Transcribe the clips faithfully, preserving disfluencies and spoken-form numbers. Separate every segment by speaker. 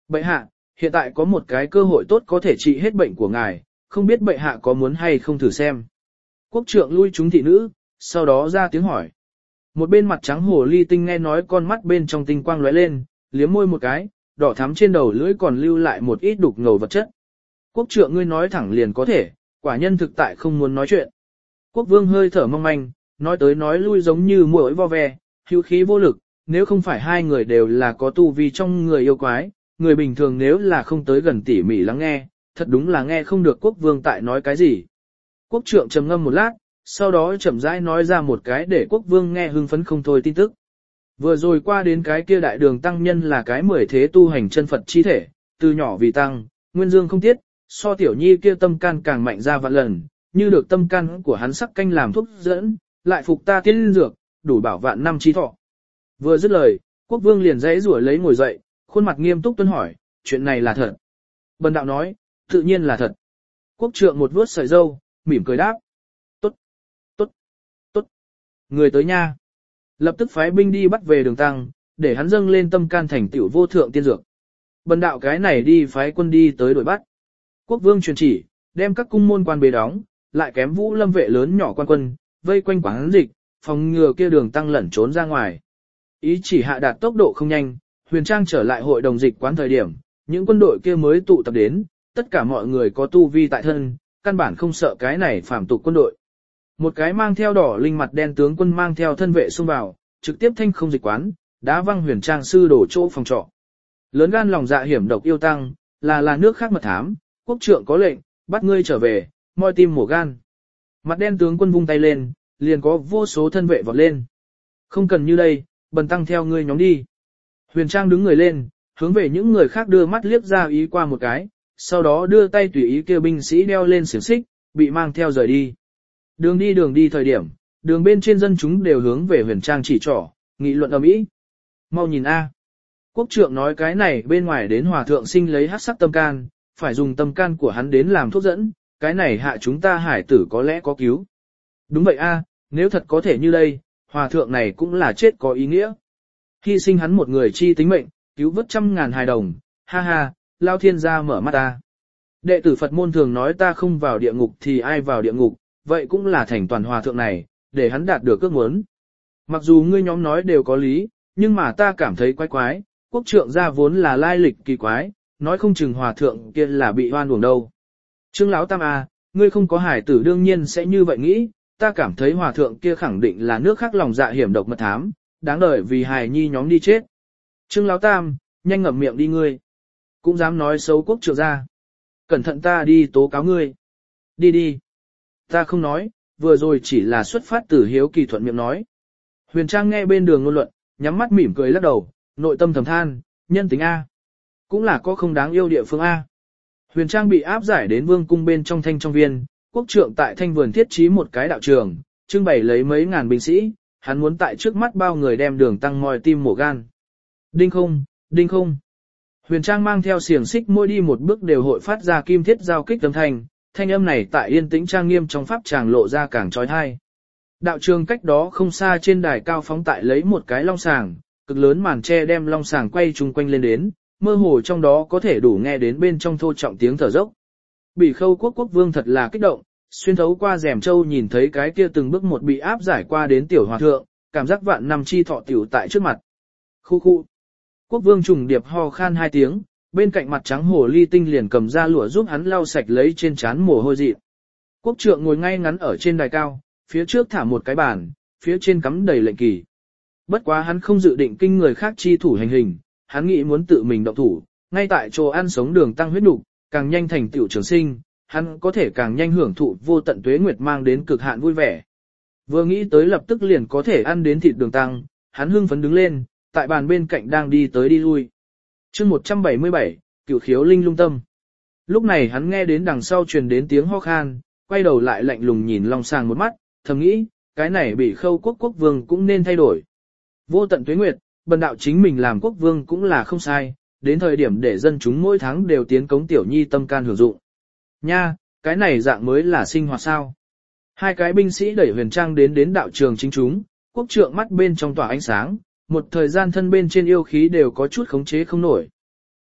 Speaker 1: Bệ hạ, hiện tại có một cái cơ hội tốt có thể trị hết bệnh của ngài, không biết bệ hạ có muốn hay không thử xem. Quốc trượng lui chúng thị nữ, sau đó ra tiếng hỏi. Một bên mặt trắng hồ ly tinh nghe nói con mắt bên trong tinh quang lóe lên, liếm môi một cái, đỏ thắm trên đầu lưỡi còn lưu lại một ít đục ngầu vật chất. Quốc trượng ngươi nói thẳng liền có thể, quả nhân thực tại không muốn nói chuyện. Quốc vương hơi thở mong manh, nói tới nói lui giống như muỗi vo ve, hữu khí vô lực, nếu không phải hai người đều là có tu vi trong người yêu quái, người bình thường nếu là không tới gần tỉ mỉ lắng nghe, thật đúng là nghe không được quốc vương tại nói cái gì. Quốc trượng trầm ngâm một lát, sau đó chậm rãi nói ra một cái để quốc vương nghe hưng phấn không thôi tin tức. Vừa rồi qua đến cái kia đại đường tăng nhân là cái mười thế tu hành chân Phật chi thể, từ nhỏ vì tăng, nguyên dương không tiết, so tiểu nhi kia tâm can càng mạnh ra vạn lần, như được tâm can của hắn sắc canh làm thuốc dẫn, lại phục ta tiên dược, đủ bảo vạn năm chi thọ. Vừa dứt lời, quốc vương liền dãy rủa lấy ngồi dậy, khuôn mặt nghiêm túc tuân hỏi, chuyện này là thật. Bần đạo nói, tự nhiên là thật. Quốc trượng một vuốt sợi râu, mỉm cười đáp. Tốt, tốt, tốt. Người tới nha. Lập tức phái binh đi bắt về đường tăng, để hắn dâng lên tâm can thành tiểu vô thượng tiên dược. Bần đạo cái này đi phái quân đi tới đuổi bắt. Quốc vương truyền chỉ, đem các cung môn quan bế đóng, lại kém vũ lâm vệ lớn nhỏ quan quân, vây quanh quán dịch, phòng ngừa kia đường tăng lẩn trốn ra ngoài. Ý chỉ hạ đạt tốc độ không nhanh, Huyền Trang trở lại hội đồng dịch quán thời điểm, những quân đội kia mới tụ tập đến, tất cả mọi người có tu vi tại thân, căn bản không sợ cái này phàm tục quân đội. Một cái mang theo đỏ linh mặt đen tướng quân mang theo thân vệ xông vào, trực tiếp thanh không dịch quán, đá văng Huyền Trang sư đổ chỗ phòng trọ. Lớn gan lòng dạ hiểm độc yêu tăng, là là nước khác mật thám, quốc trượng có lệnh, bắt ngươi trở về, moi tim mổ gan. Mặt đen tướng quân vung tay lên, liền có vô số thân vệ vọt lên. Không cần như đây, bần tăng theo ngươi nhóm đi. Huyền Trang đứng người lên, hướng về những người khác đưa mắt liếc ra ý qua một cái, sau đó đưa tay tùy ý kêu binh sĩ đeo lên xiềng xích, bị mang theo rời đi. Đường đi đường đi thời điểm, đường bên trên dân chúng đều hướng về Huyền Trang chỉ trỏ, nghị luận ầm ĩ. Mau nhìn a, quốc trượng nói cái này bên ngoài đến hòa thượng sinh lấy hắc sắc tâm can, phải dùng tâm can của hắn đến làm thuốc dẫn, cái này hạ chúng ta hải tử có lẽ có cứu. Đúng vậy a, nếu thật có thể như đây, hòa thượng này cũng là chết có ý nghĩa. Hy sinh hắn một người chi tính mệnh, cứu vớt trăm ngàn hài đồng, ha ha, lao thiên gia mở mắt ta. Đệ tử Phật môn thường nói ta không vào địa ngục thì ai vào địa ngục, vậy cũng là thành toàn hòa thượng này, để hắn đạt được ước muốn. Mặc dù ngươi nhóm nói đều có lý, nhưng mà ta cảm thấy quái quái, quốc trượng gia vốn là lai lịch kỳ quái, nói không chừng hòa thượng kia là bị oan uổng đâu. Trương Lão Tam à, ngươi không có hải tử đương nhiên sẽ như vậy nghĩ, ta cảm thấy hòa thượng kia khẳng định là nước khác lòng dạ hiểm độc mật thám, đáng đời vì hài nhi nhóm đi chết. Trương Lão Tam, nhanh ngậm miệng đi ngươi. Cũng dám nói xấu quốc trượng gia. Cẩn thận ta đi tố cáo ngươi. Đi đi. Ta không nói, vừa rồi chỉ là xuất phát từ hiếu kỳ thuận miệng nói. Huyền Trang nghe bên đường ngôn luận, nhắm mắt mỉm cười lắc đầu, nội tâm thầm than, nhân tính A. Cũng là có không đáng yêu địa phương A. Huyền Trang bị áp giải đến vương cung bên trong thanh trong viên, quốc trượng tại thanh vườn thiết trí một cái đạo trường, trưng bày lấy mấy ngàn binh sĩ, hắn muốn tại trước mắt bao người đem đường tăng moi tim mổ gan. Đinh không, đinh không. Huyền Trang mang theo xiềng xích mỗi đi một bước đều hội phát ra kim thiết giao kích âm thanh, thanh âm này tại yên tĩnh trang nghiêm trong pháp tràng lộ ra càng trói tai. Đạo trường cách đó không xa trên đài cao phóng tại lấy một cái long sàng, cực lớn màn che đem long sàng quay chung quanh lên đến, mơ hồ trong đó có thể đủ nghe đến bên trong thô trọng tiếng thở dốc. Bỉ Khâu quốc quốc vương thật là kích động, xuyên thấu qua rèm châu nhìn thấy cái kia từng bước một bị áp giải qua đến tiểu hòa thượng, cảm giác vạn năm chi thọ tiểu tại trước mặt. Khu khu. Quốc vương trùng điệp ho khan hai tiếng, bên cạnh mặt trắng hồ ly tinh liền cầm ra lụa giúp hắn lau sạch lấy trên trán mồ hôi dị. Quốc trượng ngồi ngay ngắn ở trên đài cao, phía trước thả một cái bàn, phía trên cắm đầy lệnh kỳ. Bất quá hắn không dự định kinh người khác chi thủ hành hình, hắn nghĩ muốn tự mình động thủ, ngay tại chỗ ăn sống đường tăng huyết nục, càng nhanh thành tiểu trường sinh, hắn có thể càng nhanh hưởng thụ vô tận tuế nguyệt mang đến cực hạn vui vẻ. Vừa nghĩ tới lập tức liền có thể ăn đến thịt đường tăng, hắn hưng phấn đứng lên, tại bàn bên cạnh đang đi tới đi lui. Chương một trăm bảy mươi bảy, Cửu khiếu linh lung tâm. Lúc này hắn nghe đến đằng sau truyền đến tiếng ho khan, quay đầu lại lạnh lùng nhìn long sàng một mắt, thầm nghĩ, cái này bị Khâu quốc quốc vương cũng nên thay đổi. Vô tận tuế nguyệt, bần đạo chính mình làm quốc vương cũng là không sai, đến thời điểm để dân chúng mỗi tháng đều tiến cống tiểu nhi tâm can hưởng dụng. Nha, cái này dạng mới là sinh hoạt sao. Hai cái binh sĩ đẩy Huyền Trang đến đến đạo trường chính chúng, quốc trượng mắt bên trong tỏa ánh sáng, một thời gian thân bên trên yêu khí đều có chút khống chế không nổi.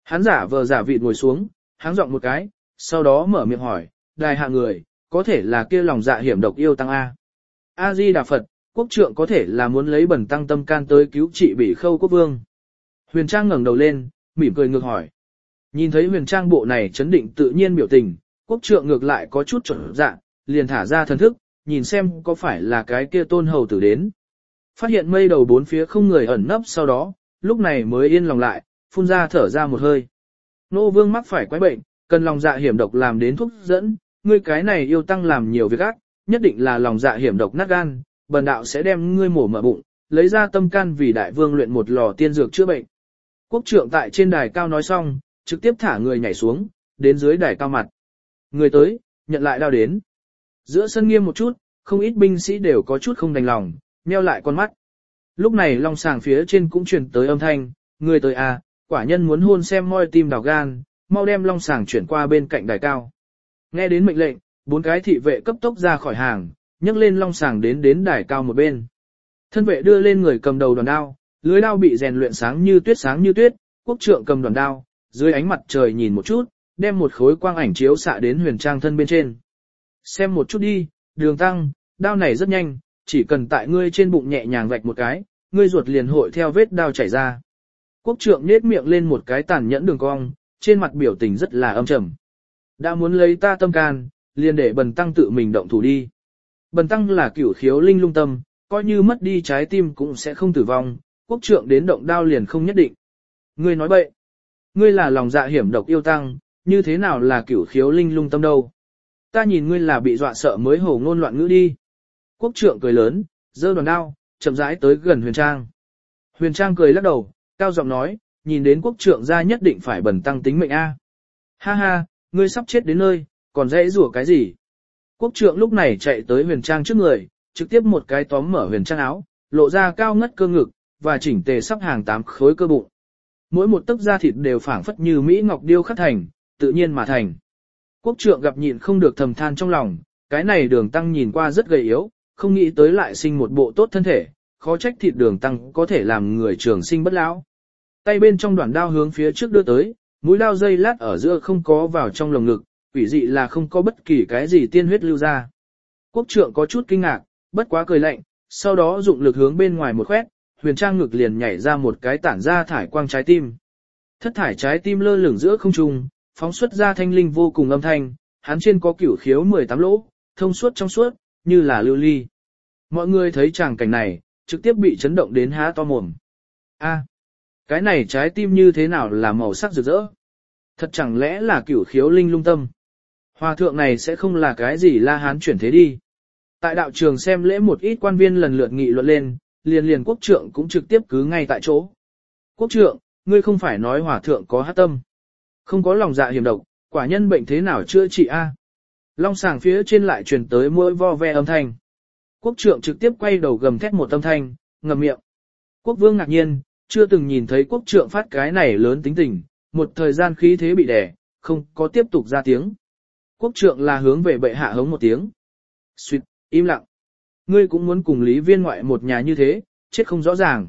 Speaker 1: Hắn giả vờ giả vịt ngồi xuống, háng giọng một cái, sau đó mở miệng hỏi, đài hạ người, có thể là kia lòng dạ hiểm độc yêu tăng A. A-di Đà Phật, quốc trượng có thể là muốn lấy bẩn tăng tâm can tới cứu trị bị khâu quốc vương. Huyền Trang ngẩng đầu lên, mỉm cười ngược hỏi. Nhìn thấy Huyền Trang bộ này chấn định tự nhiên biểu tình, quốc trượng ngược lại có chút trở dạ, liền thả ra thần thức, nhìn xem có phải là cái kia tôn hầu tử đến. Phát hiện mây đầu bốn phía không người ẩn nấp sau đó, lúc này mới yên lòng lại, phun ra thở ra một hơi. Nô vương mắc phải quái bệnh, cần lòng dạ hiểm độc làm đến thuốc dẫn, ngươi cái này yêu tăng làm nhiều việc ác, nhất định là lòng dạ hiểm độc nát gan, bần đạo sẽ đem ngươi mổ mở bụng, lấy ra tâm can vì đại vương luyện một lò tiên dược chữa bệnh. Quốc trượng tại trên đài cao nói xong, trực tiếp thả người nhảy xuống, đến dưới đài cao mặt. Người tới, nhận lại đao đến. Giữa sân nghiêm một chút, không ít binh sĩ đều có chút không đành lòng, nheo lại con mắt. Lúc này long sàng phía trên cũng truyền tới âm thanh, người tới à, quả nhân muốn hôn xem moi tim đào gan, mau đem long sàng chuyển qua bên cạnh đài cao. Nghe đến mệnh lệnh, bốn cái thị vệ cấp tốc ra khỏi hàng, nhấc lên long sàng đến đến đài cao một bên. Thân vệ đưa lên người cầm đầu đoàn đao, lưới đao bị rèn luyện sáng như tuyết sáng như tuyết, quốc trượng cầm đoàn đao, dưới ánh mặt trời nhìn một chút, đem một khối quang ảnh chiếu xạ đến Huyền Trang thân bên trên. Xem một chút đi, Đường Tăng, đao này rất nhanh, chỉ cần tại ngươi trên bụng nhẹ nhàng vạch một cái, ngươi ruột liền hội theo vết đao chảy ra. Quốc trượng nhếch miệng lên một cái tàn nhẫn đường cong, trên mặt biểu tình rất là âm trầm. Đã muốn lấy ta tâm can, liền để Bần Tăng tự mình động thủ đi. Bần Tăng là cửu khiếu linh lung tâm, coi như mất đi trái tim cũng sẽ không tử vong, quốc trượng đến động đao liền không nhất định. Ngươi nói bậy. Ngươi là lòng dạ hiểm độc yêu tăng, như thế nào là cửu khiếu linh lung tâm đâu. Ta nhìn ngươi là bị dọa sợ mới hồ ngôn loạn ngữ đi. Quốc trượng cười lớn, giơ đòn đao, chậm rãi tới gần Huyền Trang. Huyền Trang cười lắc đầu, cao giọng nói, nhìn đến quốc trượng ra nhất định phải Bần Tăng tính mệnh a. Ha ha, ngươi sắp chết đến nơi, còn dễ rủa cái gì? Quốc trượng lúc này chạy tới Huyền Trang trước người, trực tiếp một cái tóm mở Huyền Trang áo, lộ ra cao ngất cơ ngực, và chỉnh tề sắp hàng tám khối cơ bụng. Mỗi một tấc da thịt đều phảng phất như mỹ ngọc điêu khắc thành, tự nhiên mà thành. Quốc trượng gặp nhịn không được thầm than trong lòng, cái này Đường Tăng nhìn qua rất gầy yếu, không nghĩ tới lại sinh một bộ tốt thân thể, khó trách thịt Đường Tăng có thể làm người trường sinh bất lão. Tay bên trong đoạn đao hướng phía trước đưa tới, mũi đao dây lát ở giữa không có vào trong lồng ngực, quỷ dị là không có bất kỳ cái gì tiên huyết lưu ra. Quốc trượng có chút kinh ngạc, bất quá cười lạnh, sau đó dụng lực hướng bên ngoài một khoét, Huyền Trang ngực liền nhảy ra một cái tản ra thải quang trái tim. Thất thải trái tim lơ lửng giữa không trung, phóng xuất ra thanh linh vô cùng âm thanh, hắn trên có cửu khiếu mười tám lỗ, thông suốt trong suốt, như là lưu ly. Mọi người thấy tràng cảnh này, trực tiếp bị chấn động đến há to mồm. A, cái này trái tim như thế nào là màu sắc rực rỡ? Thật chẳng lẽ là cửu khiếu linh lung tâm? Hòa thượng này sẽ không là cái gì La Hán chuyển thế đi. Tại đạo trường xem lễ một ít quan viên lần lượt nghị luận lên, liền liền quốc trượng cũng trực tiếp cứ ngay tại chỗ. Quốc trượng, ngươi không phải nói hòa thượng có hát tâm. Không có lòng dạ hiểm độc, quả nhân bệnh thế nào chữa trị a? Long sàng phía trên lại truyền tới mỗi vo ve âm thanh. Quốc trượng trực tiếp quay đầu gầm thét một âm thanh, ngậm miệng. Quốc vương ngạc nhiên, chưa từng nhìn thấy quốc trượng phát cái này lớn tính tình, một thời gian khí thế bị đè, không có tiếp tục ra tiếng. Quốc trượng là hướng về bệ hạ hống một tiếng. Xuyệt, im lặng. Ngươi cũng muốn cùng Lý Viên ngoại một nhà như thế, chết không rõ ràng.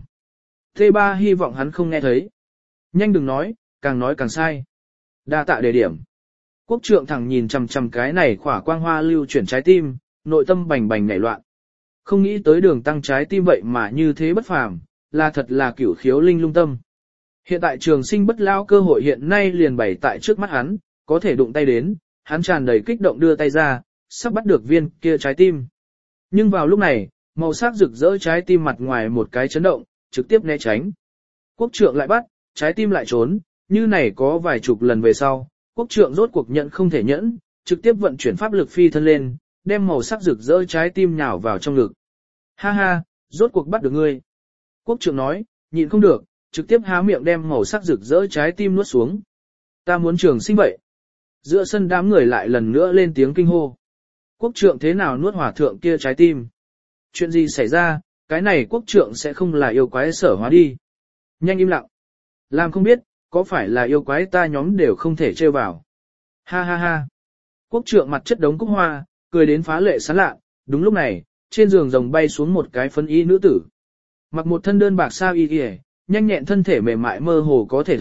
Speaker 1: T ba hy vọng hắn không nghe thấy. Nhanh đừng nói, càng nói càng sai. Đa tạ đề điểm. Quốc trượng thẳng nhìn chằm chằm cái này khỏa quang hoa lưu chuyển trái tim, nội tâm bành bành nảy loạn. Không nghĩ tới Đường Tăng trái tim vậy mà như thế bất phàm, là thật là cửu khiếu linh lung tâm. Hiện tại trường sinh bất lão cơ hội hiện nay liền bày tại trước mắt hắn, có thể đụng tay đến, hắn tràn đầy kích động đưa tay ra, sắp bắt được viên kia trái tim. Nhưng vào lúc này, màu sắc rực rỡ trái tim mặt ngoài một cái chấn động, trực tiếp né tránh. Quốc trượng lại bắt, trái tim lại trốn, như này có vài chục lần về sau, quốc trượng rốt cuộc nhận không thể nhẫn, trực tiếp vận chuyển pháp lực phi thân lên, đem màu sắc rực rỡ trái tim nhào vào trong ngực. Ha ha, rốt cuộc bắt được ngươi. Quốc trượng nói, nhịn không được, trực tiếp há miệng đem màu sắc rực rỡ trái tim nuốt xuống. Ta muốn trường sinh vậy. Giữa sân đám người lại lần nữa lên tiếng kinh hô. Quốc trượng thế nào nuốt hòa thượng kia trái tim? Chuyện gì xảy ra, cái này quốc trượng sẽ không là yêu quái sở hóa đi. Nhanh im lặng. Làm không biết, có phải là yêu quái ta nhóm đều không thể trêu vào. Ha ha ha. Quốc trượng mặt chất đống cúc hoa, cười đến phá lệ sán lạ. Đúng lúc này, trên giường rồng bay xuống một cái phấn y nữ tử. Mặc một thân đơn bạc sao y y, nhanh nhẹn thân thể mềm mại mơ hồ có thể thấy,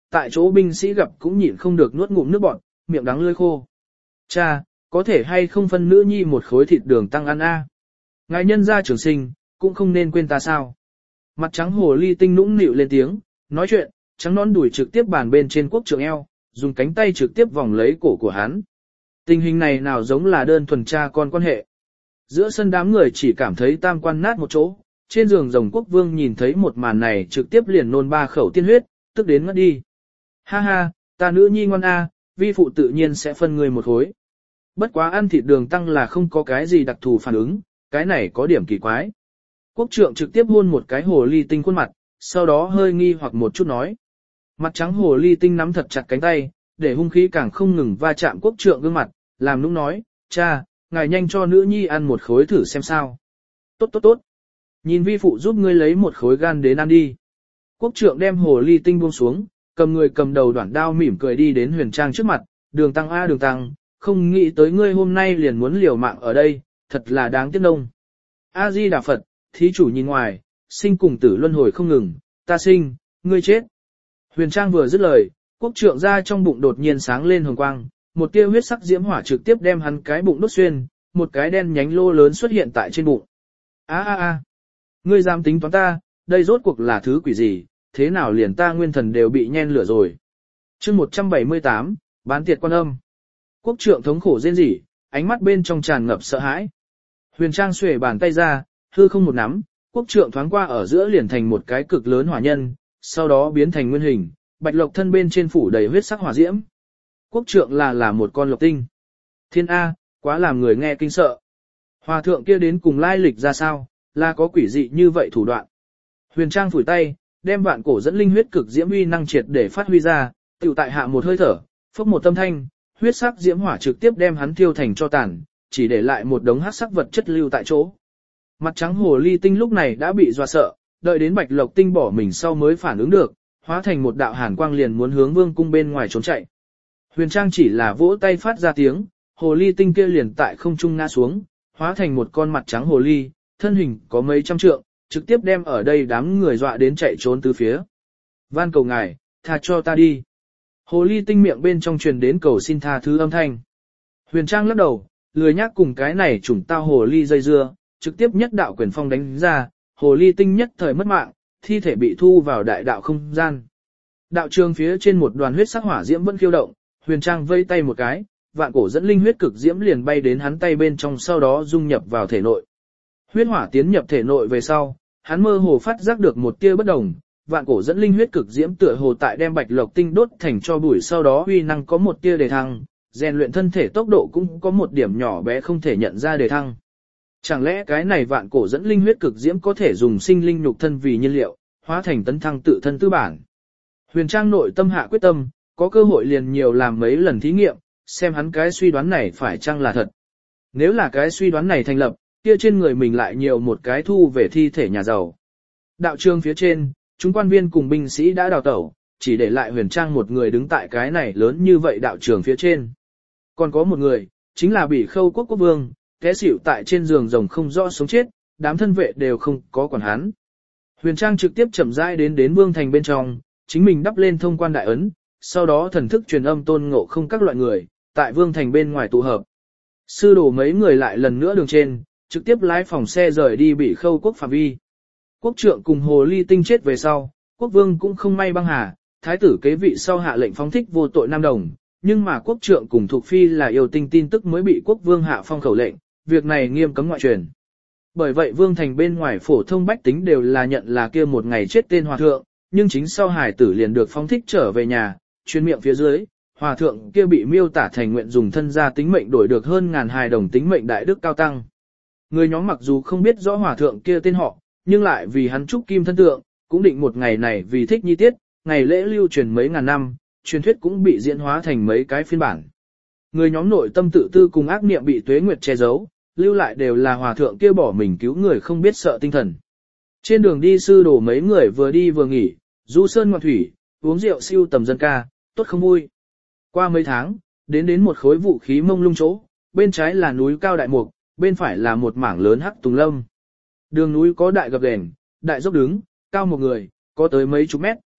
Speaker 1: tại chỗ binh sĩ gặp cũng nhịn không được nuốt ngụm nước bọt, miệng đắng lưỡi khô. Cha, có thể hay không phân nữ nhi một khối thịt đường tăng ăn a? Ngài nhân gia trưởng sinh, cũng không nên quên ta sao? Mặt trắng hồ ly tinh nũng nịu lên tiếng, nói chuyện, trắng nón đùi trực tiếp bàn bên trên quốc trượng eo, dùng cánh tay trực tiếp vòng lấy cổ của hắn. Tình hình này nào giống là đơn thuần cha con quan hệ. Giữa sân đám người chỉ cảm thấy tam quan nát một chỗ, trên giường rồng quốc vương nhìn thấy một màn này trực tiếp liền nôn ba khẩu tiên huyết, tức đến ngất đi. Ha ha, ta nữ nhi ngoan a, vi phụ tự nhiên sẽ phân người một khối. Bất quá ăn thịt đường tăng là không có cái gì đặc thù phản ứng, cái này có điểm kỳ quái. Quốc trượng trực tiếp hôn một cái hồ ly tinh khuôn mặt, sau đó hơi nghi hoặc một chút nói. Mặt trắng hồ ly tinh nắm thật chặt cánh tay, để hung khí càng không ngừng va chạm quốc trượng gương mặt, làm nũng nói, cha, ngài nhanh cho nữ nhi ăn một khối thử xem sao. Tốt tốt tốt. Nhìn vi phụ giúp ngươi lấy một khối gan đến ăn đi. Quốc trượng đem hồ ly tinh buông xuống, cầm người cầm đầu đoạn đao mỉm cười đi đến Huyền Trang trước mặt, đường tăng a đường tăng, không nghĩ tới ngươi hôm nay liền muốn liều mạng ở đây, thật là đáng tiếc nông. A Di Đà Phật, thí chủ nhìn ngoài, sinh cùng tử luân hồi không ngừng, ta sinh, ngươi chết. Huyền Trang vừa dứt lời, quốc trượng ra trong bụng đột nhiên sáng lên hồng quang, một tia huyết sắc diễm hỏa trực tiếp đem hắn cái bụng đốt xuyên, một cái đen nhánh lô lớn xuất hiện tại trên bụng. A a a, ngươi dám tính toán ta, đây rốt cuộc là thứ quỷ gì, thế nào liền ta nguyên thần đều bị nhen lửa rồi. Chương một trăm bảy mươi tám, bán tiệt quan âm. Quốc trượng thống khổ rên rỉ, ánh mắt bên trong tràn ngập sợ hãi. Huyền Trang xuề bàn tay ra, hư không một nắm, quốc trượng thoáng qua ở giữa liền thành một cái cực lớn hỏa nhân, sau đó biến thành nguyên hình, bạch lộc thân bên trên phủ đầy huyết sắc hỏa diễm. Quốc trượng là là một con lộc tinh. Thiên A, quá làm người nghe kinh sợ. Hòa thượng kia đến cùng lai lịch ra sao, là có quỷ dị như vậy thủ đoạn. Huyền Trang phủi tay, đem vạn cổ dẫn linh huyết cực diễm uy năng triệt để phát huy ra, tiểu tại hạ một hơi thở, phốc một tâm thanh, huyết sắc diễm hỏa trực tiếp đem hắn thiêu thành cho tàn, chỉ để lại một đống hắc sắc vật chất lưu tại chỗ. Mặt trắng hồ ly tinh lúc này đã bị dọa sợ, đợi đến bạch lộc tinh bỏ mình sau mới phản ứng được, hóa thành một đạo hàn quang liền muốn hướng vương cung bên ngoài trốn chạy. Huyền Trang chỉ là vỗ tay phát ra tiếng, hồ ly tinh kia liền tại không trung ngã xuống, hóa thành một con mặt trắng hồ ly, thân hình có mấy trăm trượng, trực tiếp đem ở đây đám người dọa đến chạy trốn tứ phía. Van cầu ngài, tha cho ta đi. Hồ ly tinh miệng bên trong truyền đến cầu xin tha thứ âm thanh. Huyền Trang lắc đầu, lười nhác cùng cái này chủng tao hồ ly dây dưa, trực tiếp nhất đạo quyền phong đánh ra, hồ ly tinh nhất thời mất mạng, thi thể bị thu vào đại đạo không gian. Đạo trường phía trên một đoàn huyết sắc hỏa diễm vẫn khiêu động, Huyền Trang vây tay một cái, vạn cổ dẫn linh huyết cực diễm liền bay đến hắn tay bên trong sau đó dung nhập vào thể nội. Huyết hỏa tiến nhập thể nội về sau, hắn mơ hồ phát giác được một tia bất đồng, vạn cổ dẫn linh huyết cực diễm tựa hồ tại đem bạch lộc tinh đốt thành cho bụi sau đó uy năng có một tia đề thăng, rèn luyện thân thể tốc độ cũng có một điểm nhỏ bé không thể nhận ra đề thăng. Chẳng lẽ cái này vạn cổ dẫn linh huyết cực diễm có thể dùng sinh linh nhục thân vì nhiên liệu, hóa thành tấn thăng tự thân tư bản. Huyền Trang nội tâm hạ quyết tâm, có cơ hội liền nhiều làm mấy lần thí nghiệm, xem hắn cái suy đoán này phải chăng là thật. Nếu là cái suy đoán này thành lập, kia trên người mình lại nhiều một cái thu về thi thể nhà giàu. Đạo trường phía trên, chúng quan viên cùng binh sĩ đã đào tẩu, chỉ để lại Huyền Trang một người đứng tại cái này lớn như vậy đạo trường phía trên. Còn có một người, chính là Bỉ Khâu quốc quốc vương, té xỉu tại trên giường rồng không rõ sống chết, đám thân vệ đều không có quản hắn. Huyền Trang trực tiếp chậm rãi đến đến vương thành bên trong, chính mình đắp lên thông quan đại ấn, sau đó thần thức truyền âm tôn ngộ không các loại người, tại vương thành bên ngoài tụ hợp. Sư đồ mấy người lại lần nữa đường trên, trực tiếp lái phòng xe rời đi Bỉ Khâu quốc phạm vi. Quốc trượng cùng hồ ly tinh chết về sau, quốc vương cũng không may băng hà, thái tử kế vị sau hạ lệnh phóng thích vô tội nam đồng, nhưng mà quốc trượng cùng thuộc phi là yêu tinh tin tức mới bị quốc vương hạ phong khẩu lệnh, việc này nghiêm cấm ngoại truyền. Bởi vậy vương thành bên ngoài phổ thông bách tính đều là nhận là kia một ngày chết tên hòa thượng, nhưng chính sau hải tử liền được phóng thích trở về nhà, truyền miệng phía dưới, hòa thượng kia bị miêu tả thành nguyện dùng thân gia tính mệnh đổi được hơn ngàn hài đồng tính mệnh đại đức cao tăng. Người nhóm mặc dù không biết rõ hòa thượng kia tên họ, nhưng lại vì hắn trúc kim thân tượng, cũng định một ngày này vì thích nhi tiết, ngày lễ lưu truyền mấy ngàn năm, truyền thuyết cũng bị diễn hóa thành mấy cái phiên bản. Người nhóm nội tâm tự tư cùng ác niệm bị tuế nguyệt che giấu, lưu lại đều là hòa thượng kia bỏ mình cứu người không biết sợ tinh thần. Trên đường đi sư đổ mấy người vừa đi vừa nghỉ, du sơn ngoạn thủy, uống rượu siêu tầm dân ca, tốt không vui. Qua mấy tháng, đến đến một khối vũ khí mông lung chỗ, bên trái là núi cao đại mục, bên phải là một mảng lớn hắc tùng lâm. Đường núi có đại gập ghềnh, đại dốc đứng, cao một người, có tới mấy chục mét,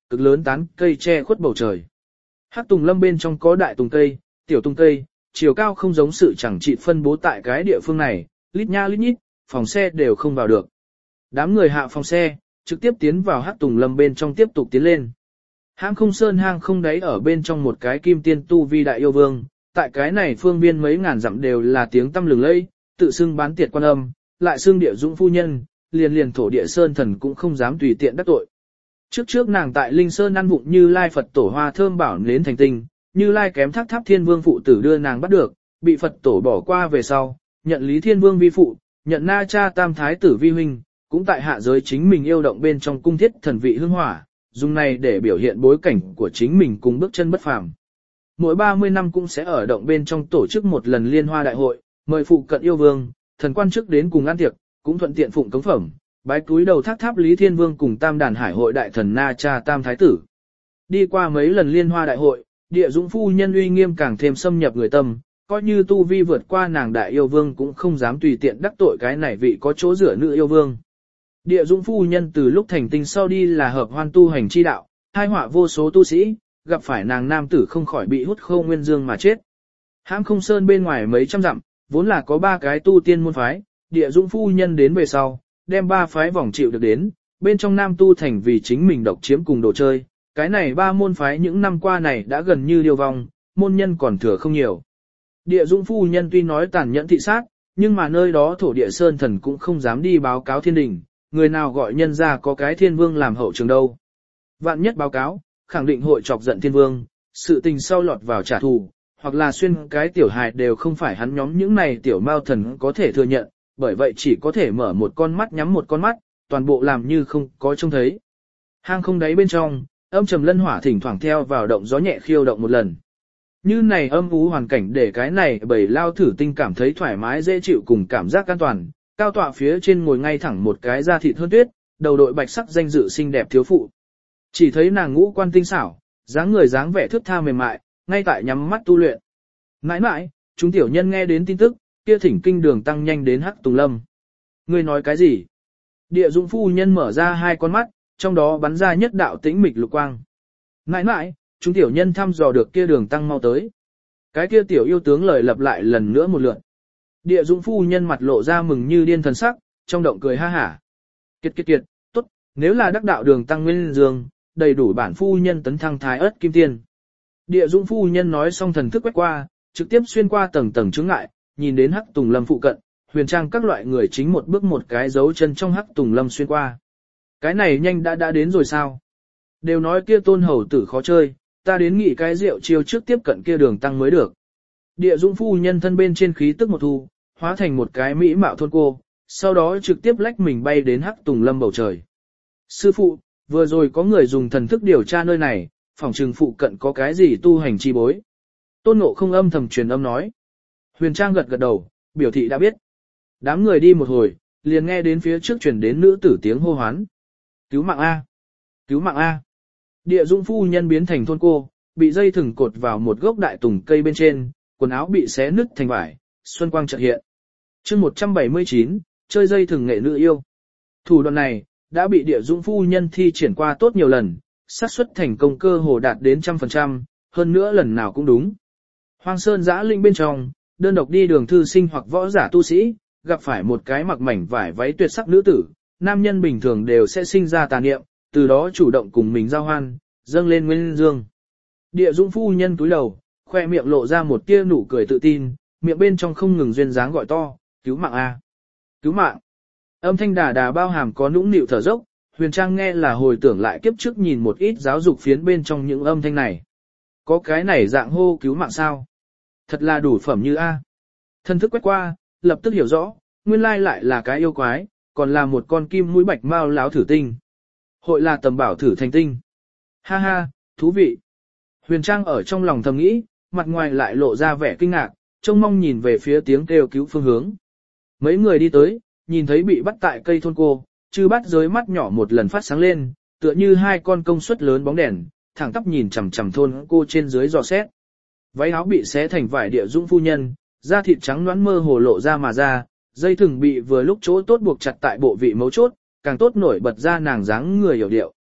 Speaker 1: cực lớn tán cây che khuất bầu trời. Hắc tùng lâm bên trong có đại tùng cây, tiểu tùng cây, chiều cao không giống sự chẳng trị phân bố tại cái địa phương này, lít nha lít nhít, phòng xe đều không vào được. Đám người hạ phòng xe, trực tiếp tiến vào Hắc tùng lâm bên trong tiếp tục tiến lên. Hang không sơn hang không đáy ở bên trong một cái kim tiên tu vi đại yêu vương, tại cái này phương viên mấy ngàn dặm đều là tiếng tăm lừng lẫy, tự xưng bán tiệt quan âm, lại xưng địa dũng phu nhân, liền liền thổ địa sơn thần cũng không dám tùy tiện đắc tội. Trước trước nàng tại Linh Sơn ăn vụng Như Lai Phật tổ hoa thơm bảo nến thành tinh, Như Lai kém thác tháp thiên vương phụ tử đưa nàng bắt được, bị Phật tổ bỏ qua về sau, nhận Lý Thiên Vương vi phụ, nhận Na Cha Tam Thái tử vi huynh, cũng tại hạ giới chính mình yêu động bên trong cung thiết thần vị hương hỏa, dùng này để biểu hiện bối cảnh của chính mình cùng bước chân bất phàm. Mỗi ba mươi năm cũng sẽ ở động bên trong tổ chức một lần liên hoa đại hội, mời phụ cận yêu vương, thần quan chức đến cùng ăn tiệc, cũng thuận tiện phụng cống phẩm, bái cúi đầu thác tháp Lý Thiên Vương cùng Tam Đàn Hải hội đại thần Na Cha Tam Thái tử. Đi qua mấy lần liên hoa đại hội, địa dũng phu nhân uy nghiêm càng thêm xâm nhập người tâm, coi như tu vi vượt qua nàng đại yêu vương cũng không dám tùy tiện đắc tội cái này vị có chỗ dựa nữ yêu vương. Địa dũng phu nhân từ lúc thành tinh sau đi là hợp hoan tu hành chi đạo, hai họa vô số tu sĩ, gặp phải nàng nam tử không khỏi bị hút khô nguyên dương mà chết. Hãm không sơn bên ngoài mấy trăm dặm, vốn là có ba cái tu tiên môn phái, địa dũng phu nhân đến về sau, đem ba phái vòng chịu được đến, bên trong nam tu thành vì chính mình độc chiếm cùng đồ chơi, cái này ba môn phái những năm qua này đã gần như điều vong, môn nhân còn thừa không nhiều. Địa dũng phu nhân tuy nói tàn nhẫn thị sát, nhưng mà nơi đó thổ địa sơn thần cũng không dám đi báo cáo thiên đình, người nào gọi nhân ra có cái thiên vương làm hậu trường đâu. Vạn nhất báo cáo, khẳng định hội chọc giận thiên vương, sự tình sau lọt vào trả thù, hoặc là xuyên cái tiểu hài đều không phải hắn nhóm những này tiểu mao thần có thể thừa nhận, bởi vậy chỉ có thể mở một con mắt nhắm một con mắt, toàn bộ làm như không có trông thấy. Hang không đáy bên trong, âm trầm lân hỏa thỉnh thoảng theo vào động gió nhẹ khiêu động một lần. Như này âm ú hoàn cảnh để cái này bầy lao thử tinh cảm thấy thoải mái dễ chịu cùng cảm giác an toàn, cao tọa phía trên ngồi ngay thẳng một cái da thịt hơn tuyết, đầu đội bạch sắc danh dự xinh đẹp thiếu phụ. Chỉ thấy nàng ngũ quan tinh xảo, dáng người dáng vẻ thướt tha mềm mại, ngay tại nhắm mắt tu luyện. Mãi mãi, chúng tiểu nhân nghe đến tin tức, kia thỉnh kinh đường tăng nhanh đến Hắc Tùng Lâm. Ngươi nói cái gì? Địa dũng phu nhân mở ra hai con mắt, trong đó bắn ra nhất đạo tĩnh mịch lục quang. Mãi mãi, chúng tiểu nhân thăm dò được kia đường tăng mau tới. Cái kia tiểu yêu tướng lời lặp lại lần nữa một lượt. Địa dũng phu nhân mặt lộ ra mừng như điên thần sắc, trong động cười ha hả. Kiệt kiệt kiệt, tốt, nếu là đắc đạo đường tăng nguyên dương, đầy đủ bản phu nhân tấn thăng thái ớt kim tiên. Địa dũng phu nhân nói xong thần thức quét qua, trực tiếp xuyên qua tầng tầng chướng ngại, nhìn đến Hắc Tùng Lâm phụ cận, huyền trang các loại người chính một bước một cái dấu chân trong Hắc Tùng Lâm xuyên qua. Cái này nhanh đã đã đến rồi sao? Đều nói kia tôn hầu tử khó chơi, ta đến nghị cái rượu chiêu trước tiếp cận kia đường tăng mới được. Địa dũng phu nhân thân bên trên khí tức một thu, hóa thành một cái mỹ mạo thôn cô, sau đó trực tiếp lách mình bay đến Hắc Tùng Lâm bầu trời. Sư phụ, vừa rồi có người dùng thần thức điều tra nơi này, phỏng trừng phụ cận có cái gì tu hành chi bối. Tôn Ngộ không âm thầm truyền âm nói. Huyền Trang gật gật đầu, biểu thị đã biết. Đám người đi một hồi, liền nghe đến phía trước truyền đến nữ tử tiếng hô hoán. Cứu mạng A! Cứu mạng A! Địa dũng phu nhân biến thành thôn cô, bị dây thừng cột vào một gốc đại tùng cây bên trên, quần áo bị xé nứt thành vải, xuân quang chợt hiện. Chương một trăm bảy mươi chín, chơi dây thừng nghệ nữ yêu. Thủ đoạn này đã bị địa dũng phu nhân thi triển qua tốt nhiều lần, xác suất thành công cơ hồ đạt đến trăm phần trăm, hơn nữa lần nào cũng đúng. Hoang sơn giã linh bên trong, đơn độc đi đường thư sinh hoặc võ giả tu sĩ, gặp phải một cái mặc mảnh vải váy tuyệt sắc nữ tử, nam nhân bình thường đều sẽ sinh ra tà niệm, từ đó chủ động cùng mình giao hoan, dâng lên nguyên dương. Địa dũng phu nhân túi đầu, khoe miệng lộ ra một tia nụ cười tự tin, miệng bên trong không ngừng duyên dáng gọi to, cứu mạng A. Cứu mạng. Âm thanh đà đà bao hàm có nũng nịu thở dốc, Huyền Trang nghe là hồi tưởng lại kiếp trước nhìn một ít giáo dục phiến bên trong những âm thanh này. Có cái này dạng hô cứu mạng sao? Thật là đủ phẩm như A. Thân thức quét qua, lập tức hiểu rõ, nguyên lai lại là cái yêu quái, còn là một con kim mũi bạch mao láo thử tinh. Hội là tầm bảo thử thành tinh. Ha ha, thú vị. Huyền Trang ở trong lòng thầm nghĩ, mặt ngoài lại lộ ra vẻ kinh ngạc, trông mong nhìn về phía tiếng kêu cứu phương hướng. Mấy người đi tới, nhìn thấy bị bắt tại cây thôn cô, chư bắt dưới mắt nhỏ một lần phát sáng lên, tựa như hai con công suất lớn bóng đèn, thẳng tắp nhìn chằm chằm thôn cô trên dưới dò xét. Váy áo bị xé thành vải địa dũng phu nhân, da thịt trắng nõn mơ hồ lộ ra mà ra, dây thừng bị vừa lúc chỗ tốt buộc chặt tại bộ vị mấu chốt, càng tốt nổi bật ra nàng dáng người hiểu điệu.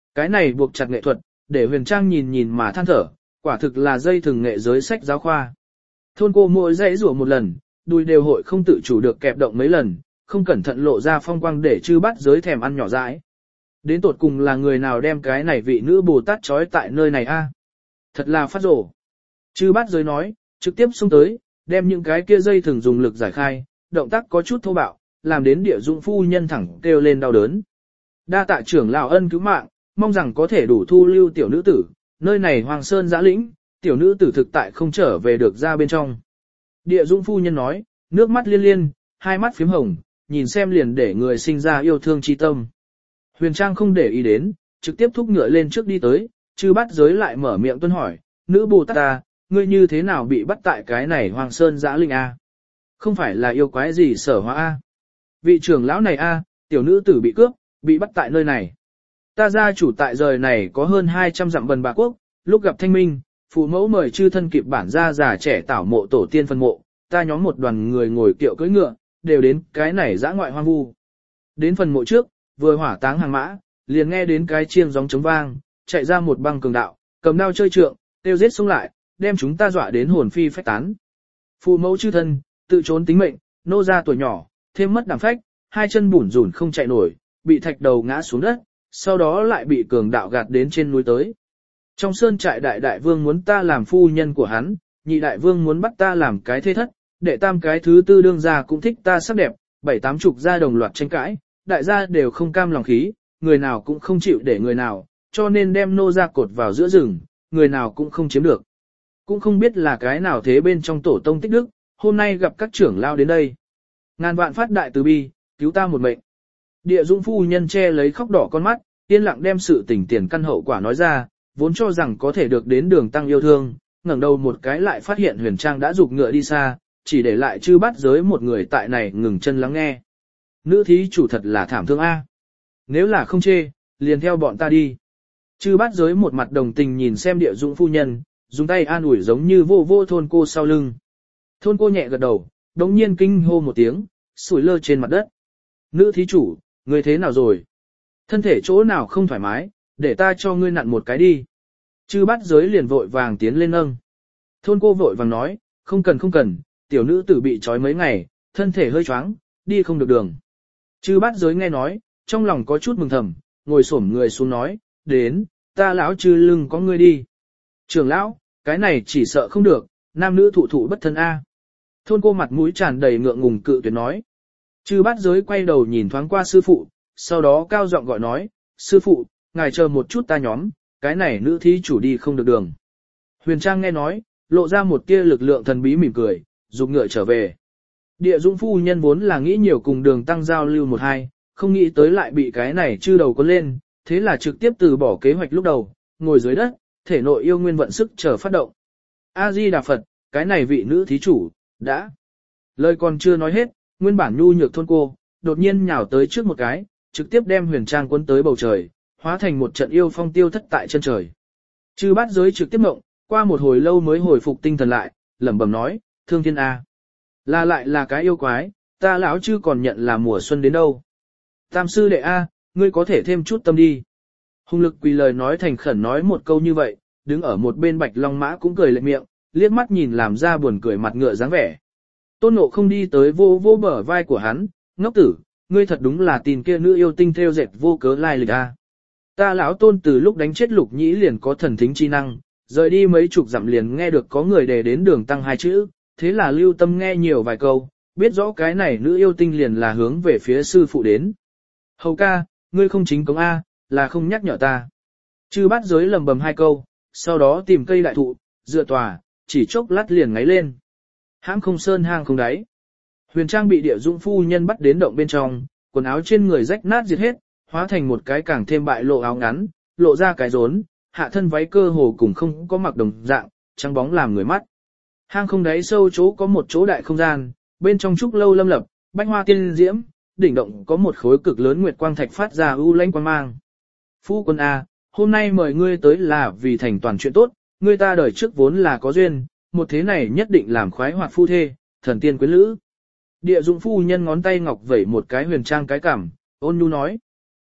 Speaker 1: cái này buộc chặt nghệ thuật, để Huyền Trang nhìn nhìn mà than thở, quả thực là dây thừng nghệ giới sách giáo khoa. Thôn cô mỗi dãy rủa một lần, đùi đều hội không tự chủ được kẹp động mấy lần, không cẩn thận lộ ra phong quang để chư bắt giới thèm ăn nhỏ dãi. Đến tột cùng là người nào đem cái này vị nữ Bồ Tát trói tại nơi này a? Thật là phát rổ. Chư bắt giới nói, trực tiếp xông tới, đem những cái kia dây thừng dùng lực giải khai, động tác có chút thô bạo, làm đến Địa Dũng phu nhân thẳng kêu lên đau đớn. Đa tạ trưởng lão ân cứu mạng, mong rằng có thể đủ thu lưu tiểu nữ tử, nơi này Hoàng Sơn giã lĩnh, tiểu nữ tử thực tại không trở về được ra bên trong. Địa Dũng phu nhân nói, nước mắt liên liên, hai mắt phím hồng, nhìn xem liền để người sinh ra yêu thương chi tâm. Huyền Trang không để ý đến, trực tiếp thúc ngựa lên trước đi tới, chư bắt giới lại mở miệng tuân hỏi, nữ Bồ Tát ta, ngươi như thế nào bị bắt tại cái này Hoàng Sơn giã linh a? Không phải là yêu quái gì sở hóa a? Vị trưởng lão này a, tiểu nữ tử bị cướp, bị bắt tại nơi này. Ta gia chủ tại rời này có hơn hai trăm dặm bần bà quốc, lúc gặp thanh minh, phụ mẫu mời chư thân kịp bản gia già trẻ tảo mộ tổ tiên phân mộ, ta nhóm một đoàn người ngồi kiệu cưỡi ngựa, đều đến cái này dã ngoại hoang vu. Đến phần mộ trước, vừa hỏa táng hàng mã, liền nghe đến cái chiêng gióng trống vang, chạy ra một băng cường đạo, cầm đao chơi trượng, tiêu giết xông lại, đem chúng ta dọa đến hồn phi phách tán. Phụ mẫu chư thân, tự trốn tính mệnh, nô ra tuổi nhỏ, thêm mất đảm phách, hai chân bủn rủn không chạy nổi, bị thạch đầu ngã xuống đất, sau đó lại bị cường đạo gạt đến trên núi tới. Trong sơn trại đại đại vương muốn ta làm phu nhân của hắn, nhị đại vương muốn bắt ta làm cái thế thất, đệ tam cái thứ tư đương gia cũng thích ta sắc đẹp, bảy tám chục gia đồng loạt tranh cãi, đại gia đều không cam lòng khí, người nào cũng không chịu để người nào, cho nên đem nô ra cột vào giữa rừng, người nào cũng không chiếm được. Cũng không biết là cái nào thế bên trong tổ tông tích đức, hôm nay gặp các trưởng lao đến đây. Ngàn vạn phát đại từ bi, cứu ta một mệnh. Địa Dũng phu nhân che lấy khóc đỏ con mắt, yên lặng đem sự tình tiền căn hậu quả nói ra, vốn cho rằng có thể được đến đường tăng yêu thương, ngẩng đầu một cái lại phát hiện Huyền Trang đã giục ngựa đi xa, chỉ để lại chư bắt giới một người tại này ngừng chân lắng nghe. Nữ thí chủ thật là thảm thương a. Nếu là không chê, liền theo bọn ta đi. Chư bắt giới một mặt đồng tình nhìn xem Địa Dũng phu nhân, dùng tay an ủi giống như vô vô thôn cô sau lưng. Thôn cô nhẹ gật đầu, đống nhiên kinh hô một tiếng, sủi lơ trên mặt đất. Nữ thí chủ, ngươi thế nào rồi? Thân thể chỗ nào không thoải mái, để ta cho ngươi nặn một cái đi. Chư bắt giới liền vội vàng tiến lên nâng. Thôn cô vội vàng nói, không cần không cần, tiểu nữ tử bị trói mấy ngày, thân thể hơi choáng, đi không được đường. Chư bắt giới nghe nói, trong lòng có chút mừng thầm, ngồi xổm người xuống nói, đến, ta lão chư lưng có ngươi đi. Trưởng lão, cái này chỉ sợ không được, nam nữ thụ thụ bất thân a. Thôn cô mặt mũi tràn đầy ngượng ngùng cự tuyệt nói. Chư bát giới quay đầu nhìn thoáng qua sư phụ, sau đó cao giọng gọi nói, sư phụ, ngài chờ một chút ta nhóm, cái này nữ thí chủ đi không được đường. Huyền Trang nghe nói, lộ ra một tia lực lượng thần bí mỉm cười, dục ngựa trở về. Địa Dũng phu nhân vốn là nghĩ nhiều cùng đường tăng giao lưu một hai, không nghĩ tới lại bị cái này chư đầu có lên, thế là trực tiếp từ bỏ kế hoạch lúc đầu, ngồi dưới đất, thể nội yêu nguyên vận sức chờ phát động. A-di-đà Phật, cái này vị nữ thí chủ, đã. Lời còn chưa nói hết, nguyên bản nhu nhược thôn cô, đột nhiên nhào tới trước một cái, trực tiếp đem Huyền Trang cuốn tới bầu trời, hóa thành một trận yêu phong tiêu thất tại chân trời. Chư bát giới trực tiếp mộng, qua một hồi lâu mới hồi phục tinh thần lại, lẩm bẩm nói, thương thiên A. Là lại là cái yêu quái, ta lão chư còn nhận là mùa xuân đến đâu. Tam sư đệ A, ngươi có thể thêm chút tâm đi. Hùng lực quỳ lời nói thành khẩn nói một câu như vậy, đứng ở một bên Bạch Long Mã cũng cười lệ miệng, liếc mắt nhìn làm ra buồn cười mặt ngựa dáng vẻ. Tôn Ngộ không đi tới vô vô bờ vai của hắn, ngốc tử, ngươi thật đúng là tin kia nữ yêu tinh theo dệt vô cớ lai lịch a. Ta lão Tôn từ lúc đánh chết Lục Nhĩ liền có thần thính chi năng, rời đi mấy chục dặm liền nghe được có người đề đến đường tăng hai chữ, thế là lưu tâm nghe nhiều vài câu, biết rõ cái này nữ yêu tinh liền là hướng về phía sư phụ đến. Hầu ca, ngươi không chính cống a, là không nhắc nhở ta. Chư bát giới lầm bầm hai câu, sau đó tìm cây đại thụ, dựa tòa, chỉ chốc lát liền ngáy lên. Hãm không sơn hang không đáy. Huyền Trang bị Địa Dũng phu nhân bắt đến động bên trong, quần áo trên người rách nát diệt hết, hóa thành một cái càng thêm bại lộ áo ngắn, lộ ra cái rốn, hạ thân váy cơ hồ cùng không có mặc đồng dạng, trắng bóng làm người mắt. Hang không đáy sâu chỗ có một chỗ đại không gian, bên trong trúc lâu lâm lập, bách hoa tiên diễm, đỉnh động có một khối cực lớn nguyệt quang thạch phát ra u lanh quang mang. Phu quân A, hôm nay mời ngươi tới là vì thành toàn chuyện tốt, ngươi ta đời trước vốn là có duyên, một thế này nhất định làm khoái hoạt phu thê, thần tiên quyến lữ. Địa Dũng phu nhân ngón tay ngọc vẩy một cái Huyền Trang cái cằm, ôn nhu nói.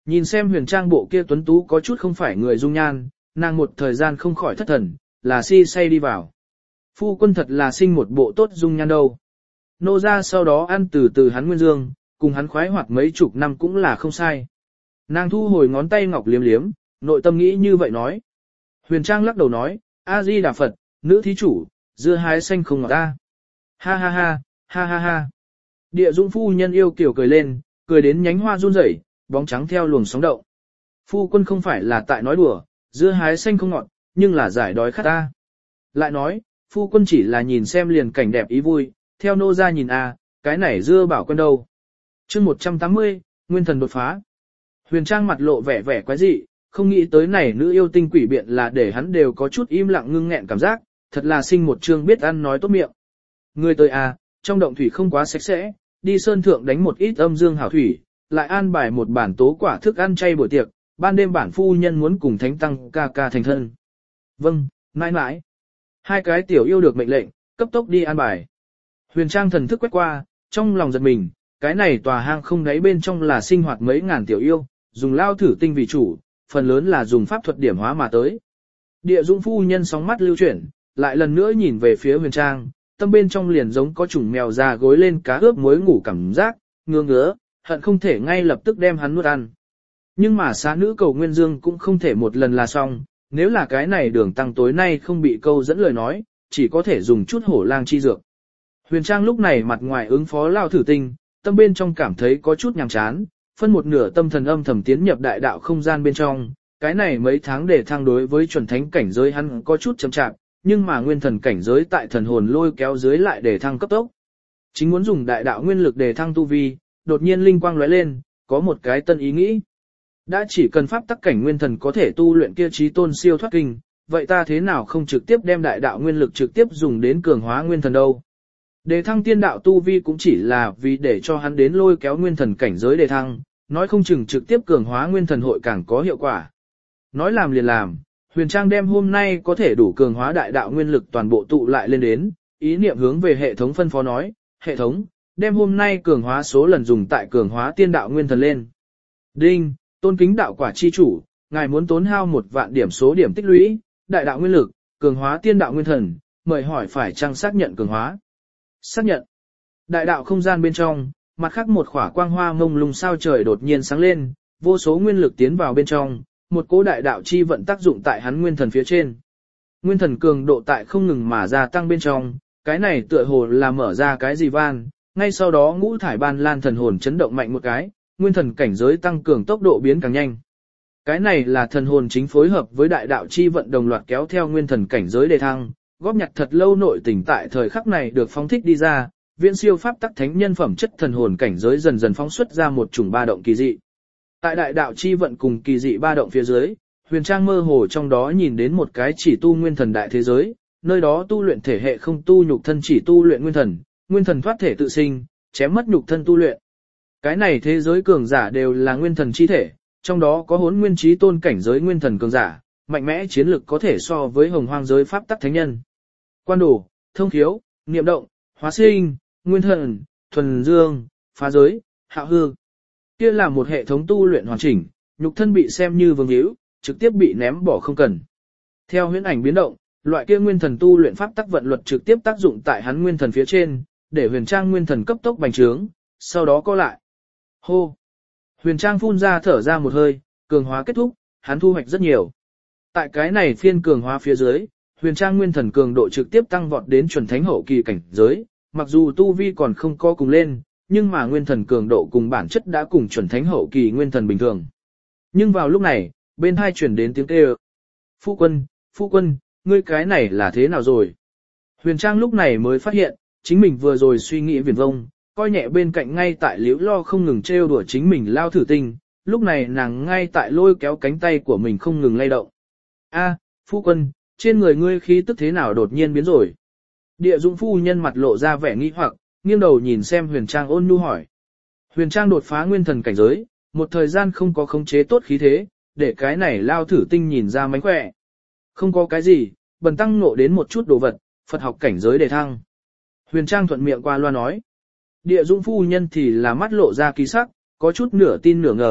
Speaker 1: Nhìn xem huyền trang bộ kia tuấn tú có chút không phải người dung nhan, nàng một thời gian không khỏi thất thần, là si say đi vào. Phu quân thật là sinh một bộ tốt dung nhan đâu. Nô ra sau đó ăn từ từ hắn nguyên dương, cùng hắn khoái hoạt mấy chục năm cũng là không sai. Nàng thu hồi ngón tay ngọc liếm liếm, nội tâm nghĩ như vậy nói. Huyền trang lắc đầu nói, A-di Đà Phật, nữ thí chủ, dưa hái xanh không ngọt ta. Ha ha ha, ha ha ha. Địa Dung phu nhân yêu kiểu cười lên, cười đến nhánh hoa run rẩy, bóng trắng theo luồng sóng động. Phu quân không phải là tại nói đùa, dưa hái xanh không ngọt, nhưng là giải đói khát ta. Lại nói, phu quân chỉ là nhìn xem liền cảnh đẹp ý vui, theo nô ra nhìn a, cái này dưa bảo quân đâu. Chương một trăm tám mươi, Nguyên thần đột phá. Huyền Trang mặt lộ vẻ vẻ quái dị, không nghĩ tới này nữ yêu tinh quỷ biện là để hắn đều có chút im lặng ngưng nghẹn cảm giác, thật là sinh một chương biết ăn nói tốt miệng. Người tới a, trong động thủy không quá sạch sẽ, đi sơn thượng đánh một ít âm dương hảo thủy, lại an bài một bản tố quả thức ăn chay buổi tiệc, ban đêm bản phu nhân muốn cùng thánh tăng ca ca thành thân. Vâng, mãi mãi. Hai cái tiểu yêu được mệnh lệnh, cấp tốc đi an bài. Huyền Trang thần thức quét qua, trong lòng giật mình, cái này tòa hang không đáy bên trong là sinh hoạt mấy ngàn tiểu yêu, dùng lao thử tinh vì chủ, phần lớn là dùng pháp thuật điểm hóa mà tới. Địa Dung phu nhân sóng mắt lưu chuyển, lại lần nữa nhìn về phía Huyền Trang, tâm bên trong liền giống có chủng mèo già gối lên cá ướp muối ngủ cảm giác, ngứa ngứa, hận không thể ngay lập tức đem hắn nuốt ăn. Nhưng mà xá nữ cầu Nguyên Dương cũng không thể một lần là xong, nếu là cái này đường tăng tối nay không bị câu dẫn lời nói, chỉ có thể dùng chút hổ lang chi dược. Huyền Trang lúc này mặt ngoài ứng phó lao thử tinh, tâm bên trong cảm thấy có chút nhàm chán, phân một nửa tâm thần âm thầm tiến nhập đại đạo không gian bên trong, cái này mấy tháng để thăng đối với chuẩn thánh cảnh giới hắn có chút chậm chạp, nhưng mà nguyên thần cảnh giới tại thần hồn lôi kéo dưới lại để thăng cấp tốc. Chính muốn dùng đại đạo nguyên lực để thăng tu vi, đột nhiên linh quang lóe lên, có một cái tân ý nghĩ. Đã chỉ cần pháp tắc cảnh nguyên thần có thể tu luyện kia trí tôn siêu thoát kinh, vậy ta thế nào không trực tiếp đem đại đạo nguyên lực trực tiếp dùng đến cường hóa nguyên thần đâu? Đề thăng tiên đạo tu vi cũng chỉ là vì để cho hắn đến lôi kéo nguyên thần cảnh giới đề thăng, nói không chừng trực tiếp cường hóa nguyên thần hội càng có hiệu quả. Nói làm liền làm, Huyền Trang đem hôm nay có thể đủ cường hóa đại đạo nguyên lực toàn bộ tụ lại lên đến, ý niệm hướng về hệ thống phân phó nói, hệ thống, đem hôm nay cường hóa số lần dùng tại cường hóa tiên đạo nguyên thần lên. Đinh, tôn kính đạo quả chi chủ, ngài muốn tốn hao một vạn điểm số điểm tích lũy, đại đạo nguyên lực, cường hóa tiên đạo nguyên thần, mời hỏi phải chăng xác nhận cường hóa. Xác nhận. Đại đạo không gian bên trong, mặt khác một khỏa quang hoa mông lung sao trời đột nhiên sáng lên, vô số nguyên lực tiến vào bên trong, một cỗ đại đạo chi vận tác dụng tại hắn nguyên thần phía trên. Nguyên thần cường độ tại không ngừng mà gia tăng bên trong, cái này tựa hồ là mở ra cái gì van, ngay sau đó ngũ thải ban lan thần hồn chấn động mạnh một cái, nguyên thần cảnh giới tăng cường tốc độ biến càng nhanh. Cái này là thần hồn chính phối hợp với đại đạo chi vận đồng loạt kéo theo nguyên thần cảnh giới đề thăng, góp nhặt thật lâu nội tình tại thời khắc này được phóng thích đi ra, viễn siêu pháp tắc thánh nhân phẩm chất thần hồn cảnh giới dần dần phóng xuất ra một chủng ba động kỳ dị. Tại đại đạo chi vận cùng kỳ dị ba động phía dưới, Huyền Trang mơ hồ trong đó nhìn đến một cái chỉ tu nguyên thần đại thế giới, nơi đó tu luyện thể hệ không tu nhục thân chỉ tu luyện nguyên thần, nguyên thần thoát thể tự sinh, chém mất nhục thân tu luyện. Cái này thế giới cường giả đều là nguyên thần chi thể, trong đó có hỗn nguyên chí tôn cảnh giới nguyên thần cường giả, mạnh mẽ chiến lực có thể so với hồng hoang giới pháp tắc thánh nhân. Quan đồ, thông khiếu, niệm động, hóa sinh, nguyên thần, thuần dương, phá giới, hạo hư. Kia là một hệ thống tu luyện hoàn chỉnh, nhục thân bị xem như vương hữu, trực tiếp bị ném bỏ không cần. Theo huyễn ảnh biến động, loại kia nguyên thần tu luyện pháp tắc vận luật trực tiếp tác dụng tại hắn nguyên thần phía trên, để Huyền Trang nguyên thần cấp tốc bành trướng, sau đó co lại. Hô! Huyền Trang phun ra thở ra một hơi, cường hóa kết thúc, hắn thu hoạch rất nhiều. Tại cái này phiên cường hóa phía dưới, Huyền Trang nguyên thần cường độ trực tiếp tăng vọt đến chuẩn thánh hậu kỳ cảnh giới, mặc dù tu vi còn không co cùng lên, nhưng mà nguyên thần cường độ cùng bản chất đã cùng chuẩn thánh hậu kỳ nguyên thần bình thường. Nhưng vào lúc này, bên hai chuyển đến tiếng kêu. Phu quân, phu quân, ngươi cái này là thế nào rồi? Huyền Trang lúc này mới phát hiện, chính mình vừa rồi suy nghĩ viển vông, coi nhẹ bên cạnh ngay tại liễu lo không ngừng trêu đùa chính mình lao thử tinh, lúc này nàng ngay tại lôi kéo cánh tay của mình không ngừng lay động. A, phu quân, trên người ngươi khí tức thế nào đột nhiên biến rồi? Địa Dũng phu nhân mặt lộ ra vẻ nghi hoặc, nghiêng đầu nhìn xem Huyền Trang ôn nhu hỏi. Huyền Trang đột phá nguyên thần cảnh giới, một thời gian không có khống chế tốt khí thế, để cái này lao thử tinh nhìn ra mánh khỏe. Không có cái gì, bần tăng nộ đến một chút đồ vật, Phật học cảnh giới đề thăng. Huyền Trang thuận miệng qua loa nói. Địa Dũng phu nhân thì là mắt lộ ra kỳ sắc, có chút nửa tin nửa ngờ,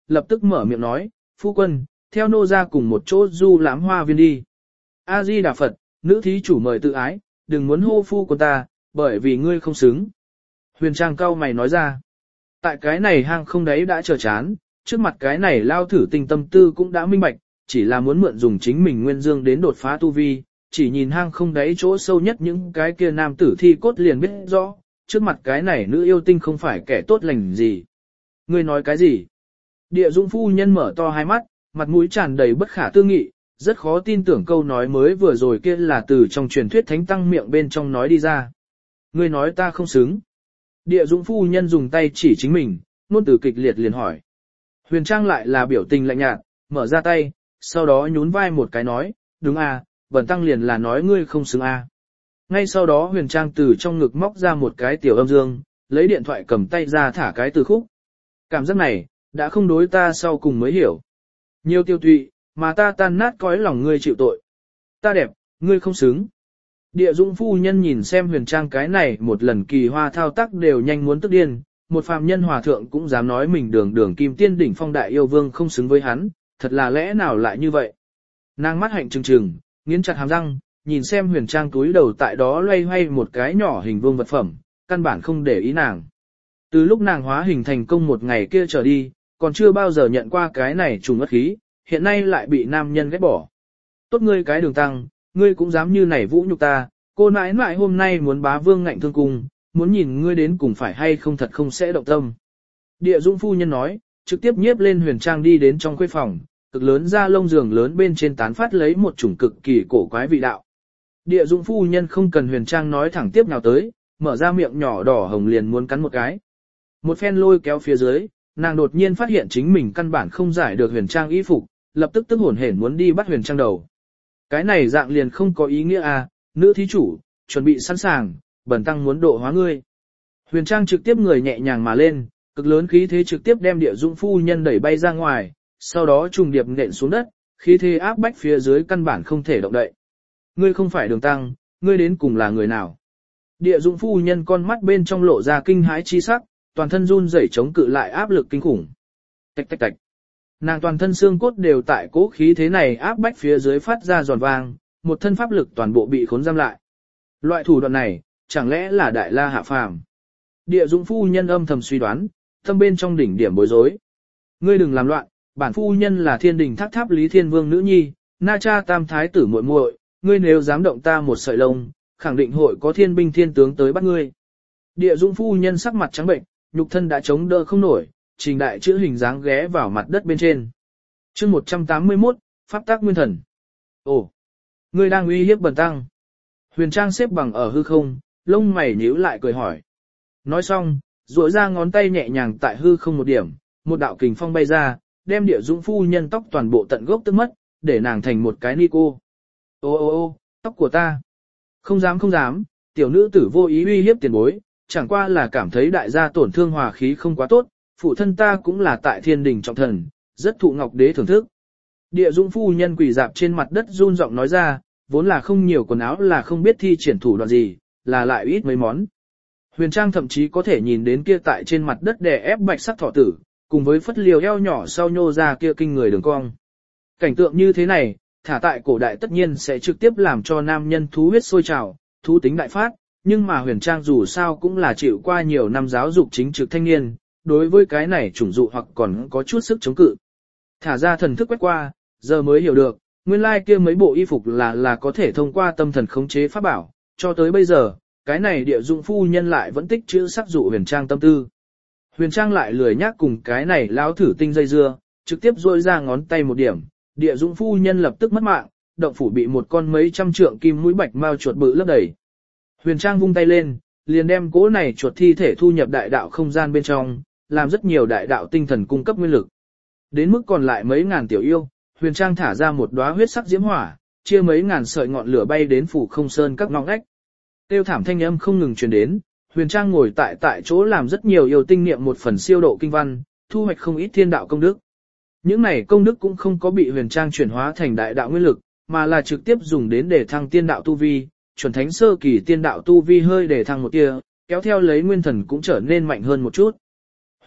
Speaker 1: lập tức mở miệng nói, phu quân, theo nô ra cùng một chỗ du lãm hoa viên đi. A-di Đà Phật, nữ thí chủ mời tự ái, đừng muốn hô phu của ta, bởi vì ngươi không xứng. Huyền Trang cao mày nói ra, tại cái này hang không đấy đã chờ chán, trước mặt cái này lao thử tình tâm tư cũng đã minh bạch, chỉ là muốn mượn dùng chính mình nguyên dương đến đột phá tu vi, chỉ nhìn hang không đấy chỗ sâu nhất những cái kia nam tử thi cốt liền biết rõ, trước mặt cái này nữ yêu tinh không phải kẻ tốt lành gì. Ngươi nói cái gì? Địa Dũng phu nhân mở to hai mắt, mặt mũi tràn đầy bất khả tư nghị, rất khó tin tưởng câu nói mới vừa rồi kia là từ trong truyền thuyết thánh tăng miệng bên trong nói đi ra. Ngươi nói ta không xứng. Địa Dũng phu nhân dùng tay chỉ chính mình, nôn từ kịch liệt liền hỏi. Huyền Trang lại là biểu tình lạnh nhạt, mở ra tay, sau đó nhún vai một cái nói, đúng à, bẩn tăng liền là nói ngươi không xứng à. Ngay sau đó Huyền Trang từ trong ngực móc ra một cái tiểu âm dương, lấy điện thoại cầm tay ra thả cái từ khúc. Cảm giác này, đã không đối ta sau cùng mới hiểu. Nhiều tiêu tụy, mà ta tan nát cõi lòng ngươi chịu tội. Ta đẹp, ngươi không xứng. Địa Dũng phu nhân nhìn xem Huyền Trang cái này một lần kỳ hoa thao tác đều nhanh muốn tức điên, một phàm nhân hòa thượng cũng dám nói mình đường đường kim tiên đỉnh phong đại yêu vương không xứng với hắn, thật là lẽ nào lại như vậy. Nàng mắt hạnh trừng trừng, nghiến chặt hàm răng, nhìn xem Huyền Trang túi đầu tại đó loay hoay một cái nhỏ hình vuông vật phẩm, căn bản không để ý nàng. Từ lúc nàng hóa hình thành công một ngày kia trở đi, còn chưa bao giờ nhận qua cái này trùng ất khí, hiện nay lại bị nam nhân ghét bỏ. Tốt ngươi cái đường tăng, ngươi cũng dám như này vũ nhục ta, cô nãi nãi hôm nay muốn bá vương ngạnh thương cung, muốn nhìn ngươi đến cùng phải hay không thật không sẽ động tâm. Địa Dũng phu nhân nói, trực tiếp nhiếp lên Huyền Trang đi đến trong khuê phòng, cực lớn ra lông giường lớn bên trên tán phát lấy một chủng cực kỳ cổ quái vị đạo. Địa Dũng phu nhân không cần Huyền Trang nói thẳng tiếp nào tới, mở ra miệng nhỏ đỏ hồng liền muốn cắn một cái. Một phen lôi kéo phía dưới, nàng đột nhiên phát hiện chính mình căn bản không giải được Huyền Trang y phục, lập tức tức hổn hển muốn đi bắt Huyền Trang đầu. Cái này dạng liền không có ý nghĩa à, nữ thí chủ, chuẩn bị sẵn sàng, bẩn tăng muốn độ hóa ngươi. Huyền Trang trực tiếp người nhẹ nhàng mà lên, cực lớn khí thế trực tiếp đem Địa Dũng phu nhân đẩy bay ra ngoài, sau đó trùng điệp nện xuống đất, khí thế áp bách phía dưới căn bản không thể động đậy. Ngươi không phải đường tăng, ngươi đến cùng là người nào? Địa Dũng phu nhân con mắt bên trong lộ ra kinh hãi chi sắc, toàn thân run rẩy chống cự lại áp lực kinh khủng. Tạch tạch tạch. Nàng toàn thân xương cốt đều tại cố khí thế này áp bách phía dưới phát ra giòn vang, một thân pháp lực toàn bộ bị khốn giam lại. Loại thủ đoạn này, chẳng lẽ là đại la hạ phàm? Địa Dũng phu nhân âm thầm suy đoán, tâm bên trong đỉnh điểm bối rối. Ngươi đừng làm loạn, bản phu nhân là Thiên Đình Tháp Tháp Lý Thiên Vương nữ nhi, Na Cha Tam thái tử muội muội, ngươi nếu dám động ta một sợi lông, khẳng định hội có thiên binh thiên tướng tới bắt ngươi. Địa Dũng phu nhân sắc mặt trắng bệnh, nhục thân đã chống đỡ không nổi, trình đại chữ hình dáng ghé vào mặt đất bên trên. Chương một trăm tám mươi mốt, Pháp tác nguyên thần. Ồ, ngươi đang uy hiếp bần tăng. Huyền Trang xếp bằng ở hư không, lông mày nhíu lại cười hỏi. Nói xong, duỗi ra ngón tay nhẹ nhàng tại hư không một điểm, một đạo kình phong bay ra, đem Địa Dũng phu nhân tóc toàn bộ tận gốc tức mất, để nàng thành một cái ni cô. Ô ô ô, tóc của ta. Không dám không dám, tiểu nữ tử vô ý uy hiếp tiền bối, chẳng qua là cảm thấy đại gia tổn thương hòa khí không quá tốt, phụ thân ta cũng là tại Thiên Đình trọng thần, rất thụ ngọc đế thưởng thức. Địa Dũng phu nhân quỳ dạp trên mặt đất run giọng nói ra, vốn là không nhiều quần áo là không biết thi triển thủ đoạn gì, là lại ít mấy món. Huyền Trang thậm chí có thể nhìn đến kia tại trên mặt đất đè ép bạch sắc thỏ tử, cùng với phất liều eo nhỏ sau nhô ra kia kinh người đường cong. Cảnh tượng như thế này, thả tại cổ đại tất nhiên sẽ trực tiếp làm cho nam nhân thú huyết sôi trào, thú tính đại phát, nhưng mà Huyền Trang dù sao cũng là chịu qua nhiều năm giáo dục chính trực thanh niên, đối với cái này chủng dụ hoặc còn có chút sức chống cự. Thả ra thần thức quét qua, giờ mới hiểu được, nguyên lai kia mấy bộ y phục là là có thể thông qua tâm thần khống chế pháp bảo, cho tới bây giờ, cái này Địa Dũng phu nhân lại vẫn tích trữ sắc dụ Huyền Trang tâm tư. Huyền Trang lại lười nhác cùng cái này lão thử tinh dây dưa, trực tiếp rôi ra ngón tay một điểm, Địa Dũng phu nhân lập tức mất mạng, động phủ bị một con mấy trăm trượng kim mũi bạch mao chuột bự lấp đầy. Huyền Trang vung tay lên, liền đem cỗ này chuột thi thể thu nhập đại đạo không gian bên trong, làm rất nhiều đại đạo tinh thần cung cấp nguyên lực. Đến mức còn lại mấy ngàn tiểu yêu, Huyền Trang thả ra một đóa huyết sắc diễm hỏa, chia mấy ngàn sợi ngọn lửa bay đến phủ không sơn các ngóc ngách. Tiêu thảm thanh âm không ngừng truyền đến, Huyền Trang ngồi tại tại chỗ làm rất nhiều yêu tinh niệm một phần siêu độ kinh văn, thu hoạch không ít thiên đạo công đức. Những này công đức cũng không có bị Huyền Trang chuyển hóa thành đại đạo nguyên lực, mà là trực tiếp dùng đến để thăng tiên đạo tu vi, chuẩn thánh sơ kỳ tiên đạo tu vi hơi để thăng một tia, kéo theo lấy nguyên thần cũng trở nên mạnh hơn một chút.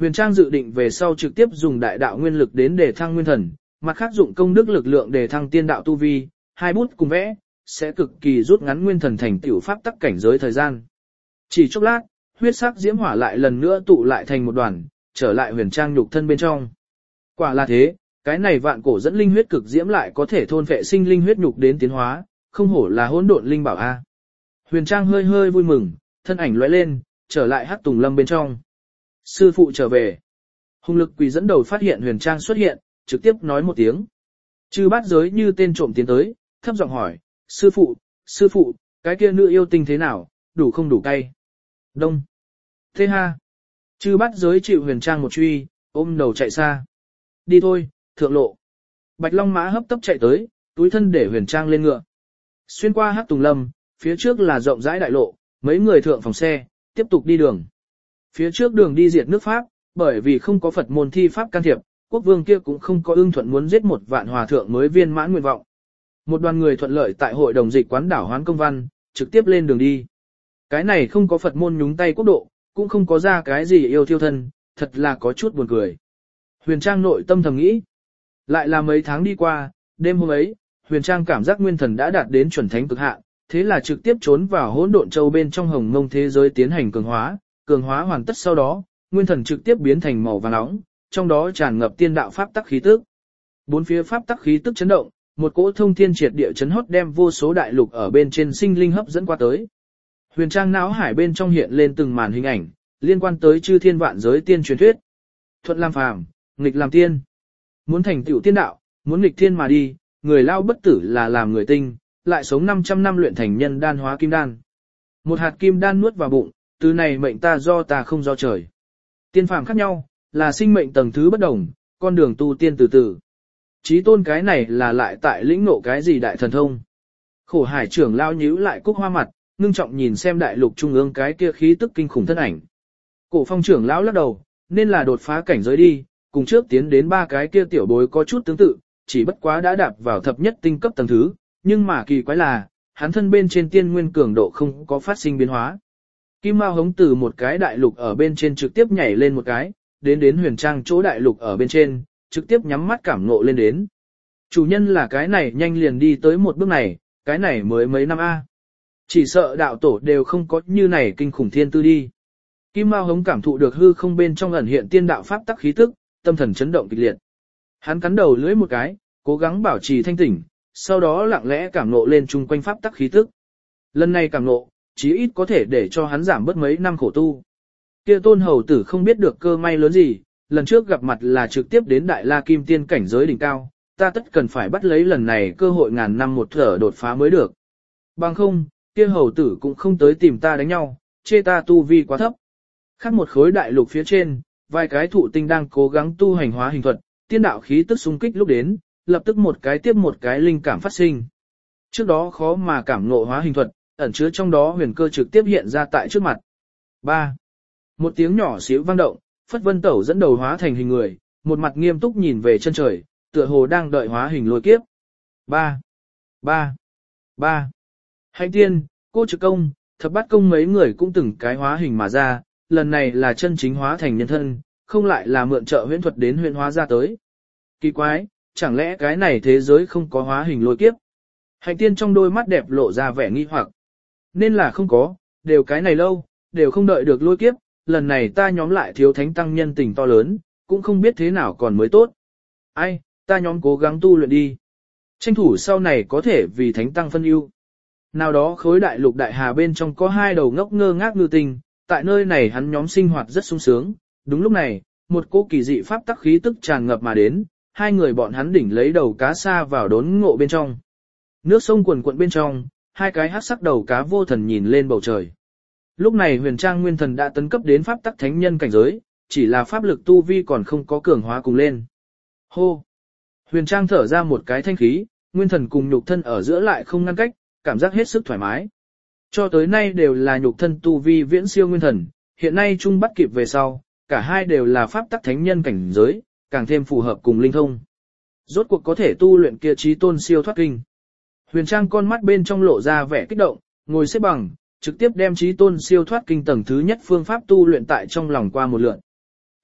Speaker 1: Huyền Trang dự định về sau trực tiếp dùng đại đạo nguyên lực đến để thăng nguyên thần, mặt khác dụng công đức lực lượng để thăng tiên đạo tu vi, hai bút cùng vẽ, sẽ cực kỳ rút ngắn nguyên thần thành tiểu pháp tắc cảnh giới thời gian. Chỉ chốc lát, huyết sắc diễm hỏa lại lần nữa tụ lại thành một đoàn, trở lại Huyền Trang nhục thân bên trong. Quả là thế, cái này vạn cổ dẫn linh huyết cực diễm lại có thể thôn vệ sinh linh huyết nhục đến tiến hóa, không hổ là hỗn độn linh bảo a. Huyền Trang hơi hơi vui mừng, thân ảnh lóe lên, trở lại Hắc Tùng Lâm bên trong. Sư phụ trở về. Hùng Lực Quỳ dẫn đầu phát hiện Huyền Trang xuất hiện, trực tiếp nói một tiếng. Chư bát giới như tên trộm tiến tới, thấp giọng hỏi, sư phụ, sư phụ, cái kia nữ yêu tinh thế nào, đủ không đủ cay? Đông. Thế ha. Chư bát giới chịu Huyền Trang một truy, ôm đầu chạy xa. Đi thôi, thượng lộ. Bạch Long Mã hấp tấp chạy tới, túi thân để Huyền Trang lên ngựa. Xuyên qua Hắc Tùng Lâm, phía trước là rộng rãi đại lộ, mấy người thượng phòng xe, tiếp tục đi đường. Phía trước đường đi diệt nước Pháp, bởi vì không có Phật môn thi pháp can thiệp, quốc vương kia cũng không có ưng thuận muốn giết một vạn hòa thượng mới viên mãn nguyện vọng. Một đoàn người thuận lợi tại hội đồng dịch quán đảo hoán công văn, trực tiếp lên đường đi. Cái này không có Phật môn nhúng tay quốc độ, cũng không có ra cái gì yêu thiêu thân, thật là có chút buồn cười. Huyền Trang nội tâm thầm nghĩ. Lại là mấy tháng đi qua, đêm hôm ấy, Huyền Trang cảm giác nguyên thần đã đạt đến chuẩn thánh cực hạn, thế là trực tiếp trốn vào hỗn độn châu bên trong hồng mông thế giới tiến hành cường hóa, cường hóa hoàn tất sau đó, nguyên thần trực tiếp biến thành màu vàng nóng, trong đó tràn ngập tiên đạo pháp tắc khí tức. Bốn phía pháp tắc khí tức chấn động, một cỗ thông thiên triệt địa chấn hót đem vô số đại lục ở bên trên sinh linh hấp dẫn qua tới. Huyền Trang não hải bên trong hiện lên từng màn hình ảnh, liên quan tới chư thiên vạn giới tiên truyền thuyết. Thuận làm phàm, nghịch làm tiên. Muốn thành tựu tiên đạo, muốn nghịch thiên mà đi, người lao bất tử là làm người tinh, lại sống năm trăm năm luyện thành nhân đan hóa kim đan. Một hạt kim đan nuốt vào bụng, từ này mệnh ta do ta không do trời. Tiên phàm khác nhau, là sinh mệnh tầng thứ bất đồng, con đường tu tiên từ từ. Chí tôn cái này là lại tại lĩnh ngộ cái gì đại thần thông. Khổ hải trưởng lao nhíu lại cúc hoa mặt, ngưng trọng nhìn xem đại lục trung ương cái kia khí tức kinh khủng thân ảnh. Cổ phong trưởng lão lắc đầu, nên là đột phá cảnh giới đi, cùng trước tiến đến ba cái kia tiểu bối có chút tương tự, chỉ bất quá đã đạp vào thập nhất tinh cấp tầng thứ, nhưng mà kỳ quái là, hắn thân bên trên tiên nguyên cường độ không có phát sinh biến hóa. Kim Mao hống từ một cái đại lục ở bên trên trực tiếp nhảy lên một cái, đến đến Huyền Trang chỗ đại lục ở bên trên, trực tiếp nhắm mắt cảm ngộ lên đến. Chủ nhân là cái này nhanh liền đi tới một bước này, cái này mới mấy năm a. Chỉ sợ đạo tổ đều không có như này kinh khủng thiên tư đi. Kim Mao hống cảm thụ được hư không bên trong ẩn hiện tiên đạo pháp tắc khí tức, tâm thần chấn động kịch liệt. Hắn cắn đầu lưỡi một cái, cố gắng bảo trì thanh tỉnh, sau đó lặng lẽ cảm ngộ lên chung quanh pháp tắc khí tức. Lần này cảm ngộ, chí ít có thể để cho hắn giảm bớt mấy năm khổ tu. Kia Tôn hầu tử không biết được cơ may lớn gì, lần trước gặp mặt là trực tiếp đến Đại La Kim Tiên cảnh giới đỉnh cao, ta tất cần phải bắt lấy lần này cơ hội ngàn năm một thở đột phá mới được. Bằng không, kia hầu tử cũng không tới tìm ta đánh nhau, chê ta tu vi quá thấp. Khác một khối đại lục phía trên, vài cái thụ tinh đang cố gắng tu hành hóa hình thuật, tiên đạo khí tức xung kích lúc đến, lập tức một cái tiếp một cái linh cảm phát sinh. Trước đó khó mà cảm ngộ hóa hình thuật, ẩn chứa trong đó huyền cơ trực tiếp hiện ra tại trước mặt. ba. Một tiếng nhỏ xíu vang động, Phất Vân Tẩu dẫn đầu hóa thành hình người, một mặt nghiêm túc nhìn về chân trời, tựa hồ đang đợi hóa hình lôi kiếp. ba. ba. ba. Hạnh Tiên, Cô Trực Công, Thập Bát Công mấy người cũng từng cái hóa hình mà ra, lần này là chân chính hóa thành nhân thân, không lại là mượn trợ huyễn thuật đến huyễn hóa ra tới. Kỳ quái, chẳng lẽ cái này thế giới không có hóa hình lôi kiếp? Hạnh Tiên trong đôi mắt đẹp lộ ra vẻ nghi hoặc. Nên là không có, đều cái này lâu, đều không đợi được lôi kiếp, lần này ta nhóm lại thiếu thánh tăng nhân tình to lớn, cũng không biết thế nào còn mới tốt. Ai, ta nhóm cố gắng tu luyện đi. Tranh thủ sau này có thể vì thánh tăng phân ưu. Nào đó khối đại lục đại hà bên trong có hai đầu ngốc ngơ ngác ngư tình, tại nơi này hắn nhóm sinh hoạt rất sung sướng. Đúng lúc này, một cô kỳ dị pháp tắc khí tức tràn ngập mà đến, hai người bọn hắn đỉnh lấy đầu cá sa vào đốn ngộ bên trong. Nước sông cuồn cuộn bên trong, hai cái hắc sắc đầu cá vô thần nhìn lên bầu trời. Lúc này Huyền Trang nguyên thần đã tấn cấp đến pháp tắc thánh nhân cảnh giới, chỉ là pháp lực tu vi còn không có cường hóa cùng lên. Hô! Huyền Trang thở ra một cái thanh khí, nguyên thần cùng nhục thân ở giữa lại không ngăn cách, cảm giác hết sức thoải mái. Cho tới nay đều là nhục thân tu vi viễn siêu nguyên thần, hiện nay chung bắt kịp về sau, cả hai đều là pháp tắc thánh nhân cảnh giới, càng thêm phù hợp cùng linh thông. Rốt cuộc có thể tu luyện kia trí tôn siêu thoát kinh. Huyền Trang con mắt bên trong lộ ra vẻ kích động, ngồi xếp bằng, trực tiếp đem trí tôn siêu thoát kinh tầng thứ nhất phương pháp tu luyện tại trong lòng qua một lượt.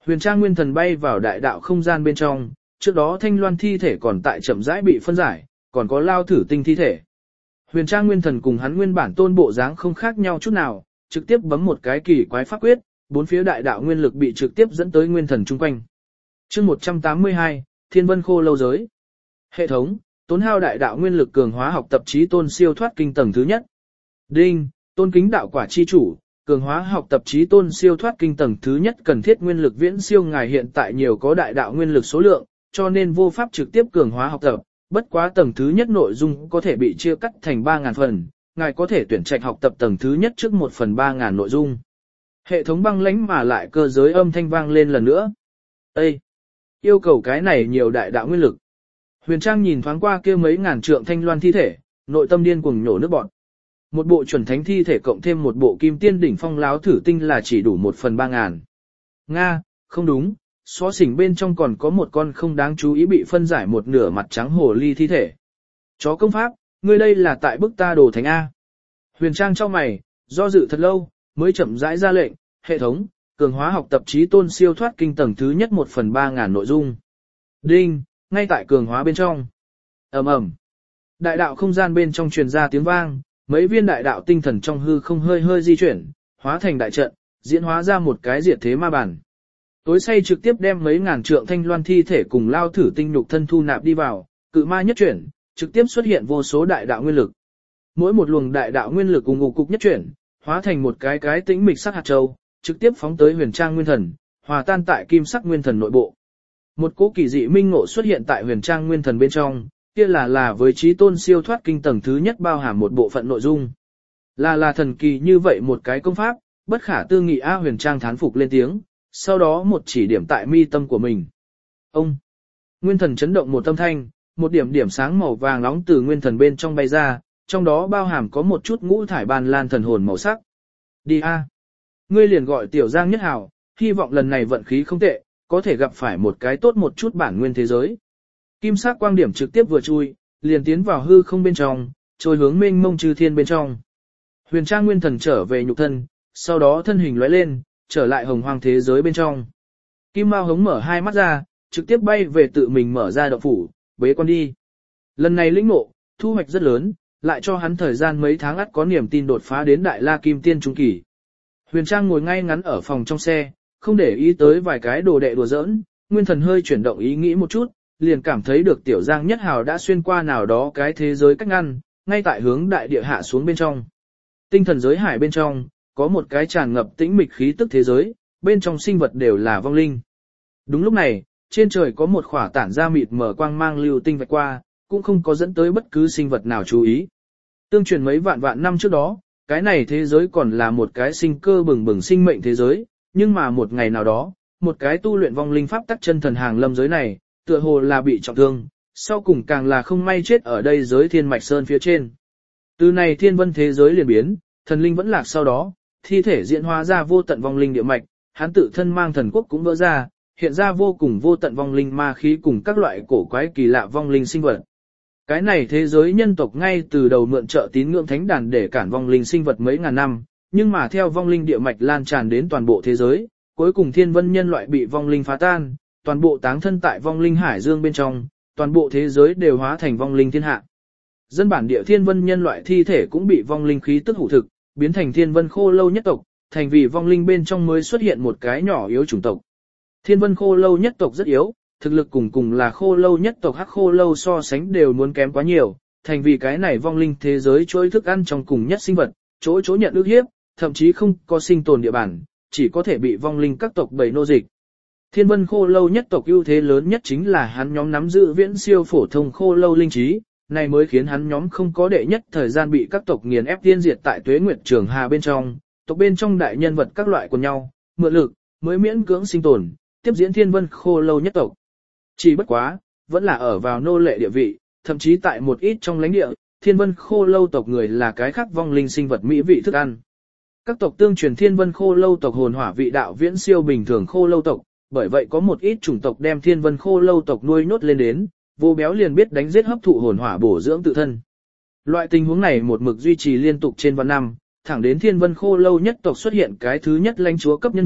Speaker 1: Huyền Trang Nguyên Thần bay vào đại đạo không gian bên trong, trước đó Thanh Loan thi thể còn tại chậm rãi bị phân giải, còn có Lao Thử Tinh thi thể. Huyền Trang Nguyên Thần cùng hắn nguyên bản tôn bộ dáng không khác nhau chút nào, trực tiếp bấm một cái kỳ quái pháp quyết, bốn phía đại đạo nguyên lực bị trực tiếp dẫn tới nguyên thần chung quanh. Chương một trăm tám mươi hai, Thiên Vân Khô Lâu giới. Hệ thống, tốn hao đại đạo nguyên lực cường hóa học tập chí tôn siêu thoát kinh tầng thứ nhất. Đinh, tôn kính đạo quả chi chủ, cường hóa học tập chí tôn siêu thoát kinh tầng thứ nhất cần thiết nguyên lực viễn siêu ngài hiện tại nhiều có đại đạo nguyên lực số lượng, cho nên vô pháp trực tiếp cường hóa học tập, bất quá tầng thứ nhất nội dung có thể bị chia cắt thành ba nghìn phần, ngài có thể tuyển trạch học tập tầng thứ nhất trước một phần ba nghìn nội dung. Hệ thống băng lãnh mà lại cơ giới âm thanh vang lên lần nữa. Ê! Yêu cầu cái này nhiều đại đạo nguyên lực. Huyền Trang nhìn thoáng qua kia mấy ngàn trượng thanh loan thi thể, nội tâm điên cuồng nhổ nước bọt. Một bộ chuẩn thánh thi thể cộng thêm một bộ kim tiên đỉnh phong láo thử tinh là chỉ đủ một phần ba ngàn. Nga, không đúng, xó xỉnh bên trong còn có một con không đáng chú ý bị phân giải một nửa mặt trắng hồ ly thi thể. Chó công pháp, ngươi đây là tại bức ta đồ thánh A. Huyền Trang cho mày, do dự thật lâu, mới chậm rãi ra lệnh, hệ thống, cường hóa học tập chí tôn siêu thoát kinh tầng thứ nhất một phần ba ngàn nội dung. Đinh, ngay tại cường hóa bên trong. Ầm ầm. Đại đạo không gian bên trong truyền ra tiếng vang, mấy viên đại đạo tinh thần trong hư không hơi hơi di chuyển, hóa thành đại trận, diễn hóa ra một cái diệt thế ma bản. Tối say trực tiếp đem mấy ngàn trượng thanh loan thi thể cùng lao thử tinh nhục thân thu nạp đi vào, cự ma nhất chuyển, trực tiếp xuất hiện vô số đại đạo nguyên lực. Mỗi một luồng đại đạo nguyên lực cùng ngục cục nhất chuyển, hóa thành một cái cái tĩnh mịch sắc hạt châu, trực tiếp phóng tới Huyền Trang Nguyên Thần, hòa tan tại kim sắc nguyên thần nội bộ. Một cỗ kỳ dị minh ngộ xuất hiện tại Huyền Trang Nguyên Thần bên trong, kia là là với chí tôn siêu thoát kinh tầng thứ nhất bao hàm một bộ phận nội dung. Là là thần kỳ như vậy một cái công pháp, bất khả tư nghị A. Huyền Trang thán phục lên tiếng, sau đó một chỉ điểm tại mi tâm của mình. Ông! Nguyên thần chấn động một âm thanh, một điểm điểm sáng màu vàng nóng từ nguyên thần bên trong bay ra, trong đó bao hàm có một chút ngũ thải ban lan thần hồn màu sắc. Đi A! Ngươi liền gọi Tiểu Giang Nhất Hào, hy vọng lần này vận khí không tệ, có thể gặp phải một cái tốt một chút bản nguyên thế giới. Kim sắc quang điểm trực tiếp vừa chui, liền tiến vào hư không bên trong, trôi hướng mênh mông chư thiên bên trong. Huyền Trang Nguyên Thần trở về nhục thân, sau đó thân hình lóe lên, trở lại hồng hoang thế giới bên trong. Kim Mao Hống mở hai mắt ra, trực tiếp bay về tự mình mở ra động phủ, bế quan đi. Lần này lĩnh ngộ, thu hoạch rất lớn, lại cho hắn thời gian mấy tháng ắt có niềm tin đột phá đến Đại La Kim Tiên trung kỳ. Huyền Trang ngồi ngay ngắn ở phòng trong xe, không để ý tới vài cái đồ đệ đùa giỡn, Nguyên Thần hơi chuyển động ý nghĩ một chút, liền cảm thấy được Tiểu Giang Nhất Hào đã xuyên qua nào đó cái thế giới cách ngăn, ngay tại hướng đại địa hạ xuống bên trong. Tinh thần giới hải bên trong, có một cái tràn ngập tĩnh mịch khí tức thế giới, bên trong sinh vật đều là vong linh. Đúng lúc này, trên trời có một khỏa tản ra mịt mờ quang mang lưu tinh vạch qua, cũng không có dẫn tới bất cứ sinh vật nào chú ý. Tương truyền mấy vạn vạn năm trước đó, cái này thế giới còn là một cái sinh cơ bừng bừng sinh mệnh thế giới, nhưng mà một ngày nào đó, một cái tu luyện vong linh pháp tắc chân thần hàng lâm giới này, tựa hồ là bị trọng thương, sau cùng càng là không may chết ở đây giới thiên mạch sơn phía trên. Từ này thiên vân thế giới liền biến, thần linh vẫn lạc sau đó, thi thể diễn hóa ra vô tận vong linh địa mạch, hắn tự thân mang thần quốc cũng vỡ ra, hiện ra vô cùng vô tận vong linh ma khí cùng các loại cổ quái kỳ lạ vong linh sinh vật. Cái này thế giới nhân tộc ngay từ đầu mượn trợ tín ngưỡng thánh đàn để cản vong linh sinh vật mấy ngàn năm, nhưng mà theo vong linh địa mạch lan tràn đến toàn bộ thế giới, cuối cùng thiên vân nhân loại bị vong linh phá tan, toàn bộ táng thân tại vong linh hải dương bên trong, toàn bộ thế giới đều hóa thành vong linh thiên hạ. Dân bản địa thiên vân nhân loại thi thể cũng bị vong linh khí tức hủ thực, biến thành thiên vân khô lâu nhất tộc, thành vì vong linh bên trong mới xuất hiện một cái nhỏ yếu chủng tộc. Thiên vân khô lâu nhất tộc rất yếu, thực lực cùng cùng là khô lâu nhất tộc hắc khô lâu so sánh đều muốn kém quá nhiều, thành vì cái này vong linh thế giới chuỗi thức ăn trong cùng nhất sinh vật, chỗ chỗ nhận ức hiếp, thậm chí không có sinh tồn địa bàn, chỉ có thể bị vong linh các tộc bầy nô dịch. Thiên vân khô lâu nhất tộc ưu thế lớn nhất chính là hắn nhóm nắm giữ viễn siêu phổ thông khô lâu linh trí, này mới khiến hắn nhóm không có đệ nhất thời gian bị các tộc nghiền ép tiên diệt tại Tuế Nguyệt Trường Hà bên trong, tộc bên trong đại nhân vật các loại của nhau, mượn lực, mới miễn cưỡng sinh tồn, tiếp diễn thiên vân khô lâu nhất tộc. Chỉ bất quá, vẫn là ở vào nô lệ địa vị, thậm chí tại một ít trong lãnh địa, thiên vân khô lâu tộc người là cái khác vong linh sinh vật mỹ vị thức ăn. Các tộc tương truyền thiên vân khô lâu tộc hồn hỏa vị đạo viễn siêu bình thường khô lâu tộc, bởi vậy có một ít chủng tộc đem thiên vân khô lâu tộc nuôi nhốt lên đến, vô béo liền biết đánh giết hấp thụ hồn hỏa bổ dưỡng tự thân. Loại tình huống này một mực duy trì liên tục trên vạn năm, thẳng đến thiên vân khô lâu nhất tộc xuất hiện cái thứ nhất lãnh chúa cấp nhân vật,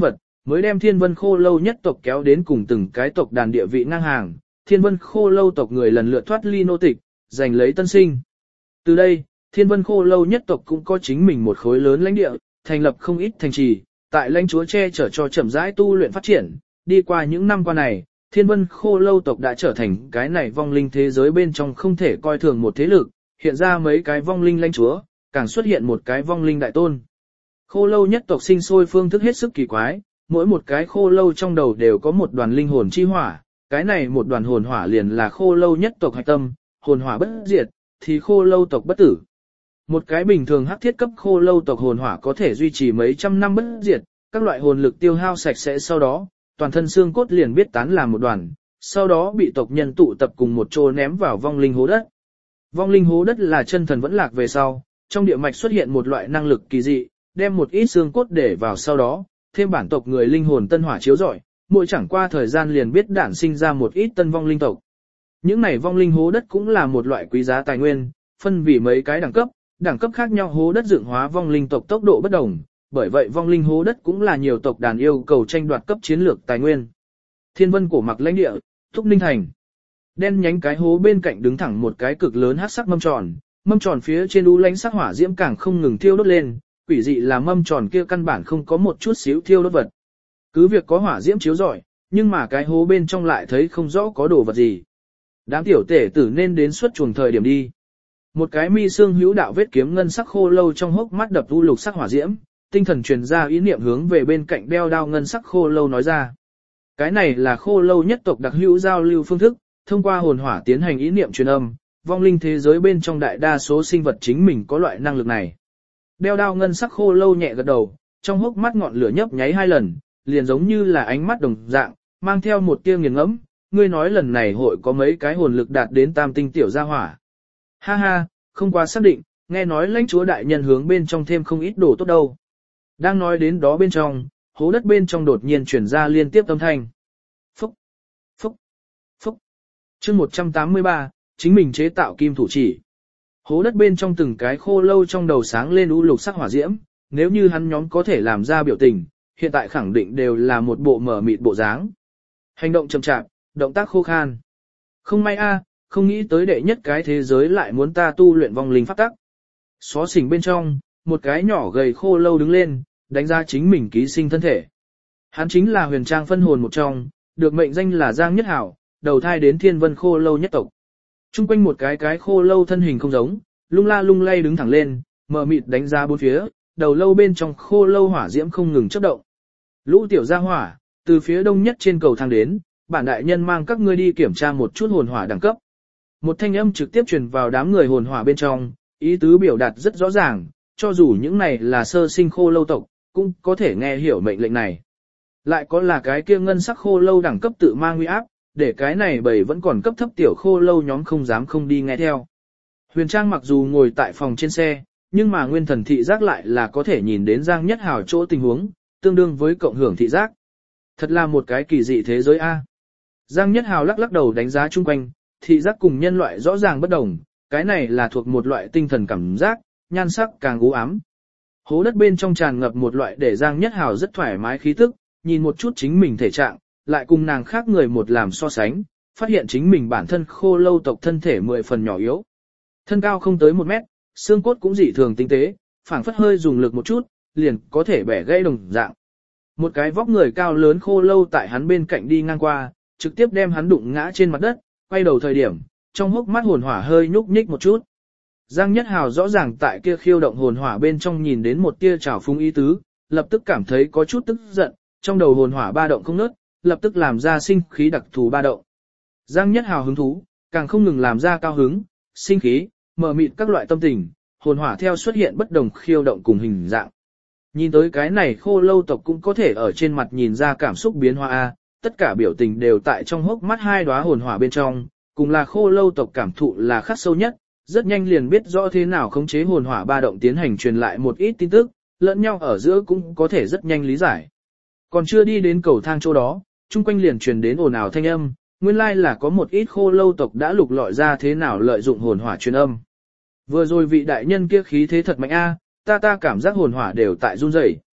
Speaker 1: mới đem Thiên Vân Khô Lâu nhất tộc kéo đến cùng từng cái tộc đàn địa vị ngang hàng, Thiên Vân Khô Lâu tộc người lần lượt thoát ly nô tịch, giành lấy tân sinh. Từ đây, Thiên Vân Khô Lâu nhất tộc cũng có chính mình một khối lớn lãnh địa, thành lập không ít thành trì, tại lãnh chúa che chở cho chậm rãi tu luyện phát triển, đi qua những năm qua này, Thiên Vân Khô Lâu tộc đã trở thành cái này vong linh thế giới bên trong không thể coi thường một thế lực, hiện ra mấy cái vong linh lãnh chúa, càng xuất hiện một cái vong linh đại tôn. Khô Lâu nhất tộc sinh sôi phương thức hết sức kỳ quái, mỗi một cái Khô Lâu trong đầu đều có một đoàn linh hồn chi hỏa, cái này một đoàn hồn hỏa liền là Khô Lâu nhất tộc hạch tâm, hồn hỏa bất diệt, thì Khô Lâu tộc bất tử. Một cái bình thường hắc thiết cấp Khô Lâu tộc hồn hỏa có thể duy trì mấy trăm năm bất diệt, các loại hồn lực tiêu hao sạch sẽ sau đó, toàn thân xương cốt liền biết tán làm một đoàn, sau đó bị tộc nhân tụ tập cùng một chỗ ném vào vong linh hố đất. Vong linh hố đất là chân thần vẫn lạc về sau, trong địa mạch xuất hiện một loại năng lực kỳ dị, đem một ít xương cốt để vào sau đó, thêm bản tộc người linh hồn tân hỏa chiếu rọi, mỗi chẳng qua thời gian liền biết đản sinh ra một ít tân vong linh tộc. Những này vong linh hố đất cũng là một loại quý giá tài nguyên, phân vì mấy cái đẳng cấp, đẳng cấp khác nhau hố đất dựng hóa vong linh tộc tốc độ bất đồng, bởi vậy vong linh hố đất cũng là nhiều tộc đàn yêu cầu tranh đoạt cấp chiến lược tài nguyên. Thiên Vân cổ mặc lãnh địa, Túc Ninh thành. Đen nhánh cái hố bên cạnh đứng thẳng một cái cực lớn hắc sắc mâm tròn, mâm tròn phía trên u lánh sắc hỏa diễm càng không ngừng thiêu đốt lên, quỷ dị là mâm tròn kia căn bản không có một chút xíu thiêu đốt vật. Cứ việc có hỏa diễm chiếu rọi, nhưng mà cái hố bên trong lại thấy không rõ có đồ vật gì. Đám tiểu tể tử nên đến suốt chuồng thời điểm đi. Một cái mi xương hữu đạo vết kiếm ngân sắc khô lâu trong hốc mắt đập u lục sắc hỏa diễm, tinh thần truyền ra ý niệm hướng về bên cạnh đeo đao ngân sắc khô lâu nói ra. Cái này là khô lâu nhất tộc đặc hữu giao lưu phương thức, thông qua hồn hỏa tiến hành ý niệm truyền âm, vong linh thế giới bên trong đại đa số sinh vật chính mình có loại năng lực này. Đeo đao ngân sắc khô lâu nhẹ gật đầu, trong hốc mắt ngọn lửa nhấp nháy hai lần, liền giống như là ánh mắt đồng dạng, mang theo một tia nghiền ngẫm, ngươi nói lần này hội có mấy cái hồn lực đạt đến tam tinh tiểu gia hỏa. Ha ha, không quá xác định, nghe nói lãnh chúa đại nhân hướng bên trong thêm không ít đồ tốt đâu. Đang nói đến đó bên trong, hố đất bên trong đột nhiên chuyển ra liên tiếp âm thanh. Phúc, phúc, phúc. chương một trăm tám mươi ba, chính mình chế tạo kim thủ chỉ. Hố đất bên trong từng cái khô lâu trong đầu sáng lên u lục sắc hỏa diễm, nếu như hắn nhóm có thể làm ra biểu tình, hiện tại khẳng định đều là một bộ mở mịt bộ dáng. Hành động chậm chạp, động tác khô khan. Không may a, không nghĩ tới đệ nhất cái thế giới lại muốn ta tu luyện vong linh pháp tắc. Xó xỉnh bên trong, một cái nhỏ gầy khô lâu đứng lên, đánh giá chính mình ký sinh thân thể. Hắn chính là huyền trang phân hồn một trong, được mệnh danh là Giang Nhất Hảo, đầu thai đến Thiên Vân khô lâu nhất tộc. Trung quanh một cái cái khô lâu thân hình không giống, lung la lung lay đứng thẳng lên, mờ mịt đánh giá bốn phía, đầu lâu bên trong khô lâu hỏa diễm không ngừng chớp động. Lũ tiểu gia hỏa, từ phía đông nhất trên cầu thang đến, bản đại nhân mang các ngươi đi kiểm tra một chút hồn hỏa đẳng cấp. Một thanh âm trực tiếp truyền vào đám người hồn hỏa bên trong, ý tứ biểu đạt rất rõ ràng, cho dù những này là sơ sinh khô lâu tộc, cũng có thể nghe hiểu mệnh lệnh này. Lại có là cái kia ngân sắc khô lâu đẳng cấp tự mang uy áp, để cái này bầy vẫn còn cấp thấp tiểu khô lâu nhóm không dám không đi nghe theo. Huyền Trang mặc dù ngồi tại phòng trên xe, nhưng mà nguyên thần thị giác lại là có thể nhìn đến Giang Nhất Hảo chỗ tình huống, tương đương với cộng hưởng thị giác. Thật là một cái kỳ dị thế giới a. Giang Nhất Hảo lắc lắc đầu đánh giá chung quanh, thị giác cùng nhân loại rõ ràng bất đồng, cái này là thuộc một loại tinh thần cảm giác, nhan sắc càng u ám. Hố đất bên trong tràn ngập một loại để Giang Nhất Hảo rất thoải mái khí tức, nhìn một chút chính mình thể trạng, lại cùng nàng khác người một làm so sánh, phát hiện chính mình bản thân khô lâu tộc thân thể mười phần nhỏ yếu. Thân cao không tới một mét, xương cốt cũng dị thường tinh tế, phảng phất hơi dùng lực một chút, liền có thể bẻ gãy đồng dạng. Một cái vóc người cao lớn khô lâu tại hắn bên cạnh đi ngang qua, trực tiếp đem hắn đụng ngã trên mặt đất, quay đầu thời điểm, trong hốc mắt hồn hỏa hơi nhúc nhích một chút. Giang Nhất Hào rõ ràng tại kia khiêu động hồn hỏa bên trong nhìn đến một tia trào phúng ý tứ, lập tức cảm thấy có chút tức giận, trong đầu hồn hỏa ba động không ngớt, lập tức làm ra sinh khí đặc thù ba động. Giang Nhất Hào hứng thú, càng không ngừng làm ra cao hứng, sinh khí, mờ mịt các loại tâm tình, hồn hỏa theo xuất hiện bất đồng khiêu động cùng hình dạng. Nhìn tới cái này khô lâu tộc cũng có thể ở trên mặt nhìn ra cảm xúc biến hóa a, tất cả biểu tình đều tại trong hốc mắt hai đóa hồn hỏa bên trong, cùng là khô lâu tộc cảm thụ là khắc sâu nhất, rất nhanh liền biết rõ thế nào khống chế hồn hỏa ba động tiến hành truyền lại một ít tin tức, lẫn nhau ở giữa cũng có thể rất nhanh lý giải. Còn chưa đi đến cầu thang chỗ đó, chung quanh liền truyền đến ồn ào thanh âm, nguyên lai là có một ít khô lâu tộc đã lục lọi ra thế nào lợi dụng hồn hỏa truyền âm. Vừa rồi vị đại nhân kia khí thế thật mạnh a, ta ta cảm giác hồn hỏa đều tại run rẩy.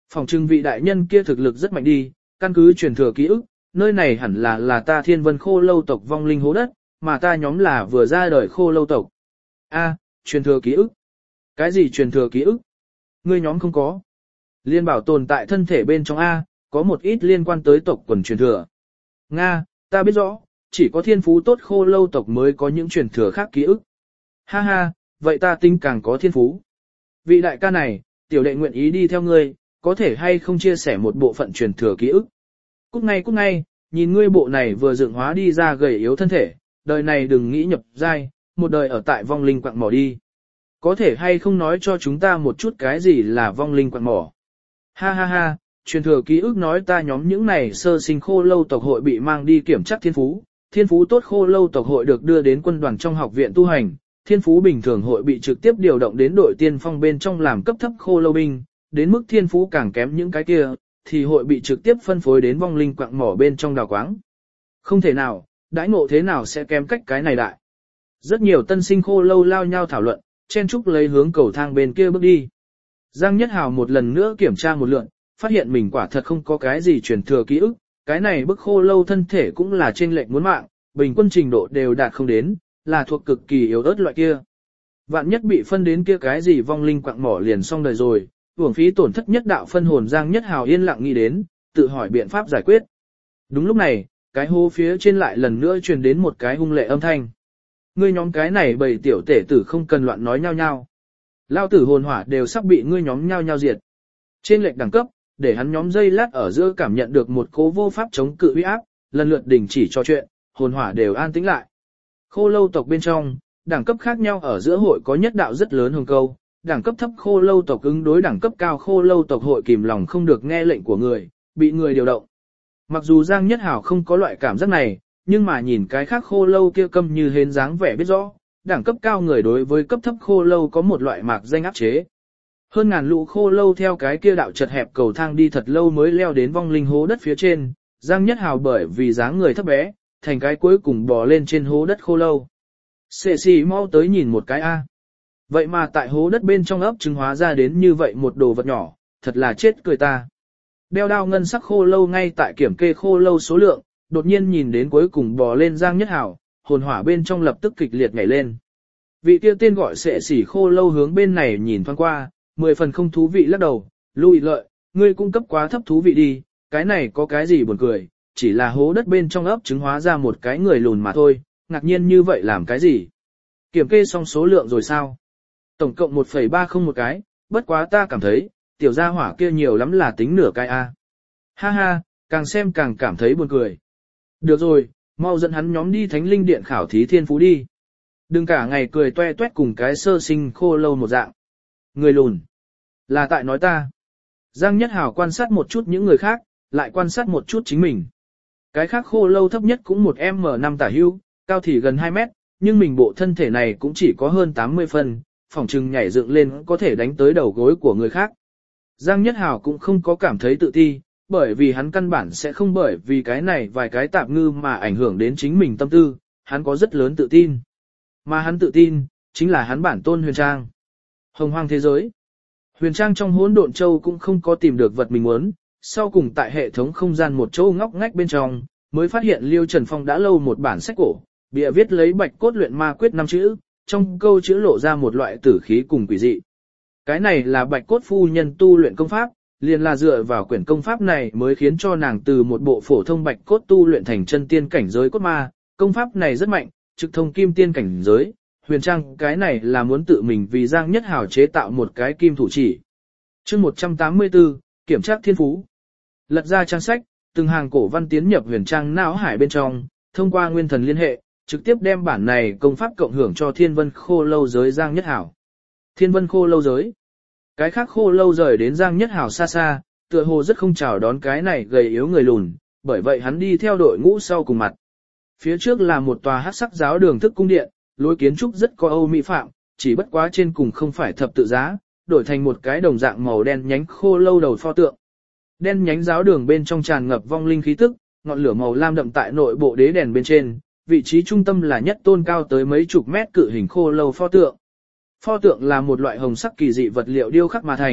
Speaker 1: Phòng trưng vị đại nhân kia thực lực rất mạnh đi, căn cứ truyền thừa ký ức, nơi này hẳn là là ta Thiên Vân Khô Lâu tộc vong linh hố đất, mà ta nhóm là vừa ra đời Khô Lâu tộc. A, truyền thừa ký ức. Cái gì truyền thừa ký ức? Ngươi nhóm không có. Liên bảo tồn tại thân thể bên trong A, có một ít liên quan tới tộc quần truyền thừa. Nga, ta biết rõ, chỉ có thiên phú tốt Khô Lâu tộc mới có những truyền thừa khác ký ức. Ha ha, vậy ta tính càng có thiên phú. Vị đại ca này, tiểu đệ nguyện ý đi theo ngươi, có thể hay không chia sẻ một bộ phận truyền thừa ký ức. Cút ngay cút ngay, nhìn ngươi bộ này vừa dựng hóa đi ra gầy yếu thân thể, đời này đừng nghĩ nhập giai, một đời ở tại vong linh quạng mỏ đi. Có thể hay không nói cho chúng ta một chút cái gì là vong linh quạng mỏ. Ha ha ha, truyền thừa ký ức nói ta nhóm những này sơ sinh Khô Lâu tộc hội bị mang đi kiểm tra thiên phú, thiên phú tốt Khô Lâu tộc hội được đưa đến quân đoàn trong học viện tu hành, thiên phú bình thường hội bị trực tiếp điều động đến đội tiên phong bên trong làm cấp thấp Khô Lâu binh, đến mức thiên phú càng kém những cái kia, thì hội bị trực tiếp phân phối đến vong linh quạng mỏ bên trong đào quáng. Không thể nào, đãi ngộ thế nào sẽ kém cách cái này đại. Rất nhiều tân sinh Khô Lâu lao nhau thảo luận, chen chúc lấy hướng cầu thang bên kia bước đi. Giang Nhất Hào một lần nữa kiểm tra một lượt, phát hiện mình quả thật không có cái gì truyền thừa ký ức, cái này bức Khô Lâu thân thể cũng là trên lệnh muốn mạng, bình quân trình độ đều đạt không đến, là thuộc cực kỳ yếu ớt loại kia. Vạn nhất bị phân đến kia cái gì vong linh quạng mỏ liền xong đời rồi, uổng phí tổn thất nhất đạo phân hồn. Giang Nhất Hào yên lặng nghĩ đến, tự hỏi biện pháp giải quyết. Đúng lúc này, cái hố phía trên lại lần nữa truyền đến một cái hung lệ âm thanh. Ngươi nhóm cái này bầy tiểu tể tử không cần loạn nói nhau nhau. Lao tử hồn hỏa đều sắp bị ngươi nhóm nhau nhau diệt. Trên lệch đẳng cấp, để hắn nhóm dây lát ở giữa cảm nhận được một cố vô pháp chống cự uy áp, lần lượt đình chỉ trò chuyện, hồn hỏa đều an tĩnh lại. Khô Lâu tộc bên trong, đẳng cấp khác nhau ở giữa hội có nhất đạo rất lớn hồng câu, đẳng cấp thấp Khô Lâu tộc ứng đối đẳng cấp cao Khô Lâu tộc hội kìm lòng không được nghe lệnh của người, bị người điều động. Mặc dù Giang Nhất Hảo không có loại cảm giác này, nhưng mà nhìn cái khác Khô Lâu kia câm như hến dáng vẻ biết rõ, đẳng cấp cao người đối với cấp thấp Khô Lâu có một loại mạc danh áp chế. Hơn ngàn lũ Khô Lâu theo cái kia đạo chật hẹp cầu thang đi thật lâu mới leo đến vong linh hố đất phía trên, Giang Nhất Hào bởi vì dáng người thấp bé, thành cái cuối cùng bò lên trên hố đất Khô Lâu. Xệ xì mau tới nhìn một cái a. Vậy mà tại hố đất bên trong ấp trứng hóa ra đến như vậy một đồ vật nhỏ, thật là chết cười ta. Đeo đao ngân sắc Khô Lâu ngay tại kiểm kê Khô Lâu số lượng, đột nhiên nhìn đến cuối cùng bò lên Giang Nhất Hào, hồn hỏa bên trong lập tức kịch liệt nhảy lên. Vị kia tên gọi Xệ xỉ Khô Lâu hướng bên này nhìn thoáng qua, mười phần không thú vị lắc đầu, Lùi lợi, ngươi cung cấp quá thấp thú vị đi, cái này có cái gì buồn cười, chỉ là hố đất bên trong ấp trứng hóa ra một cái người lùn mà thôi, ngạc nhiên như vậy làm cái gì? Kiểm kê xong số lượng rồi sao? Tổng cộng một phẩy ba không một cái, bất quá ta cảm thấy, tiểu gia hỏa kia nhiều lắm là tính nửa cái a. Ha ha, càng xem càng cảm thấy buồn cười. Được rồi, mau dẫn hắn nhóm đi Thánh Linh Điện khảo thí thiên phú đi. Đừng cả ngày cười toe toét cùng cái sơ sinh Khô Lâu một dạng. Người lùn. Là tại nói ta. Giang Nhất Hào quan sát một chút những người khác, lại quan sát một chút chính mình. Cái khác Khô Lâu thấp nhất cũng một em năm tả hưu, cao thì gần hai mét, nhưng mình bộ thân thể này cũng chỉ có hơn tám mươi phân, phỏng chừng nhảy dựng lên có thể đánh tới đầu gối của người khác. Giang Nhất Hào cũng không có cảm thấy tự ti, bởi vì hắn căn bản sẽ không bởi vì cái này vài cái tạp ngư mà ảnh hưởng đến chính mình tâm tư, hắn có rất lớn tự tin. Mà hắn tự tin, chính là hắn bản tôn Huyền Trang. Hồng hoang thế giới. Huyền Trang trong hỗn độn châu cũng không có tìm được vật mình muốn, sau cùng tại hệ thống không gian một chỗ ngóc ngách bên trong, mới phát hiện Liêu Trần Phong đã lâu một bản sách cổ, bìa viết lấy bạch cốt luyện ma quyết năm chữ, trong câu chữ lộ ra một loại tử khí cùng quỷ dị. Cái này là bạch cốt phu nhân tu luyện công pháp, liền là dựa vào quyển công pháp này mới khiến cho nàng từ một bộ phổ thông bạch cốt tu luyện thành chân tiên cảnh giới cốt ma, công pháp này rất mạnh, trực thông kim tiên cảnh giới. Huyền Trang cái này là muốn tự mình vì Giang Nhất Hào chế tạo một cái kim thủ chỉ. Chương một trăm tám mươi tư, kiểm tra thiên phú. Lật ra trang sách, từng hàng cổ văn tiến nhập Huyền Trang não hải bên trong, thông qua nguyên thần liên hệ, trực tiếp đem bản này công pháp cộng hưởng cho Thiên Vân Khô Lâu giới Giang Nhất Hào. Thiên Vân Khô Lâu giới. Cái khác Khô Lâu rời đến Giang Nhất Hào xa xa, tựa hồ rất không chào đón cái này gầy yếu người lùn, bởi vậy hắn đi theo đội ngũ sau cùng mặt. Phía trước là một tòa hắc sắc giáo đường thức cung điện, lối kiến trúc rất có Âu mỹ phạm, chỉ bất quá trên cùng không phải thập tự giá, đổi thành một cái đồng dạng màu đen nhánh Khô Lâu đầu pho tượng. Đen nhánh giáo đường bên trong tràn ngập vong linh khí tức, ngọn lửa màu lam đậm tại nội bộ đế đèn bên trên, vị trí trung tâm là nhất tôn cao tới mấy chục mét cự hình Khô Lâu pho tượng. Pho tượng là một loại hồng sắc kỳ dị vật liệu điêu khắc mà thành,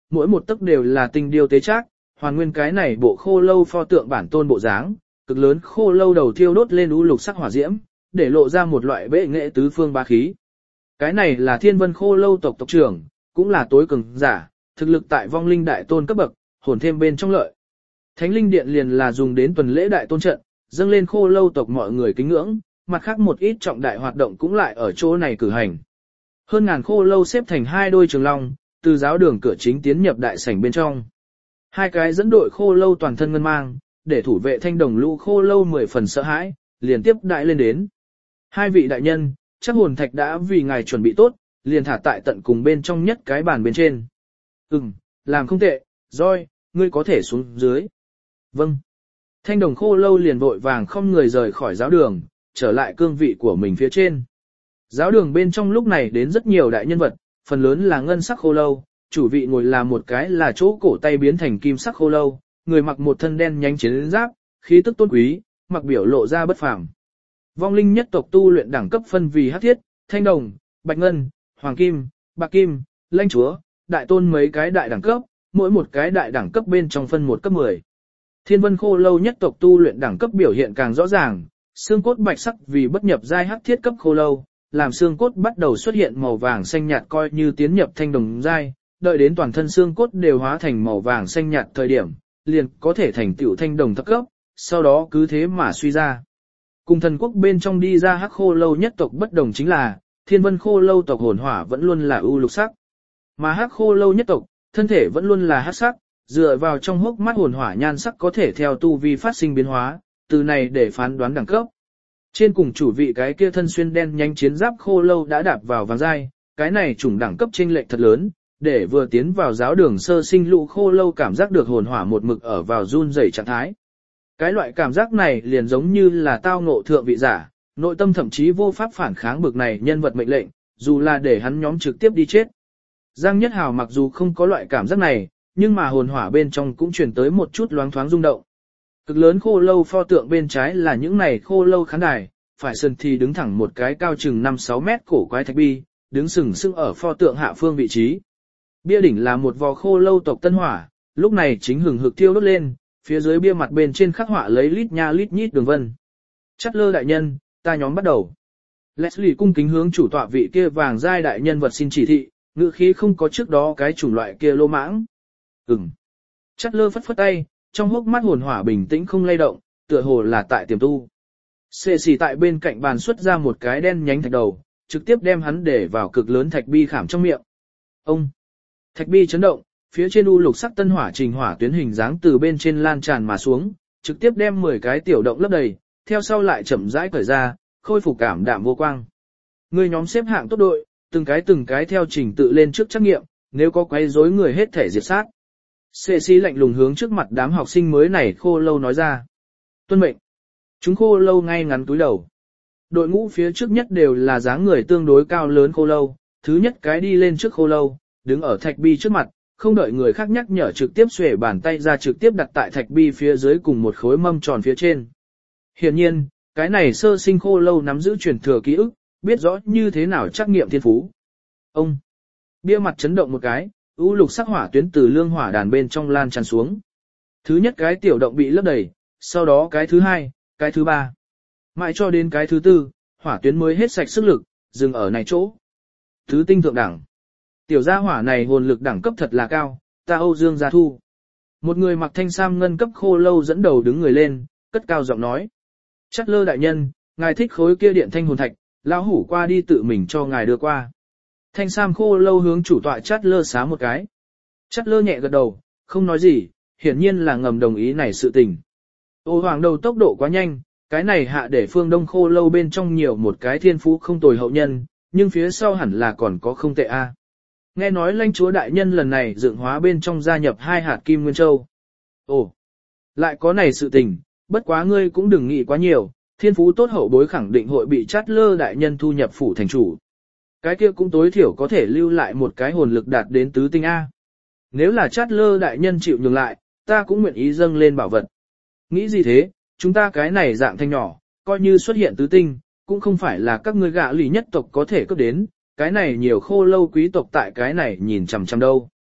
Speaker 1: mỗi một tấc đều là tinh điêu tế trác, hoàn nguyên cái này bộ khô lâu pho tượng bản tôn bộ dáng, cực lớn khô lâu đầu thiêu đốt lên u lục sắc hỏa diễm, để lộ ra một loại bệ nghệ tứ phương bá khí. Cái này là Thiên Vân Khô Lâu tộc tộc trưởng, cũng là tối cường giả, thực lực tại vong linh đại tôn cấp bậc, hồn thêm bên trong lợi. Thánh linh điện liền là dùng đến tuần lễ đại tôn trận, dâng lên khô lâu tộc mọi người kính ngưỡng, mặt khác một ít trọng đại hoạt động cũng lại ở chỗ này cử hành. Hơn ngàn khô lâu xếp thành hai đôi trường long, từ giáo đường cửa chính tiến nhập đại sảnh bên trong. Hai cái dẫn đội khô lâu toàn thân ngân mang, để thủ vệ thanh đồng lũ khô lâu mười phần sợ hãi, liền tiếp đại lên đến. Hai vị đại nhân, chắc hồn thạch đã vì ngài chuẩn bị tốt, liền thả tại tận cùng bên trong nhất cái bàn bên trên. Ừm, làm không tệ, Roi, ngươi có thể xuống dưới. Vâng. Thanh đồng khô lâu liền vội vàng không người rời khỏi giáo đường, trở lại cương vị của mình phía trên. Giáo đường bên trong lúc này đến rất nhiều đại nhân vật, phần lớn là ngân sắc khô lâu, chủ vị ngồi là một cái là chỗ cổ tay biến thành kim sắc khô lâu, người mặc một thân đen nhánh chiến giáp, khí tức tôn quý, mặc biểu lộ ra bất phàm. Vong linh nhất tộc tu luyện đẳng cấp phân vì hắc thiết, thanh đồng, bạch ngân, hoàng kim, bạc kim, lãnh chúa, đại tôn mấy cái đại đẳng cấp, mỗi một cái đại đẳng cấp bên trong phân một cấp mười. Thiên Vân Khô Lâu nhất tộc tu luyện đẳng cấp biểu hiện càng rõ ràng, xương cốt bạch sắc vì bất nhập giai hắc thiết cấp khô lâu, làm xương cốt bắt đầu xuất hiện màu vàng xanh nhạt coi như tiến nhập thanh đồng giai, đợi đến toàn thân xương cốt đều hóa thành màu vàng xanh nhạt thời điểm, liền có thể thành tựu thanh đồng thất cấp, sau đó cứ thế mà suy ra. Cùng thần quốc bên trong đi ra hắc khô lâu nhất tộc bất đồng chính là, Thiên Vân Khô Lâu tộc hồn hỏa vẫn luôn là ưu lục sắc, mà hắc khô lâu nhất tộc, thân thể vẫn luôn là hắc sắc, dựa vào trong hốc mắt hồn hỏa nhan sắc có thể theo tu vi phát sinh biến hóa, từ này để phán đoán đẳng cấp. Trên cùng chủ vị cái kia thân xuyên đen nhanh chiến giáp khô lâu đã đạp vào vàng giai, cái này chủng đẳng cấp chênh lệch thật lớn, để vừa tiến vào giáo đường sơ sinh lũ khô lâu cảm giác được hồn hỏa một mực ở vào run rẩy trạng thái. Cái loại cảm giác này liền giống như là tao ngộ thượng vị giả, nội tâm thậm chí vô pháp phản kháng bực này nhân vật mệnh lệnh, dù là để hắn nhóm trực tiếp đi chết. Giang Nhất Hào mặc dù không có loại cảm giác này, nhưng mà hồn hỏa bên trong cũng truyền tới một chút loáng thoáng rung động. Cực lớn khô lâu pho tượng bên trái là những này khô lâu khán đài, phải sân thì đứng thẳng một cái cao chừng năm sáu mét cổ quái thạch bi, đứng sừng sững ở pho tượng hạ phương vị trí. Bia đỉnh là một vò khô lâu tộc tân hỏa, lúc này chính hừng hực thiêu đốt lên, phía dưới bia mặt bên trên khắc họa lấy lít nha lít nhít đường vân. Chắt lơ đại nhân, ta nhóm bắt đầu. Leslie cung kính hướng chủ tọa vị kia vàng giai đại nhân vật xin chỉ thị, ngữ khí không có trước đó cái chủng loại kia lô mãng. Ừm. Chắt lơ phất phất tay, trong hốc mắt hồn hỏa bình tĩnh không lay động, tựa hồ là tại tiềm tu. Xê xì tại bên cạnh bàn xuất ra một cái đen nhánh thạch đầu, trực tiếp đem hắn để vào cực lớn thạch bi khảm trong miệng. Ông. Thạch bi chấn động, phía trên u lục sắc tân hỏa trình hỏa tuyến hình dáng từ bên trên lan tràn mà xuống, trực tiếp đem mười cái tiểu động lấp đầy, theo sau lại chậm rãi cởi ra, khôi phục cảm đạm vô quang. Người nhóm xếp hạng tốt đội, từng cái từng cái theo trình tự lên trước trắc nghiệm, nếu có quấy rối người hết thể diệt sát. Xê xí lạnh lùng hướng trước mặt đám học sinh mới này khô lâu nói ra. Tuân mệnh. Chúng khô lâu ngay ngắn túi đầu. Đội ngũ phía trước nhất đều là dáng người tương đối cao lớn khô lâu, thứ nhất cái đi lên trước khô lâu, đứng ở thạch bi trước mặt, không đợi người khác nhắc nhở trực tiếp xuề bàn tay ra trực tiếp đặt tại thạch bi phía dưới cùng một khối mâm tròn phía trên. Hiển nhiên, cái này sơ sinh khô lâu nắm giữ truyền thừa ký ức, biết rõ như thế nào trắc nghiệm thiên phú. Ông. Bia mặt chấn động một cái, u lục sắc hỏa tuyến từ lương hỏa đàn bên trong lan tràn xuống. Thứ nhất cái tiểu động bị lấp đầy, sau đó cái thứ hai, cái thứ ba. Mãi cho đến cái thứ tư, hỏa tuyến mới hết sạch sức lực, dừng ở này chỗ. Thứ tinh thượng đẳng. Tiểu gia hỏa này hồn lực đẳng cấp thật là cao, ta Âu Dương Gia Thu. Một người mặc thanh sam ngân cấp khô lâu dẫn đầu đứng người lên, cất cao giọng nói. Chắt lơ đại nhân, ngài thích khối kia điện thanh hồn thạch, lão hủ qua đi tự mình cho ngài đưa qua. Thanh sam khô lâu hướng chủ tọa chắt lơ xá một cái. Chắt lơ nhẹ gật đầu, không nói gì, hiển nhiên là ngầm đồng ý này sự tình. Ô hoàng đầu tốc độ quá nhanh, cái này hạ để phương đông khô lâu bên trong nhiều một cái thiên phú không tồi hậu nhân, nhưng phía sau hẳn là còn có không tệ a. Nghe nói lãnh chúa đại nhân lần này dựng hóa bên trong gia nhập hai hạt kim nguyên châu. Ồ, lại có này sự tình, bất quá ngươi cũng đừng nghĩ quá nhiều, thiên phú tốt hậu bối khẳng định hội bị chát lơ đại nhân thu nhập phủ thành chủ. Cái kia cũng tối thiểu có thể lưu lại một cái hồn lực đạt đến tứ tinh A. Nếu là chát lơ đại nhân chịu nhường lại, ta cũng nguyện ý dâng lên bảo vật. Nghĩ gì thế, chúng ta cái này dạng thanh nhỏ, coi như xuất hiện tứ tinh, cũng không phải là các ngươi gạ lì nhất tộc có thể cấp đến, cái này nhiều khô lâu quý tộc tại cái này nhìn chằm chằm đâu.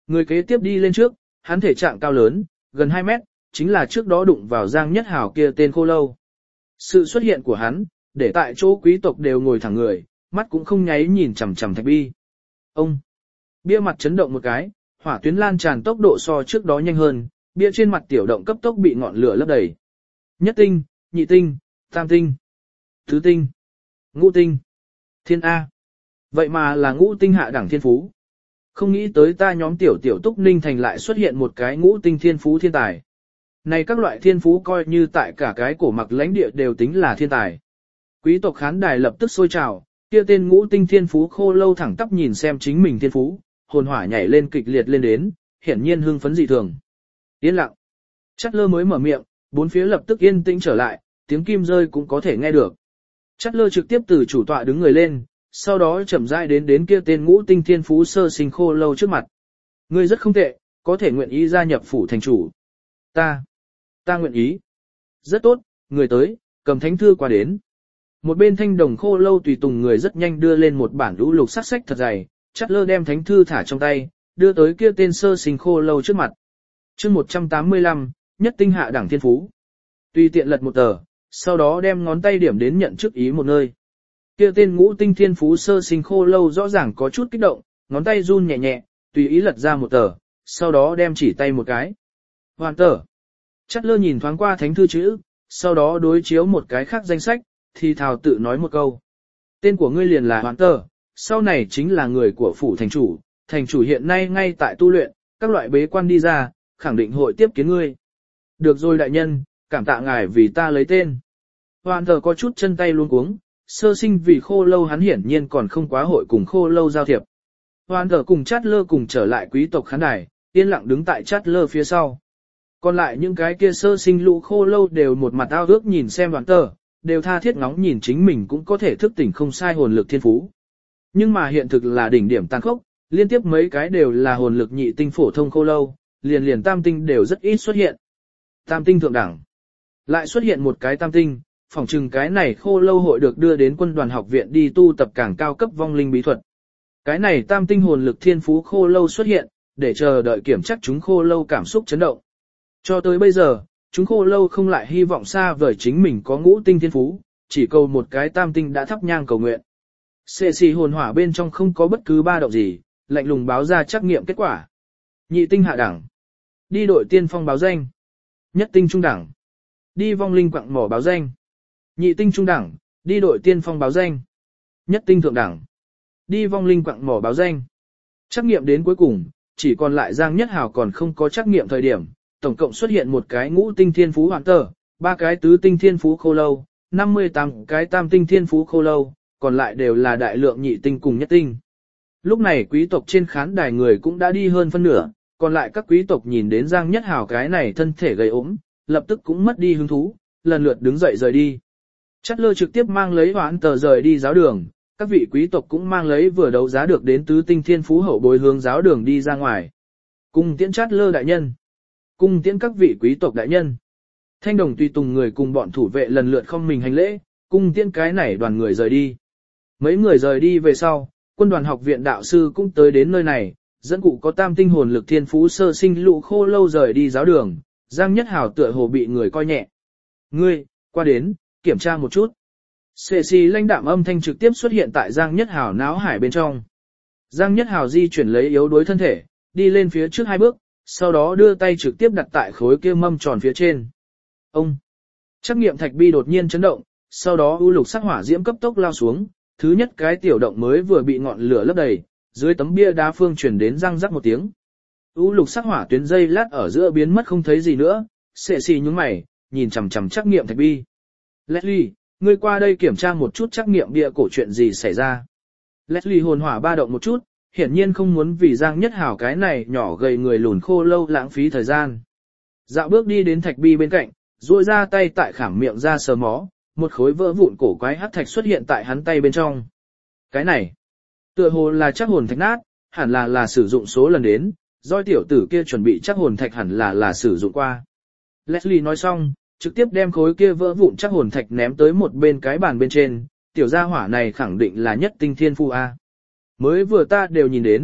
Speaker 1: Người kế tiếp đi lên trước, hắn thể trạng cao lớn, gần hai mét, chính là trước đó đụng vào Giang Nhất Hảo kia tên khô lâu. Sự xuất hiện của hắn, để tại chỗ quý tộc đều ngồi thẳng người, mắt cũng không nháy nhìn chằm chằm Thạch Bi. Ông! Bia mặt chấn động một cái, hỏa tuyến lan tràn tốc độ so trước đó nhanh hơn, bia trên mặt tiểu động cấp tốc bị ngọn lửa lấp đầy. Nhất tinh, nhị tinh, tam tinh, tứ tinh, ngũ tinh, thiên A. Vậy mà là ngũ tinh hạ đẳng thiên phú. Không nghĩ tới ta nhóm tiểu tiểu Túc Ninh Thành lại xuất hiện một cái ngũ tinh thiên phú thiên tài. Này các loại thiên phú coi như tại cả cái cổ mặc lãnh địa đều tính là thiên tài. Quý tộc khán đài lập tức sôi trào, kia tên ngũ tinh thiên phú khô lâu thẳng tắp nhìn xem chính mình thiên phú, hồn hỏa nhảy lên kịch liệt lên đến, hiển nhiên hưng phấn dị thường. Yên lặng. Chát lơ mới mở miệng, bốn phía lập tức yên tĩnh trở lại, tiếng kim rơi cũng có thể nghe được. Chát lơ trực tiếp từ chủ tọa đứng người lên, sau đó chậm rãi đến đến kia tên ngũ tinh thiên phú sơ sinh khô lâu trước mặt. Ngươi rất không tệ, có thể nguyện ý gia nhập phủ thành chủ. Ta, ta nguyện ý. Rất tốt, người tới, cầm thánh thư qua đến. Một bên thanh đồng khô lâu tùy tùng người rất nhanh đưa lên một bản lũ lục sắc sách thật dày, Chát lơ đem thánh thư thả trong tay, đưa tới kia tên sơ sinh khô lâu trước mặt. Chương một trăm tám mươi lăm, nhất tinh hạ đẳng thiên phú. Tùy tiện lật một tờ, sau đó đem ngón tay điểm đến nhận chức ý một nơi. Kia tên ngũ tinh thiên phú sơ sinh khô lâu rõ ràng có chút kích động, ngón tay run nhẹ nhẹ, tùy ý lật ra một tờ, sau đó đem chỉ tay một cái. Hoàn tờ. Chát lơ nhìn thoáng qua thánh thư chữ, sau đó đối chiếu một cái khác danh sách, thì thào tự nói một câu. Tên của ngươi liền là Hoàn tờ, sau này chính là người của phủ thành chủ, thành chủ hiện nay ngay tại tu luyện, các loại bế quan đi ra, khẳng định hội tiếp kiến ngươi. Được rồi đại nhân, cảm tạ ngài vì ta lấy tên. Hoàn tờ có chút chân tay luống cuống, sơ sinh vì khô lâu hắn hiển nhiên còn không quá hội cùng khô lâu giao thiệp. Hoàn tờ cùng Chát lơ cùng trở lại quý tộc khán đài, yên lặng đứng tại Chát lơ phía sau. Còn lại những cái kia sơ sinh lũ khô lâu đều một mặt ao ước nhìn xem Hoàn tờ, đều tha thiết ngóng nhìn chính mình cũng có thể thức tỉnh không sai hồn lực thiên phú. Nhưng mà hiện thực là đỉnh điểm tàn khốc, liên tiếp mấy cái đều là hồn lực nhị tinh phổ thông khô lâu, liền liền tam tinh đều rất ít xuất hiện. Tam tinh thượng đẳng. Lại xuất hiện một cái tam tinh, phỏng chừng cái này khô lâu hội được đưa đến quân đoàn học viện đi tu tập càng cao cấp vong linh bí thuật. Cái này tam tinh hồn lực thiên phú khô lâu xuất hiện, để chờ đợi kiểm chắc chúng khô lâu cảm xúc chấn động. Cho tới bây giờ, chúng khô lâu không lại hy vọng xa vời chính mình có ngũ tinh thiên phú, chỉ cầu một cái tam tinh đã thắp nhang cầu nguyện. Xệ xì hồn hỏa bên trong không có bất cứ ba động gì, lạnh lùng báo ra trắc nghiệm kết quả. Nhị tinh hạ đẳng. Đi đội tiên phong báo danh. Nhất tinh trung đẳng. Đi vong linh quặng mỏ báo danh. Nhị tinh trung đẳng. Đi đội tiên phong báo danh. Nhất tinh thượng đẳng. Đi vong linh quặng mỏ báo danh. Trắc nghiệm đến cuối cùng, chỉ còn lại Giang Nhất Hào còn không có trắc nghiệm thời điểm, tổng cộng xuất hiện một cái ngũ tinh thiên phú hoàn tờ, ba cái tứ tinh thiên phú khô lâu, năm mươi tám cái tam tinh thiên phú khô lâu, còn lại đều là đại lượng nhị tinh cùng nhất tinh. Lúc này quý tộc trên khán đài người cũng đã đi hơn phân nửa, còn lại các quý tộc nhìn đến Giang Nhất Hào cái này thân thể gầy ốm, lập tức cũng mất đi hứng thú, lần lượt đứng dậy rời đi. Chát lơ trực tiếp mang lấy hoán tờ rời đi giáo đường, các vị quý tộc cũng mang lấy vừa đấu giá được đến tứ tinh thiên phú hậu bối hướng giáo đường đi ra ngoài. Cung tiễn Chát lơ đại nhân. Cung tiễn các vị quý tộc đại nhân. Thanh đồng tùy tùng người cùng bọn thủ vệ lần lượt không mình hành lễ, cung tiễn cái này đoàn người rời đi. Mấy người rời đi về sau, quân đoàn học viện đạo sư cũng tới đến nơi này, dẫn cụ có tam tinh hồn lực thiên phú sơ sinh lũ khô lâu rời đi giáo đường, Giang Nhất Hào tựa hồ bị người coi nhẹ. Ngươi, qua đến, kiểm tra một chút. Xệ xì lãnh đạm âm thanh trực tiếp xuất hiện tại Giang Nhất Hào náo hải bên trong. Giang Nhất Hào di chuyển lấy yếu đuối thân thể, đi lên phía trước hai bước, sau đó đưa tay trực tiếp đặt tại khối kia mâm tròn phía trên. Ông! Trắc nghiệm thạch bi đột nhiên chấn động, sau đó u lục sắc hỏa diễm cấp tốc lao xuống, thứ nhất cái tiểu động mới vừa bị ngọn lửa lấp đầy, dưới tấm bia đá phương truyền đến răng rắc một tiếng. U lục sắc hỏa tuyến dây lát ở giữa biến mất không thấy gì nữa, xệ xì nhướng mày, nhìn chằm chằm trắc nghiệm thạch bi. Leslie, ngươi qua đây kiểm tra một chút trắc nghiệm bia cổ chuyện gì xảy ra. Leslie hồn hỏa ba động một chút, hiển nhiên không muốn vì Giang Nhất Hảo cái này nhỏ gầy người lùn khô lâu lãng phí thời gian. Dạo bước đi đến thạch bi bên cạnh, duỗi ra tay tại khảm miệng ra sờ mó, một khối vỡ vụn cổ quái hắc thạch xuất hiện tại hắn tay bên trong. Cái này, tựa hồ là chắc hồn thạch nát, hẳn là là sử dụng số lần đến, doi tiểu tử kia chuẩn bị chắc hồn thạch hẳn là là sử dụng qua. Leslie nói xong, trực tiếp đem khối kia vỡ vụn chắc hồn thạch ném tới một bên cái bàn bên trên, tiểu gia hỏa này khẳng định là nhất tinh thiên phu A. Mới vừa ta đều nhìn đến,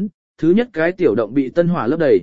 Speaker 1: Thứ nhất cái tiểu động bị tân hỏa lấp đầy.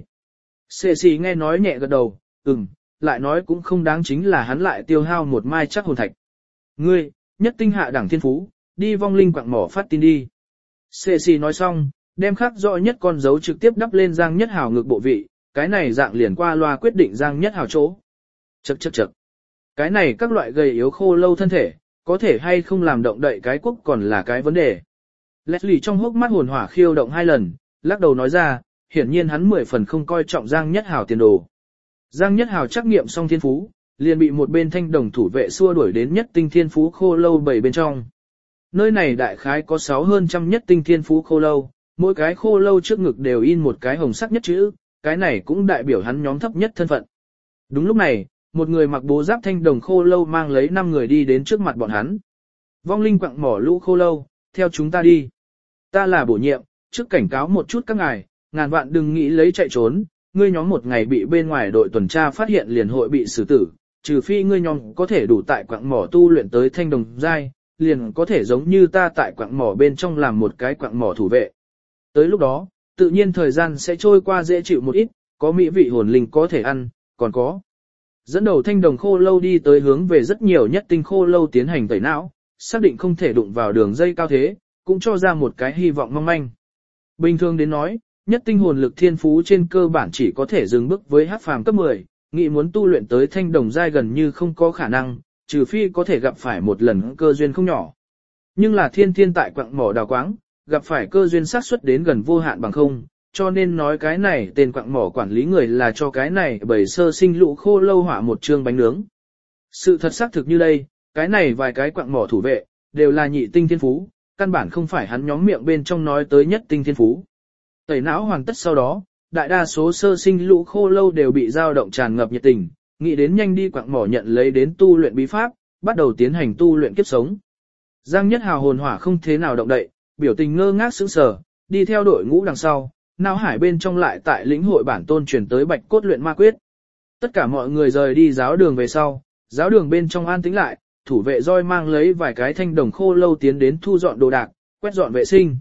Speaker 1: Xệ xì nghe nói nhẹ gật đầu, ừm, lại nói cũng không đáng chính là hắn lại tiêu hao một mai chắc hồn thạch. Ngươi, nhất tinh hạ đẳng thiên phú, đi vong linh quạng mỏ phát tin đi. Xệ xì nói xong, đem khắc rõ nhất con dấu trực tiếp đắp lên Giang Nhất Hào ngực bộ vị, cái này dạng liền qua loa quyết định Giang Nhất Hào chỗ. Chậc chậc chậc. Cái này các loại gầy yếu khô lâu thân thể, có thể hay không làm động đậy cái quốc còn là cái vấn đề. Leslie trong hốc mắt hồn hỏa khiêu động hai lần, lắc đầu nói ra, hiển nhiên hắn mười phần không coi trọng Giang Nhất Hào tiền đồ. Giang Nhất Hào trắc nghiệm xong thiên phú, liền bị một bên thanh đồng thủ vệ xua đuổi đến nhất tinh thiên phú khô lâu bảy bên trong. Nơi này đại khái có sáu hơn trăm nhất tinh thiên phú khô lâu, mỗi cái khô lâu trước ngực đều in một cái hồng sắc nhất chữ, cái này cũng đại biểu hắn nhóm thấp nhất thân phận. Đúng lúc này, một người mặc bố giáp thanh đồng khô lâu mang lấy năm người đi đến trước mặt bọn hắn. Vong linh quặng mỏ lũ khô lâu, theo chúng ta đi. Ta là bổ nhiệm, trước cảnh cáo một chút các ngài, ngàn vạn đừng nghĩ lấy chạy trốn, ngươi nhóm một ngày bị bên ngoài đội tuần tra phát hiện liền hội bị xử tử, trừ phi ngươi nhóm có thể đủ tại quặng mỏ tu luyện tới thanh đồng giai, liền có thể giống như ta tại quặng mỏ bên trong làm một cái quặng mỏ thủ vệ. Tới lúc đó, tự nhiên thời gian sẽ trôi qua dễ chịu một ít, có mỹ vị hồn linh có thể ăn, còn có. Dẫn đầu thanh đồng khô lâu đi tới hướng về rất nhiều nhất tinh khô lâu tiến hành tẩy não, xác định không thể đụng vào đường dây cao thế, cũng cho ra một cái hy vọng mong manh. Bình thường đến nói, nhất tinh hồn lực thiên phú trên cơ bản chỉ có thể dừng bước với hắc phàm cấp mười, nghĩ muốn tu luyện tới thanh đồng giai gần như không có khả năng, trừ phi có thể gặp phải một lần cơ duyên không nhỏ. Nhưng là thiên thiên tại quặng mỏ đào quáng, gặp phải cơ duyên xác suất đến gần vô hạn bằng không, cho nên nói cái này tên quặng mỏ quản lý người là cho cái này bởi sơ sinh lũ khô lâu hỏa một trương bánh nướng. Sự thật xác thực như đây, cái này vài cái quặng mỏ thủ vệ, đều là nhị tinh thiên phú, căn bản không phải hắn nhóm miệng bên trong nói tới nhất tinh thiên phú. Tẩy não hoàn tất sau đó, đại đa số sơ sinh lũ khô lâu đều bị dao động tràn ngập nhiệt tình, nghĩ đến nhanh đi quặng mỏ nhận lấy đến tu luyện bí pháp, bắt đầu tiến hành tu luyện kiếp sống. Giang Nhất Hào hồn hỏa không thế nào động đậy, biểu tình ngơ ngác sững sờ, đi theo đội ngũ đằng sau, não hải bên trong lại tại lĩnh hội bản tôn truyền tới bạch cốt luyện ma quyết. Tất cả mọi người rời đi giáo đường về sau, giáo đường bên trong an tĩnh lại, thủ vệ roi mang lấy vài cái thanh đồng khô lâu tiến đến thu dọn đồ đạc, quét dọn vệ sinh.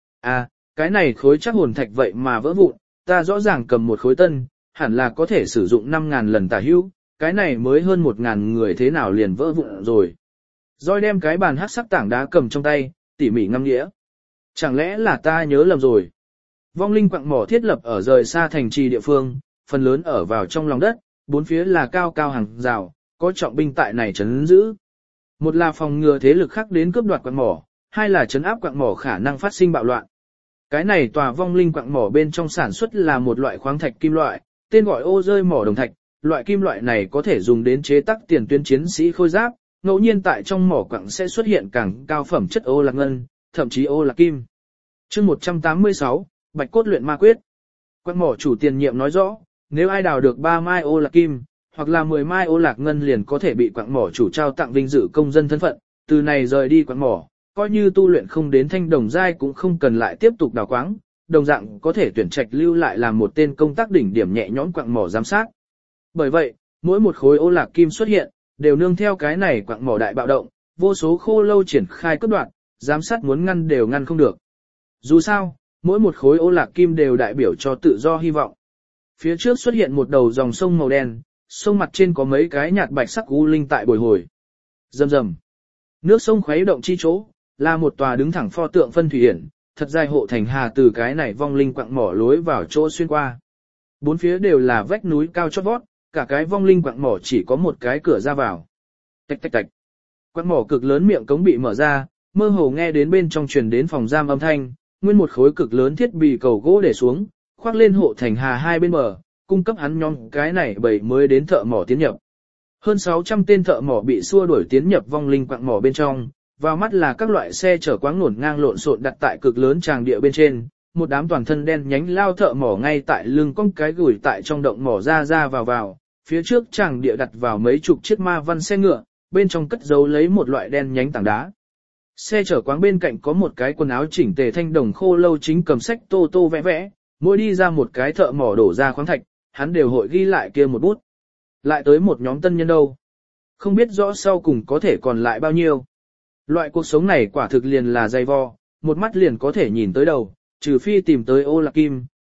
Speaker 1: À, cái này khối chắc hồn thạch vậy mà vỡ vụn, ta rõ ràng cầm một khối tân, hẳn là có thể sử dụng năm ngàn lần tả hữu, cái này mới hơn một ngàn người thế nào liền vỡ vụn rồi. Roi đem cái bàn hắc sắc tảng đá cầm trong tay, tỉ mỉ ngâm nghĩa. Chẳng lẽ là ta nhớ lầm rồi? Vong linh quặng mỏ thiết lập ở rời xa thành trì địa phương, phần lớn ở vào trong lòng đất, bốn phía là cao cao hàng rào, có trọng binh tại này trấn giữ. Một là phòng ngừa thế lực khác đến cướp đoạt quặng mỏ, hai là trấn áp quặng mỏ khả năng phát sinh bạo loạn. Cái này tòa vong linh quặng mỏ bên trong sản xuất là một loại khoáng thạch kim loại, tên gọi ô rơi mỏ đồng thạch, loại kim loại này có thể dùng đến chế tác tiền tuyến chiến sĩ khôi giáp, ngẫu nhiên tại trong mỏ quặng sẽ xuất hiện càng cao phẩm chất ô lạc ngân, thậm chí ô lạc kim. Chương một trăm tám mươi sáu, Bạch cốt luyện ma quyết. Quặng mỏ chủ tiền nhiệm nói rõ, nếu ai đào được ba mai ô lạc kim, hoặc là mười mai ô lạc ngân liền có thể bị quặng mỏ chủ trao tặng vinh dự công dân thân phận, từ này rời đi quặng mỏ, coi như tu luyện không đến thanh đồng giai cũng không cần lại tiếp tục đào quáng, đồng dạng có thể tuyển trạch lưu lại làm một tên công tác đỉnh điểm nhẹ nhõm quặng mỏ giám sát. Bởi vậy, mỗi một khối ô lạc kim xuất hiện, đều nương theo cái này quặng mỏ đại bạo động, vô số khô lâu triển khai cướp đoạt, giám sát muốn ngăn đều ngăn không được. Dù sao, mỗi một khối ô lạc kim đều đại biểu cho tự do hy vọng. Phía trước xuất hiện một đầu dòng sông màu đen, sông mặt trên có mấy cái nhạt bạch sắc u linh tại bồi hồi. Rầm rầm. Nước sông khuấy động chi chỗ, là một tòa đứng thẳng pho tượng phân thủy hiển, thật dài hộ thành hà từ cái này vong linh quặng mỏ lối vào chỗ xuyên qua. Bốn phía đều là vách núi cao chót vót, cả cái vong linh quặng mỏ chỉ có một cái cửa ra vào. Tạch tạch tạch. Quặng mỏ cực lớn miệng cống bị mở ra, mơ hồ nghe đến bên trong truyền đến phòng giam âm thanh, nguyên một khối cực lớn thiết bị cầu gỗ để xuống, khoác lên hộ thành hà hai bên bờ, cung cấp hắn nhóm cái này bảy mới đến thợ mỏ tiến nhập. Hơn sáu trăm tên thợ mỏ bị xua đuổi tiến nhập vong linh quặng mỏ bên trong, vào mắt là các loại xe chở quáng nổn ngang lộn xộn đặt tại cực lớn tràng địa bên trên, một đám toàn thân đen nhánh lao thợ mỏ ngay tại lưng cong cái gửi tại trong động mỏ ra ra vào vào, phía trước tràng địa đặt vào mấy chục chiếc ma văn xe ngựa, bên trong cất giấu lấy một loại đen nhánh tảng đá. Xe chở quáng bên cạnh có một cái quần áo chỉnh tề thanh đồng khô lâu chính cầm sách tô tô vẽ vẽ, mỗi đi ra một cái thợ mỏ đổ ra khoáng thạch, hắn đều hội ghi lại kia một bút. Lại tới một nhóm tân nhân đâu. Không biết rõ sau cùng có thể còn lại bao nhiêu. Loại cuộc sống này quả thực liền là dày vò, một mắt liền có thể nhìn tới đầu, trừ phi tìm tới ô lạc kim,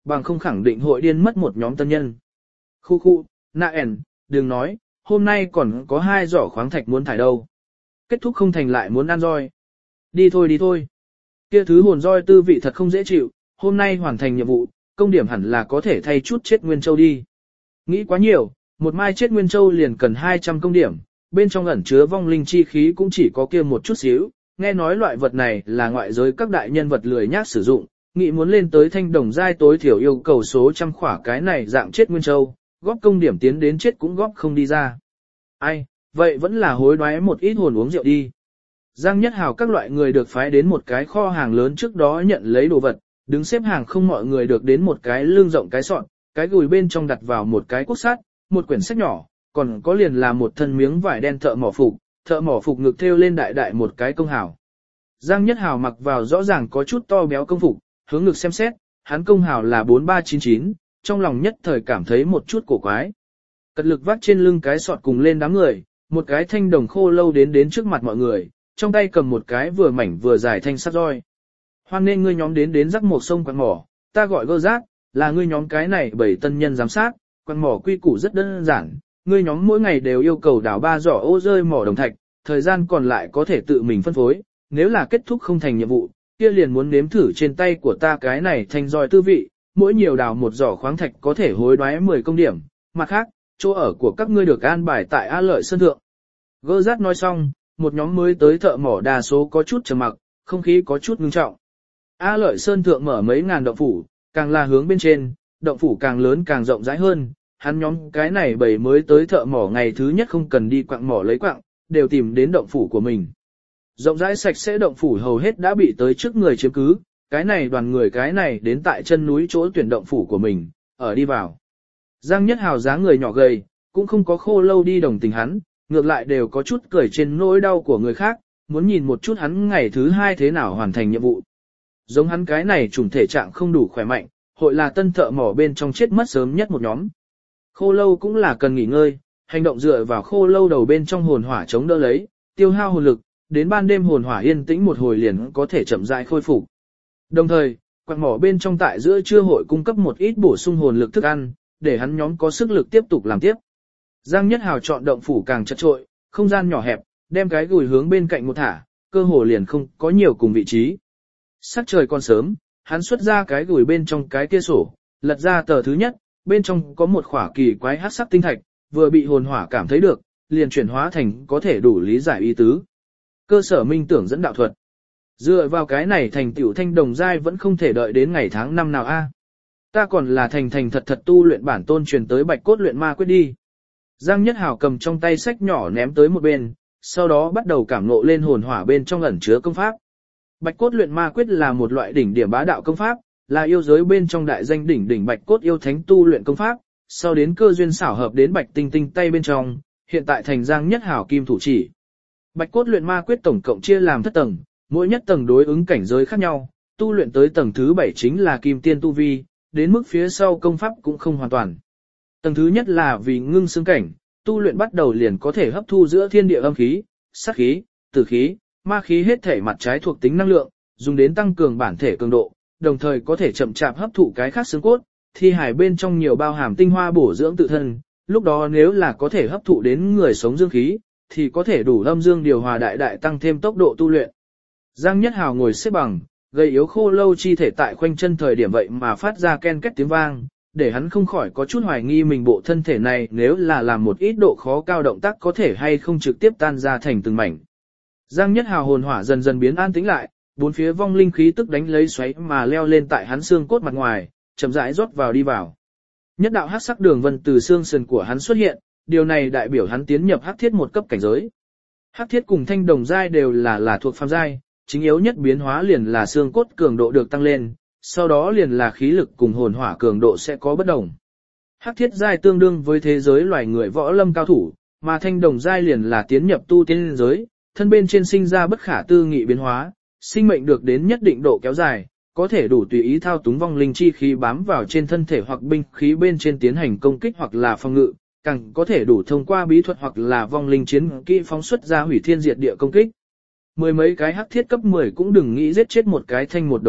Speaker 1: bằng không khẳng định hội điên mất một nhóm tân nhân. Khu khu, nạ ẻn, đừng nói, hôm nay còn có hai giỏ khoáng thạch muốn thải đâu. Kết thúc không thành lại muốn ăn roi. Đi thôi đi thôi. Kia thứ hồn roi tư vị thật không dễ chịu, hôm nay hoàn thành nhiệm vụ, công điểm hẳn là có thể thay chút chết Nguyên Châu đi. Nghĩ quá nhiều, một mai chết Nguyên Châu liền cần hai trăm công điểm, bên trong ẩn chứa vong linh chi khí cũng chỉ có kia một chút xíu, nghe nói loại vật này là ngoại giới các đại nhân vật lười nhác sử dụng, nghĩ muốn lên tới thanh đồng giai tối thiểu yêu cầu số trăm khỏa cái này dạng chết Nguyên Châu, góp công điểm tiến đến chết cũng góp không đi ra. Ai, vậy vẫn là hối đoái một ít hồn uống rượu đi. Giang Nhất Hào các loại người được phái đến một cái kho hàng lớn trước đó nhận lấy đồ vật, đứng xếp hàng không mọi người được đến một cái lưng rộng cái sọt, cái gùi bên trong đặt vào một cái cuốc sắt, một quyển sách nhỏ, còn có liền là một thân miếng vải đen thợ mỏ phục, thợ mỏ phục ngực thêu lên đại đại một cái công hào. Giang Nhất Hào mặc vào rõ ràng có chút to béo công phục, hướng ngực xem xét, hắn công hào là bốn ba chín chín, trong lòng nhất thời cảm thấy một chút cổ quái. Cật lực vác trên lưng cái sọt cùng lên đám người, một cái thanh đồng khô lâu đến đến trước mặt mọi người, trong tay cầm một cái vừa mảnh vừa dài thanh sắt roi. Hoan nên ngươi nhóm đến đến rắc một sông quặng mỏ, ta gọi gơ rác, là ngươi nhóm cái này bảy tân nhân giám sát, quặng mỏ quy củ rất đơn giản, ngươi nhóm mỗi ngày đều yêu cầu đào ba giỏ ô rơi mỏ đồng thạch, thời gian còn lại có thể tự mình phân phối, nếu là kết thúc không thành nhiệm vụ, kia liền muốn nếm thử trên tay của ta cái này thanh roi tư vị, mỗi nhiều đào một giỏ khoáng thạch có thể hối đoái mười công điểm, mặt khác, chỗ ở của các ngươi được an bài tại A Lợi Sơn Thượng. Gơ rác nói xong, một nhóm mới tới thợ mỏ đa số có chút trầm mặc, không khí có chút ngưng trọng. A Lợi Sơn Thượng mở mấy ngàn động phủ, càng là hướng bên trên, động phủ càng lớn càng rộng rãi hơn, hắn nhóm cái này bầy mới tới thợ mỏ ngày thứ nhất không cần đi quặng mỏ lấy quặng, đều tìm đến động phủ của mình. Rộng rãi sạch sẽ động phủ hầu hết đã bị tới trước người chiếm cứ, cái này đoàn người cái này đến tại chân núi chỗ tuyển động phủ của mình, ở đi vào. Giang Nhất Hào dáng người nhỏ gầy, cũng không có khô lâu đi đồng tình hắn, ngược lại đều có chút cười trên nỗi đau của người khác, muốn nhìn một chút hắn ngày thứ hai thế nào hoàn thành nhiệm vụ. Giống hắn cái này trùng thể trạng không đủ khỏe mạnh, hội là tân thợ mỏ bên trong chết mất sớm nhất một nhóm. Khô lâu cũng là cần nghỉ ngơi, hành động dựa vào khô lâu đầu bên trong hồn hỏa chống đỡ lấy, tiêu hao hồn lực, đến ban đêm hồn hỏa yên tĩnh một hồi liền có thể chậm rãi khôi phục. Đồng thời, quặng mỏ bên trong tại giữa trưa hội cung cấp một ít bổ sung hồn lực thức ăn, để hắn nhóm có sức lực tiếp tục làm tiếp. Giang Nhất Hào chọn động phủ càng chật trội, không gian nhỏ hẹp, đem cái gùi hướng bên cạnh một thả, cơ hồ liền không có nhiều cùng vị trí. Sắc trời còn sớm, hắn xuất ra cái gùi bên trong cái kia sổ, lật ra tờ thứ nhất, bên trong có một khỏa kỳ quái hắc sắc tinh thạch, vừa bị hồn hỏa cảm thấy được, liền chuyển hóa thành có thể đủ lý giải ý tứ. Cơ sở minh tưởng dẫn đạo thuật. Dựa vào cái này thành tiểu thanh đồng giai vẫn không thể đợi đến ngày tháng năm nào a. Ta còn là thành thành thật thật tu luyện bản tôn truyền tới bạch cốt luyện ma quyết đi. Giang Nhất Hào cầm trong tay sách nhỏ ném tới một bên, sau đó bắt đầu cảm ngộ lên hồn hỏa bên trong ẩn chứa công pháp. Bạch cốt luyện ma quyết là một loại đỉnh điểm bá đạo công pháp, là yêu giới bên trong đại danh đỉnh đỉnh bạch cốt yêu thánh tu luyện công pháp, sau đến cơ duyên xảo hợp đến bạch tinh tinh tay bên trong, hiện tại thành Giang Nhất Hào kim thủ chỉ. Bạch cốt luyện ma quyết tổng cộng chia làm thất tầng, mỗi nhất tầng đối ứng cảnh giới khác nhau, tu luyện tới tầng thứ bảy chính là kim tiên tu vi, đến mức phía sau công pháp cũng không hoàn toàn. Tầng thứ nhất là vì ngưng xương cảnh, tu luyện bắt đầu liền có thể hấp thu giữa thiên địa âm khí, sát khí, tử khí, ma khí hết thể mặt trái thuộc tính năng lượng, dùng đến tăng cường bản thể cường độ, đồng thời có thể chậm chạp hấp thụ cái khác xương cốt, thi hải bên trong nhiều bao hàm tinh hoa bổ dưỡng tự thân, lúc đó nếu là có thể hấp thụ đến người sống dương khí, thì có thể đủ âm dương điều hòa đại đại tăng thêm tốc độ tu luyện. Giang Nhất Hào ngồi xếp bằng, gầy yếu khô lâu chi thể tại khoanh chân thời điểm vậy mà phát ra ken két tiếng vang, để hắn không khỏi có chút hoài nghi mình bộ thân thể này nếu là làm một ít độ khó cao động tác có thể hay không trực tiếp tan ra thành từng mảnh. Giang Nhất Hào hồn hỏa dần dần biến an tĩnh lại, bốn phía vong linh khí tức đánh lấy xoáy mà leo lên tại hắn xương cốt mặt ngoài, chậm rãi rót vào đi vào. Nhất đạo hắc sắc đường vân từ xương sườn của hắn xuất hiện, điều này đại biểu hắn tiến nhập hắc thiết một cấp cảnh giới. Hắc thiết cùng thanh đồng giai đều là là thuộc phàm giai, chính yếu nhất biến hóa liền là xương cốt cường độ được tăng lên, sau đó liền là khí lực cùng hồn hỏa cường độ sẽ có bất đồng. Hắc thiết giai tương đương với thế giới loài người võ lâm cao thủ, mà thanh đồng giai liền là tiến nhập tu tiên giới, thân bên trên sinh ra bất khả tư nghị biến hóa, sinh mệnh được đến nhất định độ kéo dài, có thể đủ tùy ý thao túng vong linh chi khí bám vào trên thân thể hoặc binh khí bên trên tiến hành công kích hoặc là phòng ngự, càng có thể đủ thông qua bí thuật hoặc là vong linh chiến kỹ phóng xuất ra hủy thiên diệt địa công kích. Mười mấy cái hắc thiết cấp mười cũng đừng nghĩ giết chết một cái thanh một đồng cấp,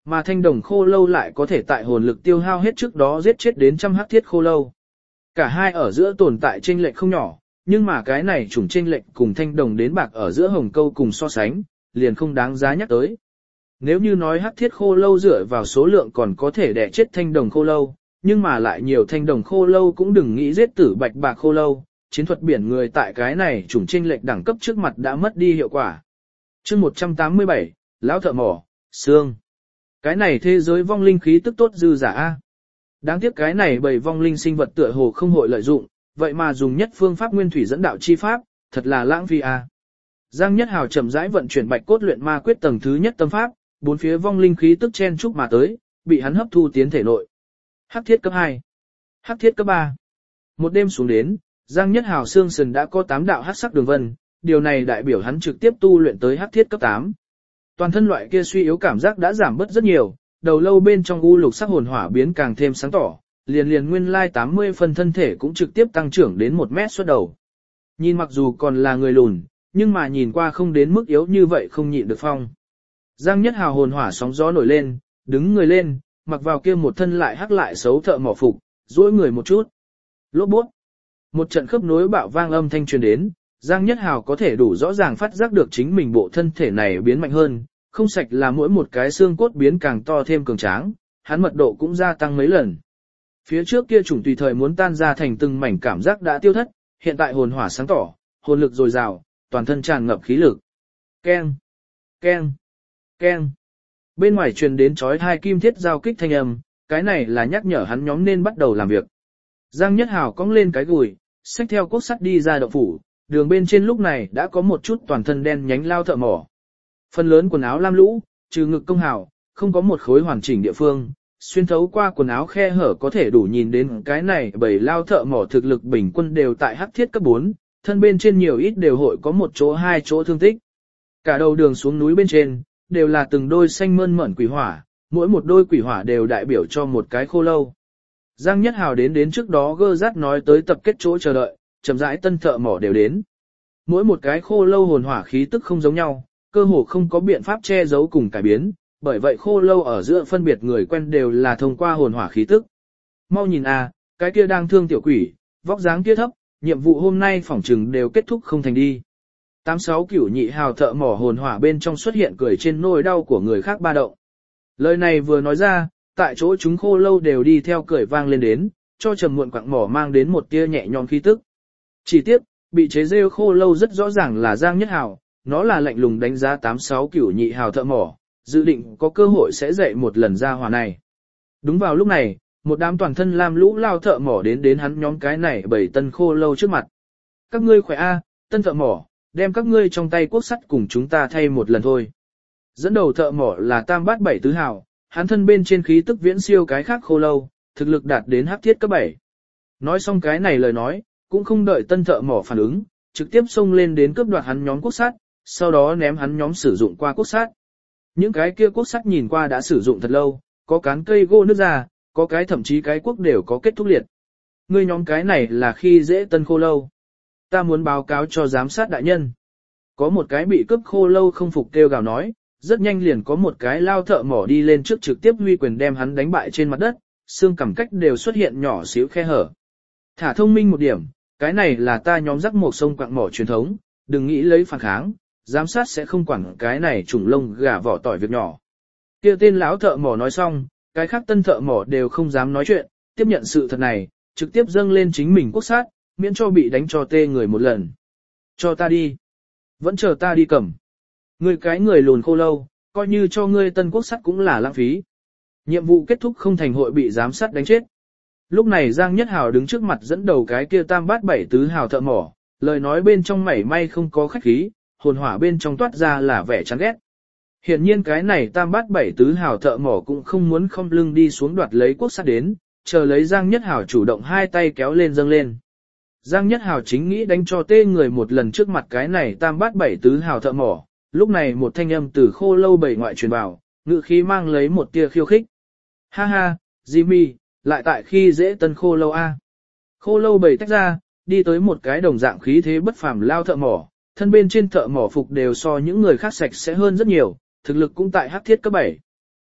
Speaker 1: mà thanh đồng khô lâu lại có thể tại hồn lực tiêu hao hết trước đó giết chết đến trăm hắc thiết khô lâu. Cả hai ở giữa tồn tại chênh lệch không nhỏ, nhưng mà cái này chủng chênh lệch cùng thanh đồng đến bạc ở giữa hồng câu cùng so sánh, liền không đáng giá nhắc tới. Nếu như nói hắc thiết khô lâu dựa vào số lượng còn có thể đè chết thanh đồng khô lâu, nhưng mà lại nhiều thanh đồng khô lâu cũng đừng nghĩ giết tử bạch bạc khô lâu, chiến thuật biển người tại cái này chủng chênh lệch đẳng cấp trước mặt đã mất đi hiệu quả. Chương một trăm tám mươi bảy, lão thợ mỏ, xương. Cái này thế giới vong linh khí tức tốt dư giả a. Đáng tiếc cái này bầy vong linh sinh vật tựa hồ không hội lợi dụng, vậy mà dùng nhất phương pháp nguyên thủy dẫn đạo chi pháp, thật là lãng phí a. Giang Nhất Hào chậm rãi vận chuyển bạch cốt luyện ma quyết tầng thứ nhất tâm pháp, bốn phía vong linh khí tức chen chúc mà tới, bị hắn hấp thu tiến thể nội. Hắc thiết cấp hai, hắc thiết cấp ba. Một đêm xuống đến, Giang Nhất Hào xương sườn đã có tám đạo hắc sắc đường vân, điều này đại biểu hắn trực tiếp tu luyện tới hắc thiết cấp tám. Toàn thân loại kia suy yếu cảm giác đã giảm bớt rất nhiều, đầu lâu bên trong u lục sắc hồn hỏa biến càng thêm sáng tỏ, liền liền nguyên lai tám mươi phần thân thể cũng trực tiếp tăng trưởng đến một mét xuất đầu. Nhìn mặc dù còn là người lùn, nhưng mà nhìn qua không đến mức yếu như vậy không nhịn được phong. Giang Nhất Hào hồn hỏa sóng gió nổi lên, đứng người lên, mặc vào kia một thân lại hắc lại xấu thợ mỏ phục, duỗi người một chút. Lốp bút. Một trận khớp nối bạo vang âm thanh truyền đến, Giang Nhất Hào có thể đủ rõ ràng phát giác được chính mình bộ thân thể này biến mạnh hơn, không sạch là mỗi một cái xương cốt biến càng to thêm cường tráng, hắn mật độ cũng gia tăng mấy lần. Phía trước kia chủng tùy thời muốn tan ra thành từng mảnh cảm giác đã tiêu thất, hiện tại hồn hỏa sáng tỏ, hồn lực dồi dào, toàn thân tràn ngập khí lực. Keng, keng, keng. Bên ngoài truyền đến chói tai kim thiết giao kích thanh âm, cái này là nhắc nhở hắn nhóm nên bắt đầu làm việc. Giang Nhất Hào cong lên cái gùi, xách theo cuốc sắt đi ra động phủ, đường bên trên lúc này đã có một chút toàn thân đen nhánh lao thợ mỏ. Phần lớn quần áo lam lũ, trừ ngực công hào, không có một khối hoàn chỉnh địa phương, xuyên thấu qua quần áo khe hở có thể đủ nhìn đến cái này bảy lao thợ mỏ thực lực bình quân đều tại hắc thiết cấp bốn, thân bên trên nhiều ít đều hội có một chỗ hai chỗ thương tích. Cả đầu đường xuống núi bên trên, đều là từng đôi xanh mơn mởn quỷ hỏa, mỗi một đôi quỷ hỏa đều đại biểu cho một cái khô lâu. Giang Nhất Hào đến đến trước đó gơ rát nói tới tập kết chỗ chờ đợi, chậm rãi tân thợ mỏ đều đến. Mỗi một cái khô lâu hồn hỏa khí tức không giống nhau, cơ hồ không có biện pháp che giấu cùng cải biến, bởi vậy khô lâu ở giữa phân biệt người quen đều là thông qua hồn hỏa khí tức. Mau nhìn à, cái kia đang thương tiểu quỷ, vóc dáng kia thấp, nhiệm vụ hôm nay phỏng trừng đều kết thúc không thành đi. Tám sáu cửu nhị hào thợ mỏ hồn hỏa bên trong xuất hiện cười trên nỗi đau của người khác ba động. Lời này vừa nói ra, tại chỗ chúng khô lâu đều đi theo cười vang lên đến, cho trầm muộn quặng mỏ mang đến một tia nhẹ nhõm khí tức. Chỉ tiếc, bị chế rêu khô lâu rất rõ ràng là Giang Nhất Hào, nó là lạnh lùng đánh giá tám sáu cửu nhị hào thợ mỏ, dự định có cơ hội sẽ dạy một lần ra hỏa này. Đúng vào lúc này, một đám toàn thân lam lũ lao thợ mỏ đến đến hắn nhóm cái này bảy tân khô lâu trước mặt. Các ngươi khỏe a, tân thợ mỏ, đem các ngươi trong tay cuốc sắt cùng chúng ta thay một lần thôi. Dẫn đầu thợ mỏ là tam bát bảy tứ hào, hắn thân bên trên khí tức viễn siêu cái khác khô lâu, thực lực đạt đến hắc thiết cấp bảy. Nói xong cái này lời nói, cũng không đợi tân thợ mỏ phản ứng, trực tiếp xông lên đến cướp đoạt hắn nhóm cuốc sắt, sau đó ném hắn nhóm sử dụng qua cuốc sắt. Những cái kia cuốc sắt nhìn qua đã sử dụng thật lâu, có cán cây gỗ nứt ra, có cái thậm chí cái cuốc đều có kết thúc liệt. Ngươi nhóm cái này là khi dễ tân khô lâu. Ta muốn báo cáo cho giám sát đại nhân. Có một cái bị cướp khô lâu không phục kêu gào nói, rất nhanh liền có một cái lao thợ mỏ đi lên trước trực tiếp huy quyền đem hắn đánh bại trên mặt đất, xương cằm cách đều xuất hiện nhỏ xíu khe hở. Thả thông minh một điểm, cái này là ta nhóm rắc một sông quặng mỏ truyền thống, đừng nghĩ lấy phản kháng, giám sát sẽ không quản cái này trùng lông gà vỏ tỏi việc nhỏ. Kia tên lão thợ mỏ nói xong, cái khác tân thợ mỏ đều không dám nói chuyện, tiếp nhận sự thật này, trực tiếp dâng lên chính mình cuốc sát, miễn cho bị đánh cho tê người một lần. Cho ta đi. Vẫn chờ ta đi cầm. Ngươi cái người lùn khô lâu, coi như cho ngươi tân cuốc sắt cũng là lãng phí. Nhiệm vụ kết thúc không thành hội bị giám sát đánh chết. Lúc này Giang Nhất Hào đứng trước mặt dẫn đầu cái kia tam bát bảy tứ hào thợ mỏ, lời nói bên trong mảy may không có khách khí, hồn hỏa bên trong toát ra là vẻ chán ghét. Hiển nhiên cái này tam bát bảy tứ hào thợ mỏ cũng không muốn không lưng đi xuống đoạt lấy cuốc sắt đến, chờ lấy Giang Nhất Hào chủ động hai tay kéo lên dâng lên. Giang Nhất Hào chính nghĩ đánh cho tê người một lần trước mặt cái này tam bát bảy tứ hào thợ mỏ, lúc này một thanh âm từ khô lâu bảy ngoại truyền vào, ngữ khí mang lấy một tia khiêu khích. Ha ha, Jimmy, lại tại khi dễ tân khô lâu a. Khô lâu bảy tách ra, đi tới một cái đồng dạng khí thế bất phàm lao thợ mỏ, thân bên trên thợ mỏ phục đều so những người khác sạch sẽ hơn rất nhiều, thực lực cũng tại hắc thiết cấp bảy.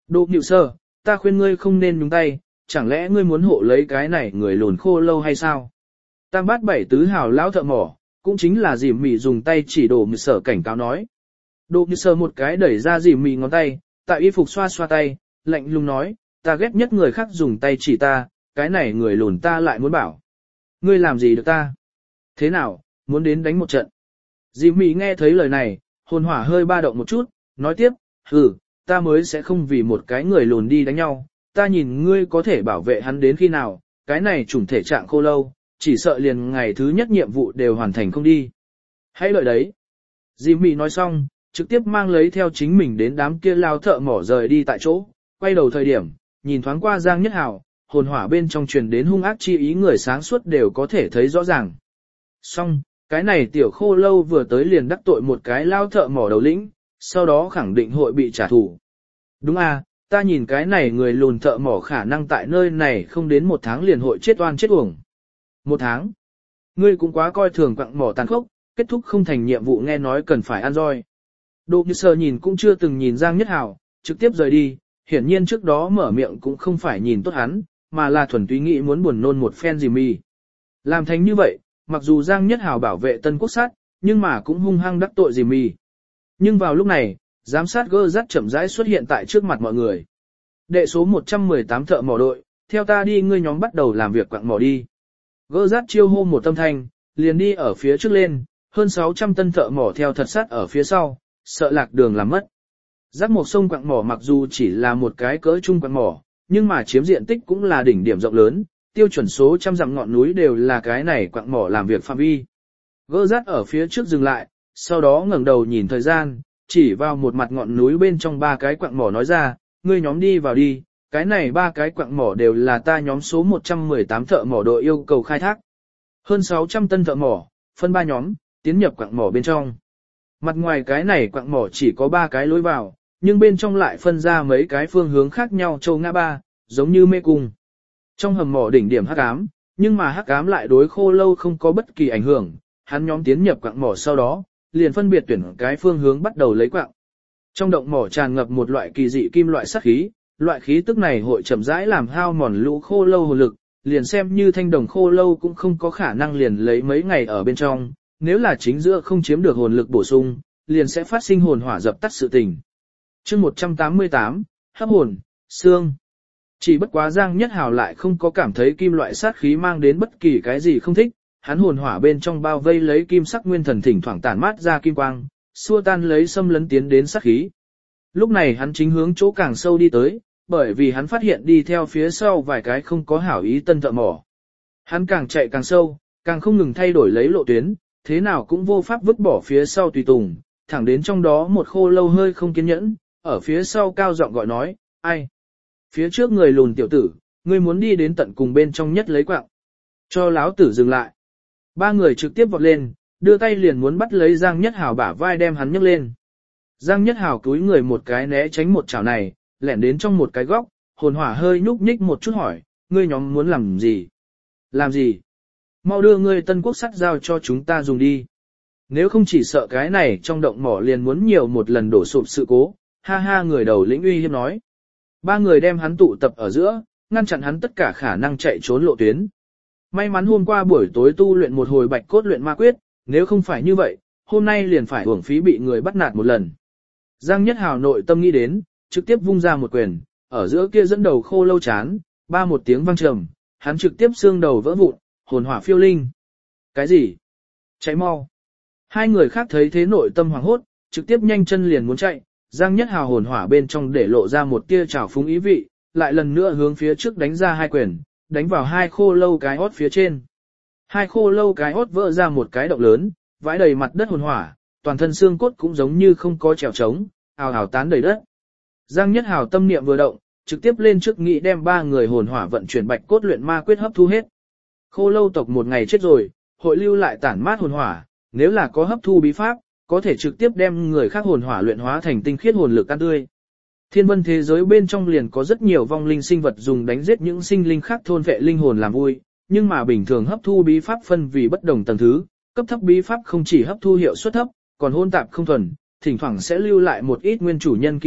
Speaker 1: Đồ nhịu sơ, ta khuyên ngươi không nên nhúng tay, chẳng lẽ ngươi muốn hộ lấy cái này người lùn khô lâu hay sao? Tam bát bảy tứ hào lão thợ mỏ, cũng chính là dìm mì dùng tay chỉ đồ nhịu sở cảnh cáo nói. Đồ nhịu sơ một cái đẩy ra dìm mì ngón tay, tại y phục xoa xoa tay, lạnh lùng nói, ta ghét nhất người khác dùng tay chỉ ta, cái này người lùn ta lại muốn bảo. Ngươi làm gì được ta? Thế nào, muốn đến đánh một trận? Dì Mị nghe thấy lời này, hồn hỏa hơi ba động một chút, nói tiếp, hừ, ta mới sẽ không vì một cái người lùn đi đánh nhau, ta nhìn ngươi có thể bảo vệ hắn đến khi nào, cái này chủng thể trạng khô lâu, chỉ sợ liền ngày thứ nhất nhiệm vụ đều hoàn thành không đi. Hãy đợi đấy. Dì Mị nói xong, trực tiếp mang lấy theo chính mình đến đám kia lao thợ mỏ rời đi tại chỗ, quay đầu thời điểm, nhìn thoáng qua Giang Nhất Hào, hồn hỏa bên trong truyền đến hung ác chi ý người sáng suốt đều có thể thấy rõ ràng. Xong, cái này tiểu khô lâu vừa tới liền đắc tội một cái lao thợ mỏ đầu lĩnh, sau đó khẳng định hội bị trả thù. Đúng à, ta nhìn cái này người lùn thợ mỏ khả năng tại nơi này không đến một tháng liền hội chết oan chết uổng. Một tháng? Ngươi cũng quá coi thường quặng mỏ tàn khốc, kết thúc không thành nhiệm vụ nghe nói cần phải ăn roi. Đỗ Như Sơ nhìn cũng chưa từng nhìn Giang Nhất Hào, trực tiếp rời đi, hiển nhiên trước đó mở miệng cũng không phải nhìn tốt hắn, mà là thuần túy nghĩ muốn buồn nôn một phen gì mì. Làm thành như vậy, mặc dù Giang Nhất Hào bảo vệ Tân Quốc sát, nhưng mà cũng hung hăng đắc tội gì mì. Nhưng vào lúc này, giám sát gơ rắt chậm rãi xuất hiện tại trước mặt mọi người. Đệ số một trăm mười tám thợ mỏ đội, theo ta đi ngươi nhóm bắt đầu làm việc quặng mỏ đi. Gơ rắt chiêu hô một tâm thanh, liền đi ở phía trước lên, hơn sáu trăm tân thợ mỏ theo thật sát ở phía sau, sợ lạc đường làm mất. Giác một sông quặng mỏ mặc dù chỉ là một cái cỡ trung quặng mỏ, nhưng mà chiếm diện tích cũng là đỉnh điểm rộng lớn, tiêu chuẩn số trăm dặm ngọn núi đều là cái này quặng mỏ làm việc phạm vi. Gơ rắt ở phía trước dừng lại, sau đó ngẩng đầu nhìn thời gian, chỉ vào một mặt ngọn núi bên trong ba cái quặng mỏ nói ra, ngươi nhóm đi vào đi, cái này ba cái quặng mỏ đều là ta nhóm số một trăm mười tám thợ mỏ đội yêu cầu khai thác. Hơn sáu trăm tân thợ mỏ, phân ba nhóm, tiến nhập quặng mỏ bên trong. Mặt ngoài cái này quặng mỏ chỉ có ba cái lối vào, nhưng bên trong lại phân ra mấy cái phương hướng khác nhau châu ngã ba, giống như mê cung. Trong hầm mỏ đỉnh điểm hắc ám, nhưng mà hắc ám lại đối khô lâu không có bất kỳ ảnh hưởng, hắn nhóm tiến nhập quặng mỏ sau đó, liền phân biệt tuyển cái phương hướng bắt đầu lấy quặng. Trong động mỏ tràn ngập một loại kỳ dị kim loại sắc khí, loại khí tức này hội chậm rãi làm hao mòn lũ khô lâu hồn lực, liền xem như thanh đồng khô lâu cũng không có khả năng liền lấy mấy ngày ở bên trong, nếu là chính giữa không chiếm được hồn lực bổ sung, liền sẽ phát sinh hồn hỏa dập tắt sự tình. Chương một trăm tám mươi tám, hấp hồn, xương. Chỉ bất quá Giang Nhất Hào lại không có cảm thấy kim loại sát khí mang đến bất kỳ cái gì không thích, hắn hồn hỏa bên trong bao vây lấy kim sắc nguyên thần thỉnh thoảng tản mát ra kim quang, xua tan lấy xâm lấn tiến đến sát khí. Lúc này hắn chính hướng chỗ càng sâu đi tới, bởi vì hắn phát hiện đi theo phía sau vài cái không có hảo ý tân thợ mỏ. Hắn càng chạy càng sâu, càng không ngừng thay đổi lấy lộ tuyến, thế nào cũng vô pháp vứt bỏ phía sau tùy tùng, thẳng đến trong đó một khô lâu hơi không kiên nhẫn, ở phía sau cao giọng gọi nói, ai? Phía trước người lùn tiểu tử, ngươi muốn đi đến tận cùng bên trong nhất lấy quạng. Cho láo tử dừng lại. Ba người trực tiếp vọt lên, đưa tay liền muốn bắt lấy Giang Nhất Hào bả vai đem hắn nhấc lên. Giang Nhất Hào cúi người một cái né tránh một chảo này, lẻn đến trong một cái góc, hồn hỏa hơi nhúc nhích một chút hỏi, ngươi nhóm muốn làm gì? Làm gì? Mau đưa ngươi Tân Quốc sắt giao cho chúng ta dùng đi. Nếu không chỉ sợ cái này trong động mỏ liền muốn nhiều một lần đổ sụp sự cố, ha ha người đầu lĩnh uy hiếp nói. Ba người đem hắn tụ tập ở giữa, ngăn chặn hắn tất cả khả năng chạy trốn lộ tuyến. May mắn hôm qua buổi tối tu luyện một hồi bạch cốt luyện ma quyết, nếu không phải như vậy, hôm nay liền phải uổng phí bị người bắt nạt một lần. Giang Nhất Hào nội tâm nghĩ đến, trực tiếp vung ra một quyền, ở giữa kia dẫn đầu khô lâu chán, ba một tiếng vang trầm, hắn trực tiếp xương đầu vỡ vụn, hồn hỏa phiêu linh. Cái gì? Cháy mau. Hai người khác thấy thế nội tâm hoảng hốt, trực tiếp nhanh chân liền muốn chạy, Giang Nhất Hào hồn hỏa bên trong để lộ ra một tia trào phúng ý vị, lại lần nữa hướng phía trước đánh ra hai quyền, đánh vào hai khô lâu cái hót phía trên. Hai khô lâu cái hót vỡ ra một cái động lớn, vãi đầy mặt đất hồn hỏa, toàn thân xương cốt cũng giống như không có trèo trống, ào ào tán đầy đất. Giang Nhất Hào tâm niệm vừa động, trực tiếp lên trước nghĩ đem ba người hồn hỏa vận chuyển bạch cốt luyện ma quyết hấp thu hết. Khô lâu tộc một ngày chết rồi, hội lưu lại tản mát hồn hỏa, nếu là có hấp thu bí pháp, có thể trực tiếp đem người khác hồn hỏa luyện hóa thành tinh khiết hồn lực ăn tươi. Thiên vân thế giới bên trong liền có rất nhiều vong linh sinh vật dùng đánh giết những sinh linh khác thôn vệ linh hồn làm vui, nhưng mà bình thường hấp thu bí pháp phân vì bất đồng tầng thứ, cấp thấp bí pháp không chỉ hấp thu hiệu suất thấp, còn hôn tạp không thuần, thỉnh thoảng sẽ lưu lại một ít nguyên chủ nhân ký ức,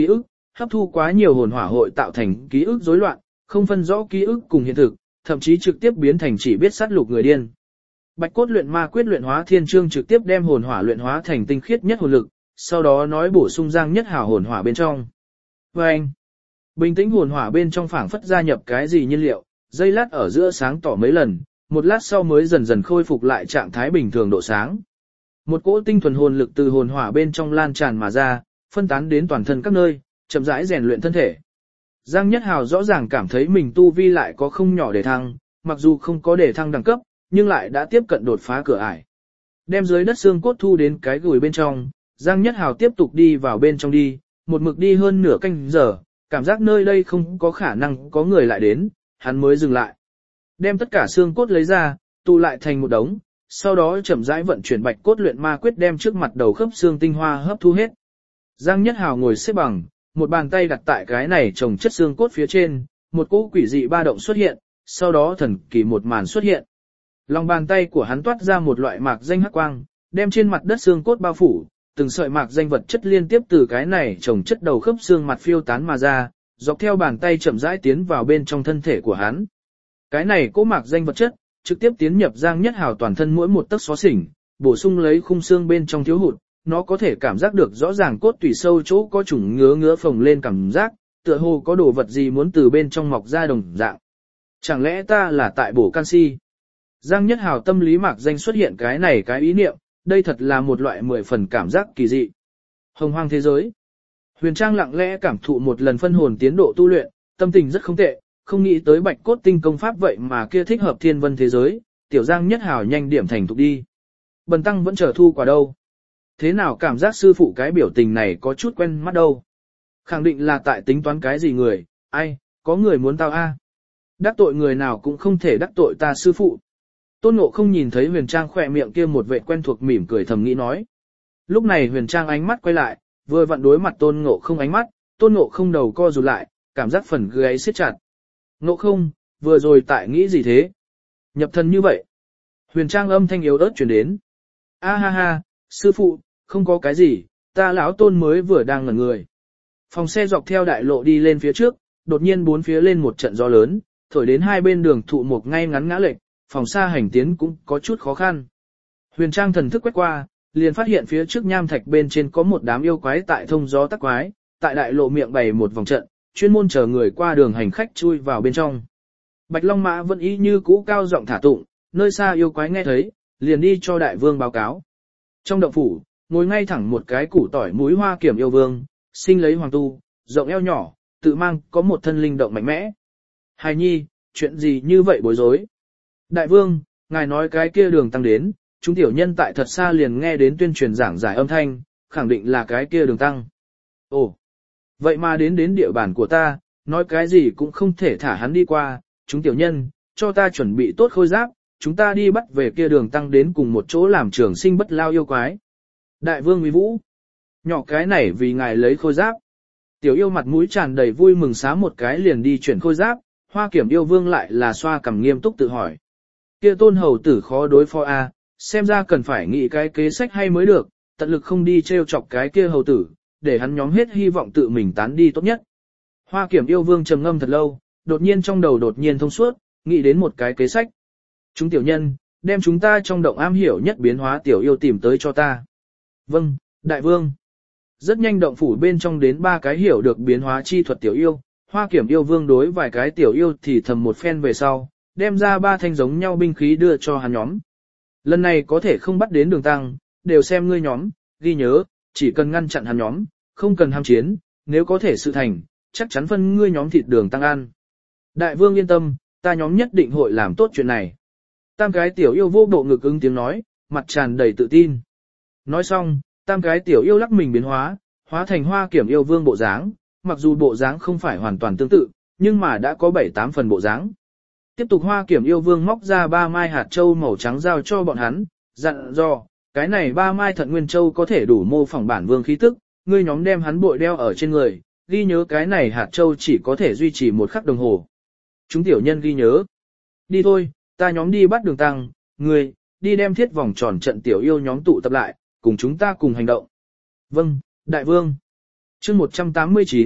Speaker 1: hấp thu quá nhiều hồn hỏa hội tạo thành ký ức rối loạn, không phân rõ ký ức cùng hiện thực, thậm chí trực tiếp biến thành chỉ biết sát lục người điên. Bạch cốt luyện ma quyết luyện hóa thiên chương trực tiếp đem hồn hỏa luyện hóa thành tinh khiết nhất hồn lực, sau đó nói bổ sung Giang Nhất Hào hồn hỏa bên trong. Và anh, bình tĩnh hồn hỏa bên trong phảng phất gia nhập cái gì nhiên liệu, dây lát ở giữa sáng tỏ mấy lần, một lát sau mới dần dần khôi phục lại trạng thái bình thường độ sáng. Một cỗ tinh thuần hồn lực từ hồn hỏa bên trong lan tràn mà ra, phân tán đến toàn thân các nơi, chậm rãi rèn luyện thân thể. Giang Nhất Hào rõ ràng cảm thấy mình tu vi lại có không nhỏ để thăng, mặc dù không có để thăng đẳng cấp, nhưng lại đã tiếp cận đột phá cửa ải. Đem dưới đất xương cốt thu đến cái gùi bên trong, Giang Nhất Hào tiếp tục đi vào bên trong đi, một mực đi hơn nửa canh giờ, cảm giác nơi đây không có khả năng có người lại đến, hắn mới dừng lại. Đem tất cả xương cốt lấy ra, tụ lại thành một đống, sau đó chậm rãi vận chuyển bạch cốt luyện ma quyết đem trước mặt đầu khớp xương tinh hoa hấp thu hết. Giang Nhất Hào ngồi xếp bằng, một bàn tay đặt tại cái này trồng chất xương cốt phía trên, một cỗ quỷ dị ba động xuất hiện, sau đó thần kỳ một màn xuất hiện. Lòng bàn tay của hắn toát ra một loại mạc danh hắc quang, đem trên mặt đất xương cốt bao phủ, từng sợi mạc danh vật chất liên tiếp từ cái này trồng chất đầu khớp xương mặt phiêu tán mà ra, dọc theo bàn tay chậm rãi tiến vào bên trong thân thể của hắn. Cái này cỗ mạc danh vật chất, trực tiếp tiến nhập Giang Nhất Hào toàn thân mỗi một tấc xó xỉnh, bổ sung lấy khung xương bên trong thiếu hụt, nó có thể cảm giác được rõ ràng cốt tủy sâu chỗ có chủng ngứa ngứa phồng lên cảm giác, tựa hồ có đồ vật gì muốn từ bên trong mọc ra đồng dạng. Chẳng lẽ ta là tại bổ canxi? Giang Nhất Hào tâm lý mạc danh xuất hiện cái này cái ý niệm, đây thật là một loại mười phần cảm giác kỳ dị. Hồng hoang thế giới. Huyền Trang lặng lẽ cảm thụ một lần phân hồn tiến độ tu luyện, tâm tình rất không tệ, không nghĩ tới bạch cốt tinh công pháp vậy mà kia thích hợp thiên vân thế giới, tiểu Giang Nhất Hào nhanh điểm thành thục đi. Bần tăng vẫn chờ thu quả đâu. Thế nào cảm giác sư phụ cái biểu tình này có chút quen mắt đâu. Khẳng định là tại tính toán cái gì người, ai, có người muốn tao a? Đắc tội người nào cũng không thể đắc tội ta sư phụ. Tôn Ngộ không nhìn thấy Huyền Trang khỏe miệng kia một vệ quen thuộc mỉm cười thầm nghĩ nói. Lúc này Huyền Trang ánh mắt quay lại, vừa vặn đối mặt Tôn Ngộ không ánh mắt, Tôn Ngộ không đầu co rụt lại, cảm giác phần gáy siết chặt. Ngộ không, vừa rồi tại nghĩ gì thế? Nhập thần như vậy. Huyền Trang âm thanh yếu ớt truyền đến. A ha ha, sư phụ, không có cái gì, ta lão Tôn mới vừa đang ngẩn người. Phòng xe dọc theo đại lộ đi lên phía trước, đột nhiên bốn phía lên một trận gió lớn, thổi đến hai bên đường thụ một ngay ngắn ngã lệch, phòng xa hành tiến cũng có chút khó khăn. Huyền Trang thần thức quét qua, liền phát hiện phía trước nham thạch bên trên có một đám yêu quái tại thông gió tắc quái, tại đại lộ miệng bày một vòng trận, chuyên môn chờ người qua đường hành khách chui vào bên trong. Bạch Long Mã vẫn ý như cũ cao giọng thả tụng, nơi xa yêu quái nghe thấy, liền đi cho đại vương báo cáo. Trong động phủ, ngồi ngay thẳng một cái củ tỏi múi hoa kiểm yêu vương, sinh lấy hoàng tu, rộng eo nhỏ, tự mang có một thân linh động mạnh mẽ. Hài nhi, chuyện gì như vậy bối rối? Đại vương, ngài nói cái kia đường tăng đến, chúng tiểu nhân tại thật xa liền nghe đến tuyên truyền giảng giải âm thanh, khẳng định là cái kia đường tăng. Ồ, vậy mà đến đến địa bàn của ta, nói cái gì cũng không thể thả hắn đi qua, chúng tiểu nhân, cho ta chuẩn bị tốt khôi giáp, chúng ta đi bắt về kia đường tăng đến cùng một chỗ làm trường sinh bất lao yêu quái. Đại vương uy vũ, nhỏ cái này vì ngài lấy khôi giáp. Tiểu yêu mặt mũi tràn đầy vui mừng xá một cái liền đi chuyển khôi giáp, hoa kiểm yêu vương lại là xoa cằm nghiêm túc tự hỏi. Kia tôn hầu tử khó đối phó a, xem ra cần phải nghĩ cái kế sách hay mới được, tận lực không đi trêu chọc cái kia hầu tử, để hắn nhóm hết hy vọng tự mình tán đi tốt nhất. Hoa kiểm yêu vương trầm ngâm thật lâu, đột nhiên trong đầu đột nhiên thông suốt, nghĩ đến một cái kế sách. Chúng tiểu nhân, đem chúng ta trong động am hiểu nhất biến hóa tiểu yêu tìm tới cho ta. Vâng, đại vương. Rất nhanh động phủ bên trong đến ba cái hiểu được biến hóa chi thuật tiểu yêu, hoa kiểm yêu vương đối vài cái tiểu yêu thì thầm một phen về sau, đem ra ba thanh giống nhau binh khí đưa cho hắn nhóm. Lần này có thể không bắt đến đường tăng, đều xem ngươi nhóm, ghi nhớ, chỉ cần ngăn chặn hắn nhóm, không cần ham chiến, nếu có thể sự thành, chắc chắn phân ngươi nhóm thịt đường tăng ăn. Đại vương yên tâm, ta nhóm nhất định hội làm tốt chuyện này. Tam cái tiểu yêu vô bộ ngực ứng tiếng nói, mặt tràn đầy tự tin. Nói xong, tam cái tiểu yêu lắc mình biến hóa, hóa thành hoa kiểm yêu vương bộ dáng, mặc dù bộ dáng không phải hoàn toàn tương tự, nhưng mà đã có bảy tám phần bộ dáng. Tiếp tục hoa kiểm yêu vương móc ra ba mai hạt châu màu trắng giao cho bọn hắn, dặn dò, cái này ba mai thận nguyên châu có thể đủ mô phỏng bản vương khí tức, ngươi nhóm đem hắn bội đeo ở trên người, ghi nhớ cái này hạt châu chỉ có thể duy trì một khắc đồng hồ. Chúng tiểu nhân ghi nhớ. Đi thôi, ta nhóm đi bắt đường tăng, ngươi, đi đem thiết vòng tròn trận tiểu yêu nhóm tụ tập lại, cùng chúng ta cùng hành động. Vâng, đại vương. Chương một trăm tám mươi chín,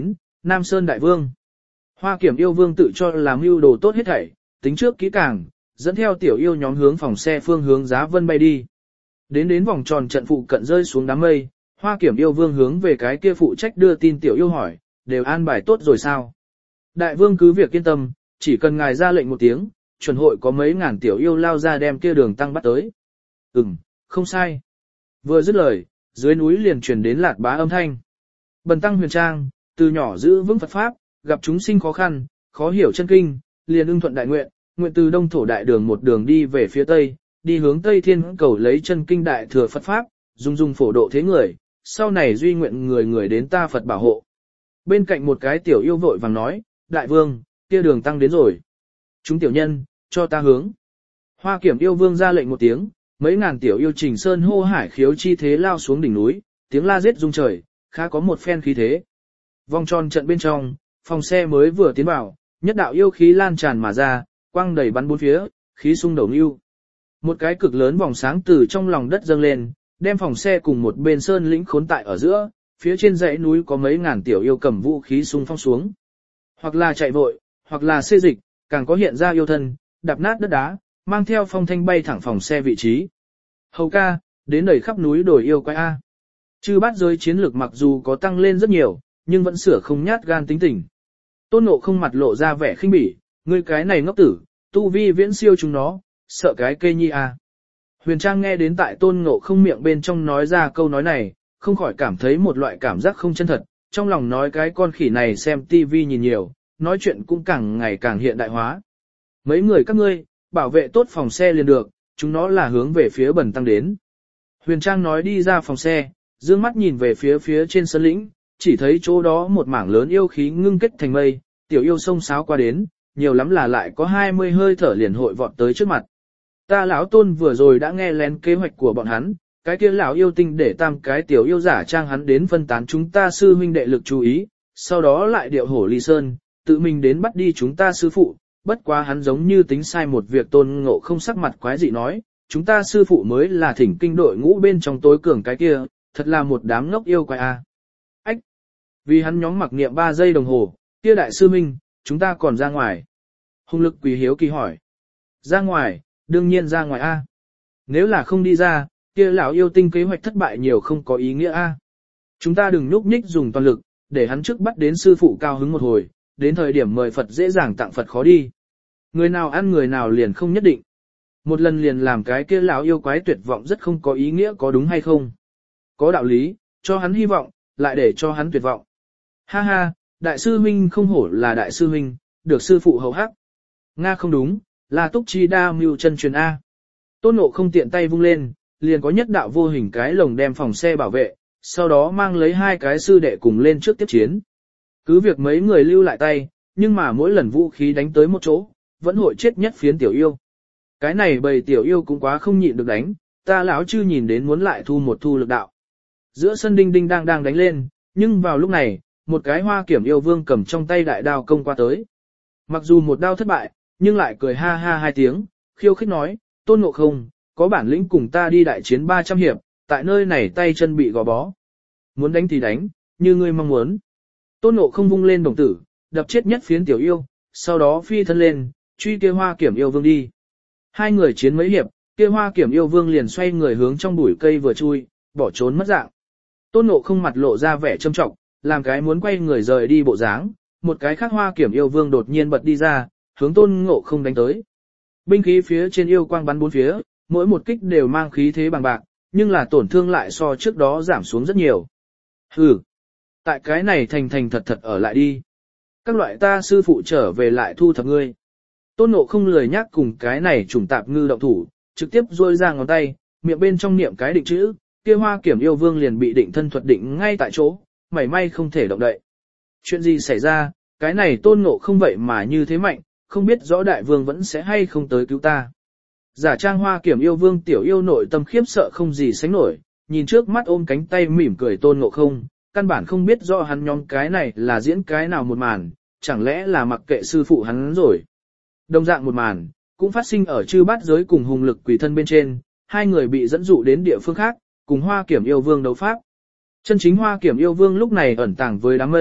Speaker 1: Nam Sơn Đại Vương. Hoa Kiểm yêu vương tự cho là mưu đồ tốt hết thảy, tính trước kỹ càng, dẫn theo tiểu yêu nhóm hướng phòng xe phương hướng Giá Vân bay đi. Đến đến vòng tròn trận phụ cận rơi xuống đám mây, Hoa Kiểm yêu vương hướng về cái kia phụ trách đưa tin tiểu yêu hỏi, đều an bài tốt rồi sao? Đại vương cứ việc yên tâm, chỉ cần ngài ra lệnh một tiếng, chuẩn hội có mấy ngàn tiểu yêu lao ra đem kia đường tăng bắt tới. Ừm, không sai. Vừa dứt lời, dưới núi liền truyền đến lạt bá âm thanh. Bần tăng huyền trang, từ nhỏ giữ vững Phật Pháp, gặp chúng sinh khó khăn, khó hiểu chân kinh, liền ưng thuận đại nguyện, nguyện từ đông thổ đại đường một đường đi về phía tây, đi hướng tây thiên cầu lấy chân kinh đại thừa Phật Pháp, dung dung phổ độ thế người, sau này duy nguyện người người đến ta Phật bảo hộ. Bên cạnh một cái tiểu yêu vội vàng nói, đại vương, kia đường tăng đến rồi. Chúng tiểu nhân, cho ta hướng. Hoa Kiểm yêu vương ra lệnh một tiếng, mấy ngàn tiểu yêu trình sơn hô hải khiếu chi thế lao xuống đỉnh núi, tiếng la giết rung trời, khá có một phen khí thế. Vòng tròn trận bên trong, phòng xe mới vừa tiến vào, nhất đạo yêu khí lan tràn mà ra, quang đầy bắn bốn phía, khí sung đầu nưu. Một cái cực lớn vòng sáng từ trong lòng đất dâng lên, đem phòng xe cùng một bên sơn lĩnh khốn tại ở giữa, phía trên dãy núi có mấy ngàn tiểu yêu cầm vũ khí xung phong xuống. Hoặc là chạy vội, hoặc là xê dịch, càng có hiện ra yêu thân, đạp nát đất đá, mang theo phong thanh bay thẳng phòng xe vị trí. Hầu ca, đến đầy khắp núi đồi yêu quái A. Chư bát giới chiến lược mặc dù có tăng lên rất nhiều, nhưng vẫn sửa không nhát gan tính tình. Tôn Ngộ không mặt lộ ra vẻ khinh bỉ, ngươi cái này ngốc tử, tu vi viễn siêu chúng nó, sợ cái cây nhi A. Huyền Trang nghe đến tại Tôn Ngộ không miệng bên trong nói ra câu nói này, không khỏi cảm thấy một loại cảm giác không chân thật, trong lòng nói cái con khỉ này xem tivi nhìn nhiều, nói chuyện cũng càng ngày càng hiện đại hóa. Mấy người các ngươi, bảo vệ tốt phòng xe liền được, chúng nó là hướng về phía bần tăng đến. Huyền Trang nói đi ra phòng xe, dương mắt nhìn về phía phía trên sơn lĩnh, chỉ thấy chỗ đó một mảng lớn yêu khí ngưng kết thành mây, tiểu yêu sông sáo qua đến, nhiều lắm là lại có hai mươi hơi thở liền hội vọt tới trước mặt. Ta lão Tôn vừa rồi đã nghe lén kế hoạch của bọn hắn, cái kia lão yêu tinh để tam cái tiểu yêu giả trang hắn đến phân tán chúng ta sư huynh đệ lực chú ý, sau đó lại điệu hổ ly sơn, tự mình đến bắt đi chúng ta sư phụ, bất quá hắn giống như tính sai một việc. Tôn Ngộ không sắc mặt quái dị nói, chúng ta sư phụ mới là thỉnh kinh đội ngũ bên trong tối cường cái kia, thật là một đám ngốc yêu quái a. Ách! Vì hắn nhóm mặc niệm ba giây đồng hồ, kia đại sư minh, chúng ta còn ra ngoài. Hùng Lực Quỳ hiếu kỳ hỏi. Ra ngoài, đương nhiên ra ngoài a. Nếu là không đi ra, kia lão yêu tinh kế hoạch thất bại nhiều không có ý nghĩa a. Chúng ta đừng nhúc nhích dùng toàn lực, để hắn trước bắt đến sư phụ cao hứng một hồi, đến thời điểm mời Phật dễ dàng tặng Phật khó đi. Người nào ăn người nào liền không nhất định. Một lần liền làm cái kia lão yêu quái tuyệt vọng rất không có ý nghĩa, có đúng hay không? Có đạo lý, cho hắn hy vọng, lại để cho hắn tuyệt vọng. Ha ha, đại sư huynh không hổ là đại sư huynh, được sư phụ hầu hắc. Nga không đúng, là túc chi đa mưu chân truyền A. Tôn Ngộ không tiện tay vung lên, liền có nhất đạo vô hình cái lồng đem phòng xe bảo vệ, sau đó mang lấy hai cái sư đệ cùng lên trước tiếp chiến. Cứ việc mấy người lưu lại tay, nhưng mà mỗi lần vũ khí đánh tới một chỗ, vẫn hội chết nhất phiến tiểu yêu. Cái này bầy tiểu yêu cũng quá không nhịn được đánh, ta lão chư nhìn đến muốn lại thu một thu lực đạo. Giữa sân đinh đinh đang đang đánh lên, nhưng vào lúc này, một cái Hoa Kiểm yêu vương cầm trong tay đại đao công qua tới. Mặc dù một đao thất bại, nhưng lại cười ha ha hai tiếng, khiêu khích nói, Tôn Ngộ không, có bản lĩnh cùng ta đi đại chiến ba trăm hiệp, tại nơi này tay chân bị gò bó. Muốn đánh thì đánh, như ngươi mong muốn. Tôn Ngộ không vung lên đồng tử, đập chết nhất phiến tiểu yêu, sau đó phi thân lên, truy kia Hoa Kiểm yêu vương đi. Hai người chiến mấy hiệp, kia Hoa Kiểm yêu vương liền xoay người hướng trong bụi cây vừa chui, bỏ trốn mất dạng. Tôn Ngộ không mặt lộ ra vẻ châm trọng, làm cái muốn quay người rời đi bộ dáng, một cái khác Hoa Kiểm yêu vương đột nhiên bật đi ra, hướng Tôn Ngộ không đánh tới. Binh khí phía trên yêu quang bắn bốn phía, mỗi một kích đều mang khí thế bằng bạc, nhưng là tổn thương lại so trước đó giảm xuống rất nhiều. Hừ, tại cái này thành thành thật thật ở lại đi. Các loại ta sư phụ trở về lại thu thập ngươi. Tôn Ngộ không lười nhắc cùng cái này trùng tạp ngư động thủ, trực tiếp duỗi ra ngón tay, miệng bên trong niệm cái định chữ, kia Hoa Kiểm yêu vương liền bị định thân thuật định ngay tại chỗ, mảy may không thể động đậy. Chuyện gì xảy ra, cái này Tôn Ngộ không vậy mà như thế mạnh, không biết rõ đại vương vẫn sẽ hay không tới cứu ta. Giả trang Hoa Kiểm yêu vương tiểu yêu nội tâm khiếp sợ không gì sánh nổi, nhìn trước mắt ôm cánh tay mỉm cười Tôn Ngộ không, căn bản không biết rõ hắn nhóm cái này là diễn cái nào một màn, chẳng lẽ là mặc kệ sư phụ hắn rồi. Đồng dạng một màn, cũng phát sinh ở chư bát giới cùng Hùng Lực Quỷ thân bên trên, hai người bị dẫn dụ đến địa phương khác, cùng Hoa Kiểm yêu vương đấu pháp. Chân chính Hoa Kiểm yêu vương lúc này ẩn tàng với đám mây,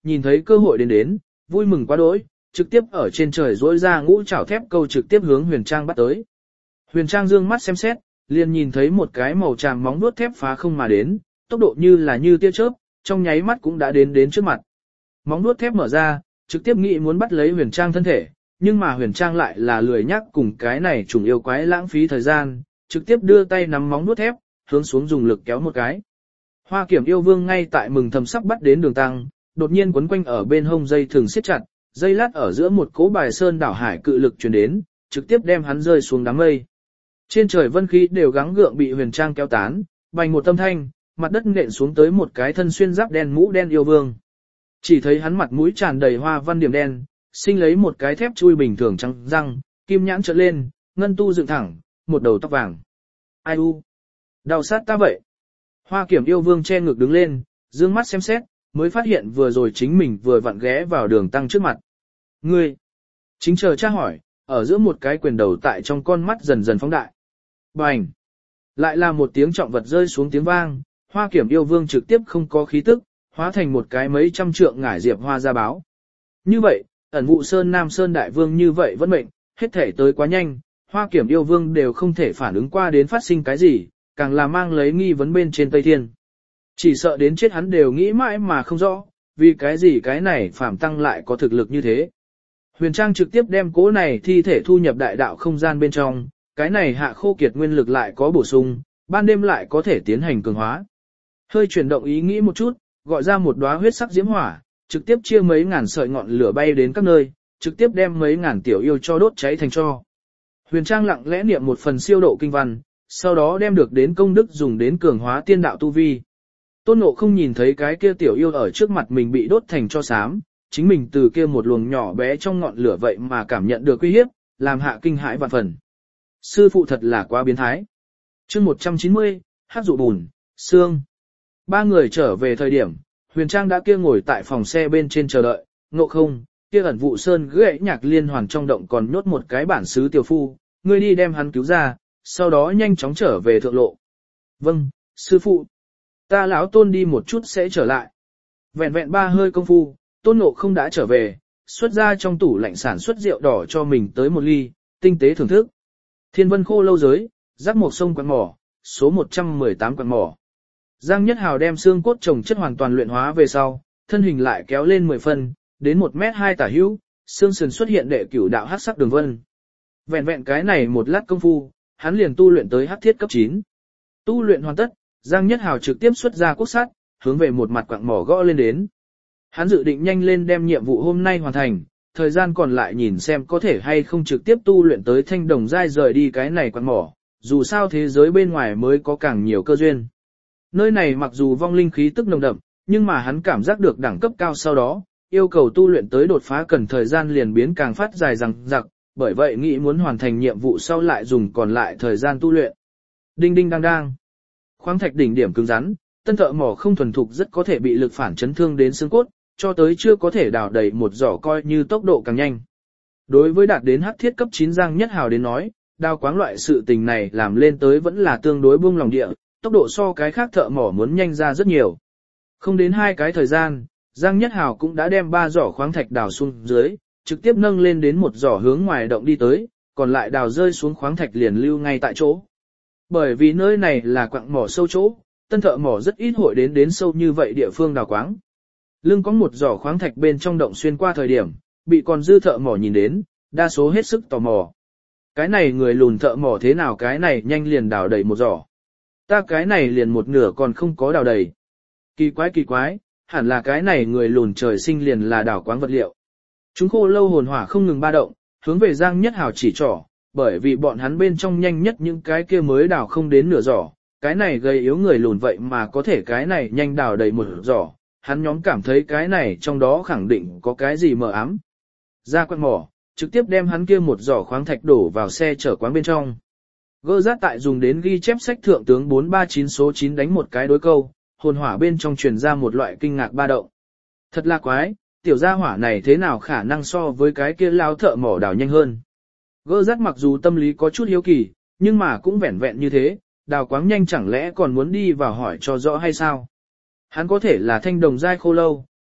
Speaker 1: nhìn thấy cơ hội đến đến, vui mừng quá đỗi, trực tiếp ở trên trời rỗi ra ngũ chảo thép câu trực tiếp hướng Huyền Trang bắt tới. Huyền Trang dương mắt xem xét, liền nhìn thấy một cái màu tràm móng vuốt thép phá không mà đến, tốc độ như là như tia chớp, trong nháy mắt cũng đã đến đến trước mặt. Móng vuốt thép mở ra, trực tiếp nghĩ muốn bắt lấy Huyền Trang thân thể, nhưng mà Huyền Trang lại là lười nhắc cùng cái này trùng yêu quái lãng phí thời gian, trực tiếp đưa tay nắm móng vuốt thép, hướng xuống dùng lực kéo một cái. Hoa Kiểm yêu vương ngay tại mừng thầm sắp bắt đến Đường Tăng, đột nhiên quấn quanh ở bên hông dây thường siết chặt, dây lát ở giữa một cỗ bài sơn đảo hải cự lực truyền đến, trực tiếp đem hắn rơi xuống đám mây. Trên trời vân khí đều gắng gượng bị Huyền Trang kéo tán, bành một tâm thanh, mặt đất nện xuống tới một cái thân xuyên giáp đen mũ đen yêu vương. Chỉ thấy hắn mặt mũi tràn đầy hoa văn điểm đen, sinh lấy một cái thép chui bình thường trắng răng, kim nhãn trợn lên, ngân tu dựng thẳng, một đầu tóc vàng. Ai u? Đau sát ta vậy? Hoa Kiểm yêu vương che ngực đứng lên, dương mắt xem xét, mới phát hiện vừa rồi chính mình vừa vặn ghé vào Đường Tăng trước mặt. Ngươi! Chính chờ tra hỏi, ở giữa một cái quyền đầu tại trong con mắt dần dần phóng đại. Bành! Lại là một tiếng trọng vật rơi xuống tiếng vang, Hoa Kiểm yêu vương trực tiếp không có khí tức, hóa thành một cái mấy trăm trượng ngải diệp hoa ra báo. Như vậy, ẩn vụ sơn Nam Sơn đại vương như vậy vẫn mệnh, hết thể tới quá nhanh, Hoa Kiểm yêu vương đều không thể phản ứng qua đến phát sinh cái gì, càng là mang lấy nghi vấn bên trên Tây Thiên. Chỉ sợ đến chết hắn đều nghĩ mãi mà không rõ, vì cái gì cái này Phạm Tăng lại có thực lực như thế. Huyền Trang trực tiếp đem cố này thi thể thu nhập đại đạo không gian bên trong, cái này hạ khô kiệt nguyên lực lại có bổ sung, ban đêm lại có thể tiến hành cường hóa. Hơi chuyển động ý nghĩ một chút, gọi ra một đóa huyết sắc diễm hỏa, trực tiếp chia mấy ngàn sợi ngọn lửa bay đến các nơi, trực tiếp đem mấy ngàn tiểu yêu cho đốt cháy thành tro. Huyền Trang lặng lẽ niệm một phần siêu độ kinh văn, sau đó đem được đến công đức dùng đến cường hóa tiên đạo tu vi. Tôn Ngộ không nhìn thấy cái kia tiểu yêu ở trước mặt mình bị đốt thành tro xám, chính mình từ kia một luồng nhỏ bé trong ngọn lửa vậy mà cảm nhận được uy hiếp, làm hạ kinh hãi vạn phần. Sư phụ thật là quá biến thái. Chương một trăm chín mươi, hát dụ bùn, xương. Ba người trở về thời điểm, Huyền Trang đã kia ngồi tại phòng xe bên trên chờ đợi, Ngộ không, kia ẩn vụ sơn gãy nhạc liên hoàn trong động còn nhốt một cái bản xứ tiểu phu, ngươi đi đem hắn cứu ra, sau đó nhanh chóng trở về thượng lộ. Vâng, sư phụ. Ta lão Tôn đi một chút sẽ trở lại. Vẹn vẹn ba hơi công phu, Tôn Ngộ không đã trở về, xuất ra trong tủ lạnh sản xuất rượu đỏ cho mình tới một ly, tinh tế thưởng thức. Thiên Vân Khô lâu giới, rắc một sông quặng mỏ, số một trăm mười tám quặng mỏ. Giang Nhất Hào đem xương cốt trồng chất hoàn toàn luyện hóa về sau, thân hình lại kéo lên mười phân, đến một mét hai tả hữu, xương sườn xuất hiện đệ cửu đạo hắc sắc đường vân. Vẹn vẹn cái này một lát công phu, hắn liền tu luyện tới hắc thiết cấp chín. Tu luyện hoàn tất, Giang Nhất Hào trực tiếp xuất ra quốc sắt, hướng về một mặt quặng mỏ gõ lên đến. Hắn dự định nhanh lên đem nhiệm vụ hôm nay hoàn thành, thời gian còn lại nhìn xem có thể hay không trực tiếp tu luyện tới thanh đồng giai rời đi cái này quặng mỏ, dù sao thế giới bên ngoài mới có càng nhiều cơ duyên. Nơi này mặc dù vong linh khí tức nồng đậm, nhưng mà hắn cảm giác được đẳng cấp cao sau đó, yêu cầu tu luyện tới đột phá cần thời gian liền biến càng phát dài dằng dặc, bởi vậy nghĩ muốn hoàn thành nhiệm vụ sau lại dùng còn lại thời gian tu luyện. Đinh đinh đang đang. Khoáng thạch đỉnh điểm cứng rắn, tân thợ mỏ không thuần thục rất có thể bị lực phản chấn thương đến xương cốt, cho tới chưa có thể đào đầy một giỏ coi như tốc độ càng nhanh. Đối với đạt đến hắc thiết cấp chín Giang Nhất Hào đến nói, đào quáng loại sự tình này làm lên tới vẫn là tương đối buông lòng địa, tốc độ so cái khác thợ mỏ muốn nhanh ra rất nhiều. Không đến hai cái thời gian, Giang Nhất Hào cũng đã đem ba giỏ khoáng thạch đào xuống dưới, trực tiếp nâng lên đến một giỏ hướng ngoài động đi tới, còn lại đào rơi xuống khoáng thạch liền lưu ngay tại chỗ. Bởi vì nơi này là quặng mỏ sâu chỗ, tân thợ mỏ rất ít hội đến đến sâu như vậy địa phương đào quáng. Lưng có một giỏ khoáng thạch bên trong động xuyên qua thời điểm, bị còn dư thợ mỏ nhìn đến, đa số hết sức tò mò. Cái này người lùn thợ mỏ thế nào cái này nhanh liền đào đầy một giỏ. Ta cái này liền một nửa còn không có đào đầy. Kỳ quái kỳ quái, hẳn là cái này người lùn trời sinh liền là đào quáng vật liệu. Chúng khô lâu hồn hỏa không ngừng ba động, hướng về Giang Nhất Hào chỉ trỏ, bởi vì bọn hắn bên trong nhanh nhất những cái kia mới đào không đến nửa giỏ, cái này gây yếu người lùn vậy mà có thể cái này nhanh đào đầy một giỏ, hắn nhóm cảm thấy cái này trong đó khẳng định có cái gì mờ ám. Ra quặng mỏ, trực tiếp đem hắn kia một giỏ khoáng thạch đổ vào xe chở quáng bên trong. Gơ rát tại dùng đến ghi chép sách thượng tướng bốn ba chín số chín đánh một cái đối câu, hồn hỏa bên trong truyền ra một loại kinh ngạc ba động. Thật là quái, tiểu gia hỏa này thế nào khả năng so với cái kia lao thợ mỏ đào nhanh hơn. Gơ rát mặc dù tâm lý có chút hiếu kỳ, nhưng mà cũng vẻn vẹn như thế, đào quáng nhanh chẳng lẽ còn muốn đi vào hỏi cho rõ hay sao. Hắn có thể là thanh đồng giai khô lâu,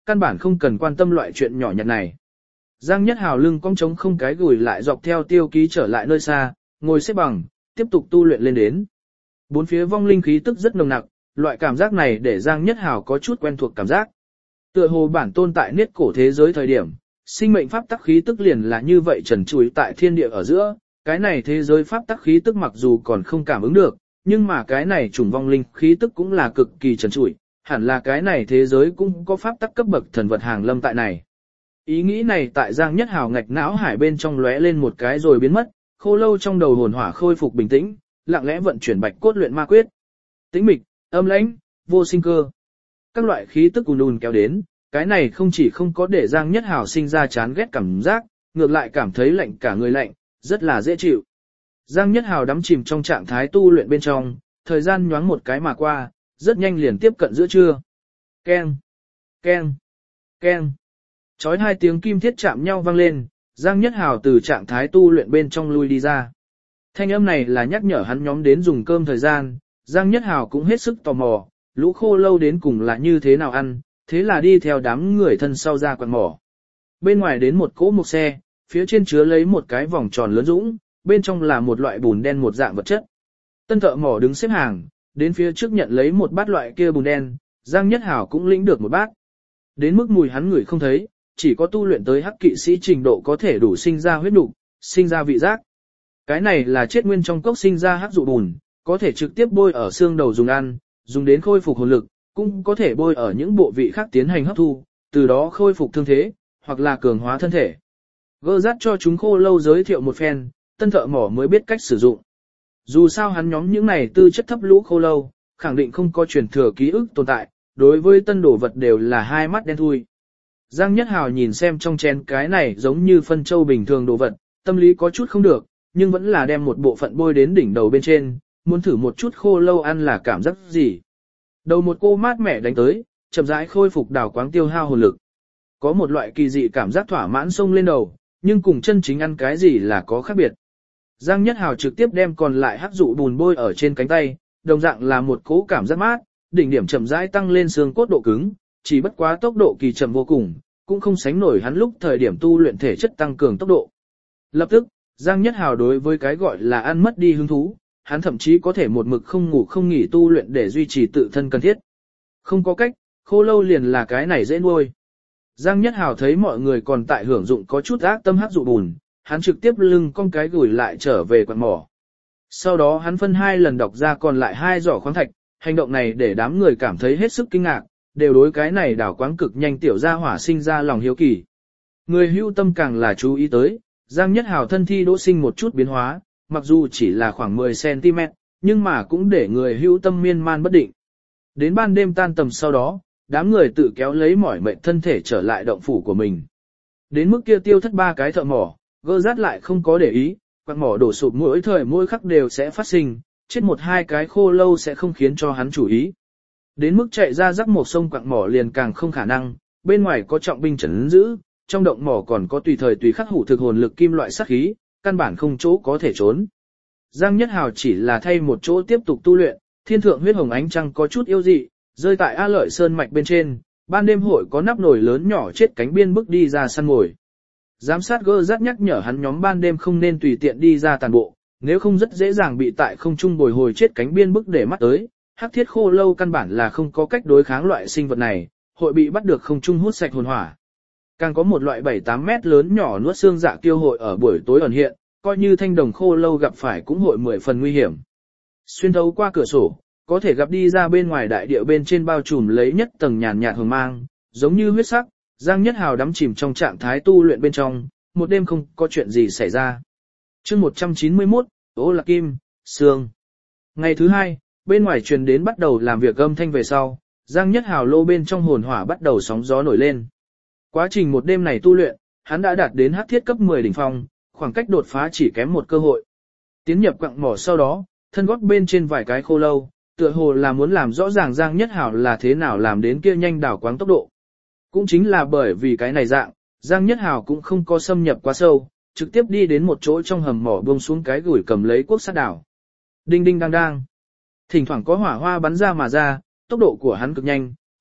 Speaker 1: căn bản không cần quan tâm loại chuyện nhỏ nhặt này. Giang Nhất Hào lưng cong trống không cái gùi lại dọc theo tiêu ký trở lại nơi xa, ngồi xếp bằng, tiếp tục tu luyện lên đến. Bốn phía vong linh khí tức rất nồng nặc, loại cảm giác này để Giang Nhất Hào có chút quen thuộc cảm giác. Tựa hồ bản tôn tại niết cổ thế giới thời điểm, sinh mệnh pháp tắc khí tức liền là như vậy trần trụi tại thiên địa ở giữa, cái này thế giới pháp tắc khí tức mặc dù còn không cảm ứng được, nhưng mà cái này chủng vong linh khí tức cũng là cực kỳ trần trụi, hẳn là cái này thế giới cũng có pháp tắc cấp bậc thần vật hàng lâm tại này. Ý nghĩ này tại Giang Nhất Hào ngạch não hải bên trong lóe lên một cái rồi biến mất, khô lâu trong đầu hồn hỏa khôi phục bình tĩnh, lặng lẽ vận chuyển bạch cốt luyện ma quyết. Tĩnh mịch, âm lãnh, vô sinh cơ. Các loại khí tức ùn ùn kéo đến, cái này không chỉ không có để Giang Nhất Hào sinh ra chán ghét cảm giác, ngược lại cảm thấy lạnh cả người lạnh, rất là dễ chịu. Giang Nhất Hào đắm chìm trong trạng thái tu luyện bên trong, thời gian nhoáng một cái mà qua, rất nhanh liền tiếp cận giữa trưa. Keng, keng, keng. Chói hai tiếng kim thiết chạm nhau vang lên, Giang Nhất Hào từ trạng thái tu luyện bên trong lui đi ra. Thanh âm này là nhắc nhở hắn nhóm đến dùng cơm thời gian, Giang Nhất Hào cũng hết sức tò mò, lũ khô lâu đến cùng là như thế nào ăn, thế là đi theo đám người thân sau ra quạt mỏ. Bên ngoài đến một cỗ một xe, phía trên chứa lấy một cái vòng tròn lớn dũng, bên trong là một loại bùn đen một dạng vật chất. Tân thợ mỏ đứng xếp hàng, đến phía trước nhận lấy một bát loại kia bùn đen, Giang Nhất Hào cũng lĩnh được một bát. Đến mức mùi hắn ngửi không thấy, chỉ có tu luyện tới hắc kỵ sĩ trình độ có thể đủ sinh ra huyết nục, sinh ra vị giác. Cái này là chết nguyên trong cốc sinh ra hắc dụ bùn, có thể trực tiếp bôi ở xương đầu dùng ăn, dùng đến khôi phục hồn lực, cũng có thể bôi ở những bộ vị khác tiến hành hấp thu, từ đó khôi phục thương thế, hoặc là cường hóa thân thể. Gơ rát cho chúng khô lâu giới thiệu một phen, tân thợ mỏ mới biết cách sử dụng. Dù sao hắn nhóm những này tư chất thấp lũ khô lâu, khẳng định không có truyền thừa ký ức tồn tại, đối với tân đồ vật đều là hai mắt đen thui. Giang Nhất Hào nhìn xem trong chén cái này giống như phân châu bình thường đồ vật, tâm lý có chút không được, nhưng vẫn là đem một bộ phận bôi đến đỉnh đầu bên trên, muốn thử một chút khô lâu ăn là cảm giác gì. Đầu một cô mát mẻ đánh tới, chậm rãi khôi phục đào quáng tiêu hao hồn lực. Có một loại kỳ dị cảm giác thỏa mãn xông lên đầu, nhưng cùng chân chính ăn cái gì là có khác biệt. Giang Nhất Hào trực tiếp đem còn lại hắc dụ bùn bôi ở trên cánh tay, đồng dạng là một cỗ cảm giác mát, đỉnh điểm chậm rãi tăng lên xương cốt độ cứng, chỉ bất quá tốc độ kỳ chậm vô cùng, cũng không sánh nổi hắn lúc thời điểm tu luyện thể chất tăng cường tốc độ. Lập tức, Giang Nhất Hào đối với cái gọi là ăn mất đi hứng thú, hắn thậm chí có thể một mực không ngủ không nghỉ tu luyện để duy trì tự thân cần thiết. Không có cách, khô lâu liền là cái này dễ nuôi. Giang Nhất Hào thấy mọi người còn tại hưởng dụng có chút ác tâm hắc dụ bùn, hắn trực tiếp lưng con cái gửi lại trở về quạt mỏ. Sau đó hắn phân hai lần đọc ra còn lại hai giỏ khoáng thạch, hành động này để đám người cảm thấy hết sức kinh ngạc, đều đối cái này đảo quáng cực nhanh tiểu gia hỏa sinh ra lòng hiếu kỳ. Người hưu tâm càng là chú ý tới, Giang Nhất Hào thân thi đỗ sinh một chút biến hóa, mặc dù chỉ là khoảng mười xăng ti mét, nhưng mà cũng để người hưu tâm miên man bất định. Đến ban đêm tan tầm sau đó, đám người tự kéo lấy mỏi mệt thân thể trở lại động phủ của mình. Đến mức kia tiêu thất ba cái thợ mỏ, gơ rát lại không có để ý, quạt mỏ đổ sụp mỗi thời mỗi khắc đều sẽ phát sinh, chết một hai cái khô lâu sẽ không khiến cho hắn chủ ý. Đến mức chạy ra rắc một sông quạt mỏ liền càng không khả năng, bên ngoài có trọng binh trấn giữ, trong động mỏ còn có tùy thời tùy khắc hủ thực hồn lực kim loại sát khí, căn bản không chỗ có thể trốn. Giang Nhất Hào chỉ là thay một chỗ tiếp tục tu luyện, thiên thượng huyết hồng ánh trăng có chút yêu dị, rơi tại A Lợi Sơn mạch bên trên, ban đêm hội có nắp nồi lớn nhỏ chết cánh biên bước đi ra săn mồi. Giám sát gơ rát nhắc nhở hắn nhóm ban đêm không nên tùy tiện đi ra tàn bộ, nếu không rất dễ dàng bị tại không trung bồi hồi chết cánh biên bức để mắt tới. Hắc thiết khô lâu căn bản là không có cách đối kháng loại sinh vật này, hội bị bắt được không trung hút sạch hồn hỏa. Càng có một loại bảy tám mét lớn nhỏ nuốt xương dạ kiêu hội ở buổi tối ẩn hiện, coi như thanh đồng khô lâu gặp phải cũng hội mười phần nguy hiểm. Xuyên thấu qua cửa sổ, có thể gặp đi ra bên ngoài đại địa bên trên bao trùm lấy nhất tầng nhàn nhạt hồng mang, giống như huyết sắc. Giang Nhất Hào đắm chìm trong trạng thái tu luyện bên trong, một đêm không có chuyện gì xảy ra. Chương một trăm chín mươi mốt, Ô Lạc Kim, Sương. Ngày thứ hai, bên ngoài truyền đến bắt đầu làm việc âm thanh về sau, Giang Nhất Hào lô bên trong hồn hỏa bắt đầu sóng gió nổi lên. Quá trình một đêm này tu luyện, hắn đã đạt đến hắc thiết cấp mười đỉnh phong, khoảng cách đột phá chỉ kém một cơ hội. Tiến nhập quặng mỏ sau đó, thân gót bên trên vài cái khô lâu, tựa hồ là muốn làm rõ ràng Giang Nhất Hào là thế nào làm đến kia nhanh đảo quáng tốc độ. Cũng chính là bởi vì cái này dạng, Giang Nhất Hào cũng không có xâm nhập quá sâu, trực tiếp đi đến một chỗ trong hầm mỏ buông xuống cái gùi cầm lấy cuốc sắt đảo. Đinh đinh đang đang. Thỉnh thoảng có hỏa hoa bắn ra mà ra, tốc độ của hắn cực nhanh,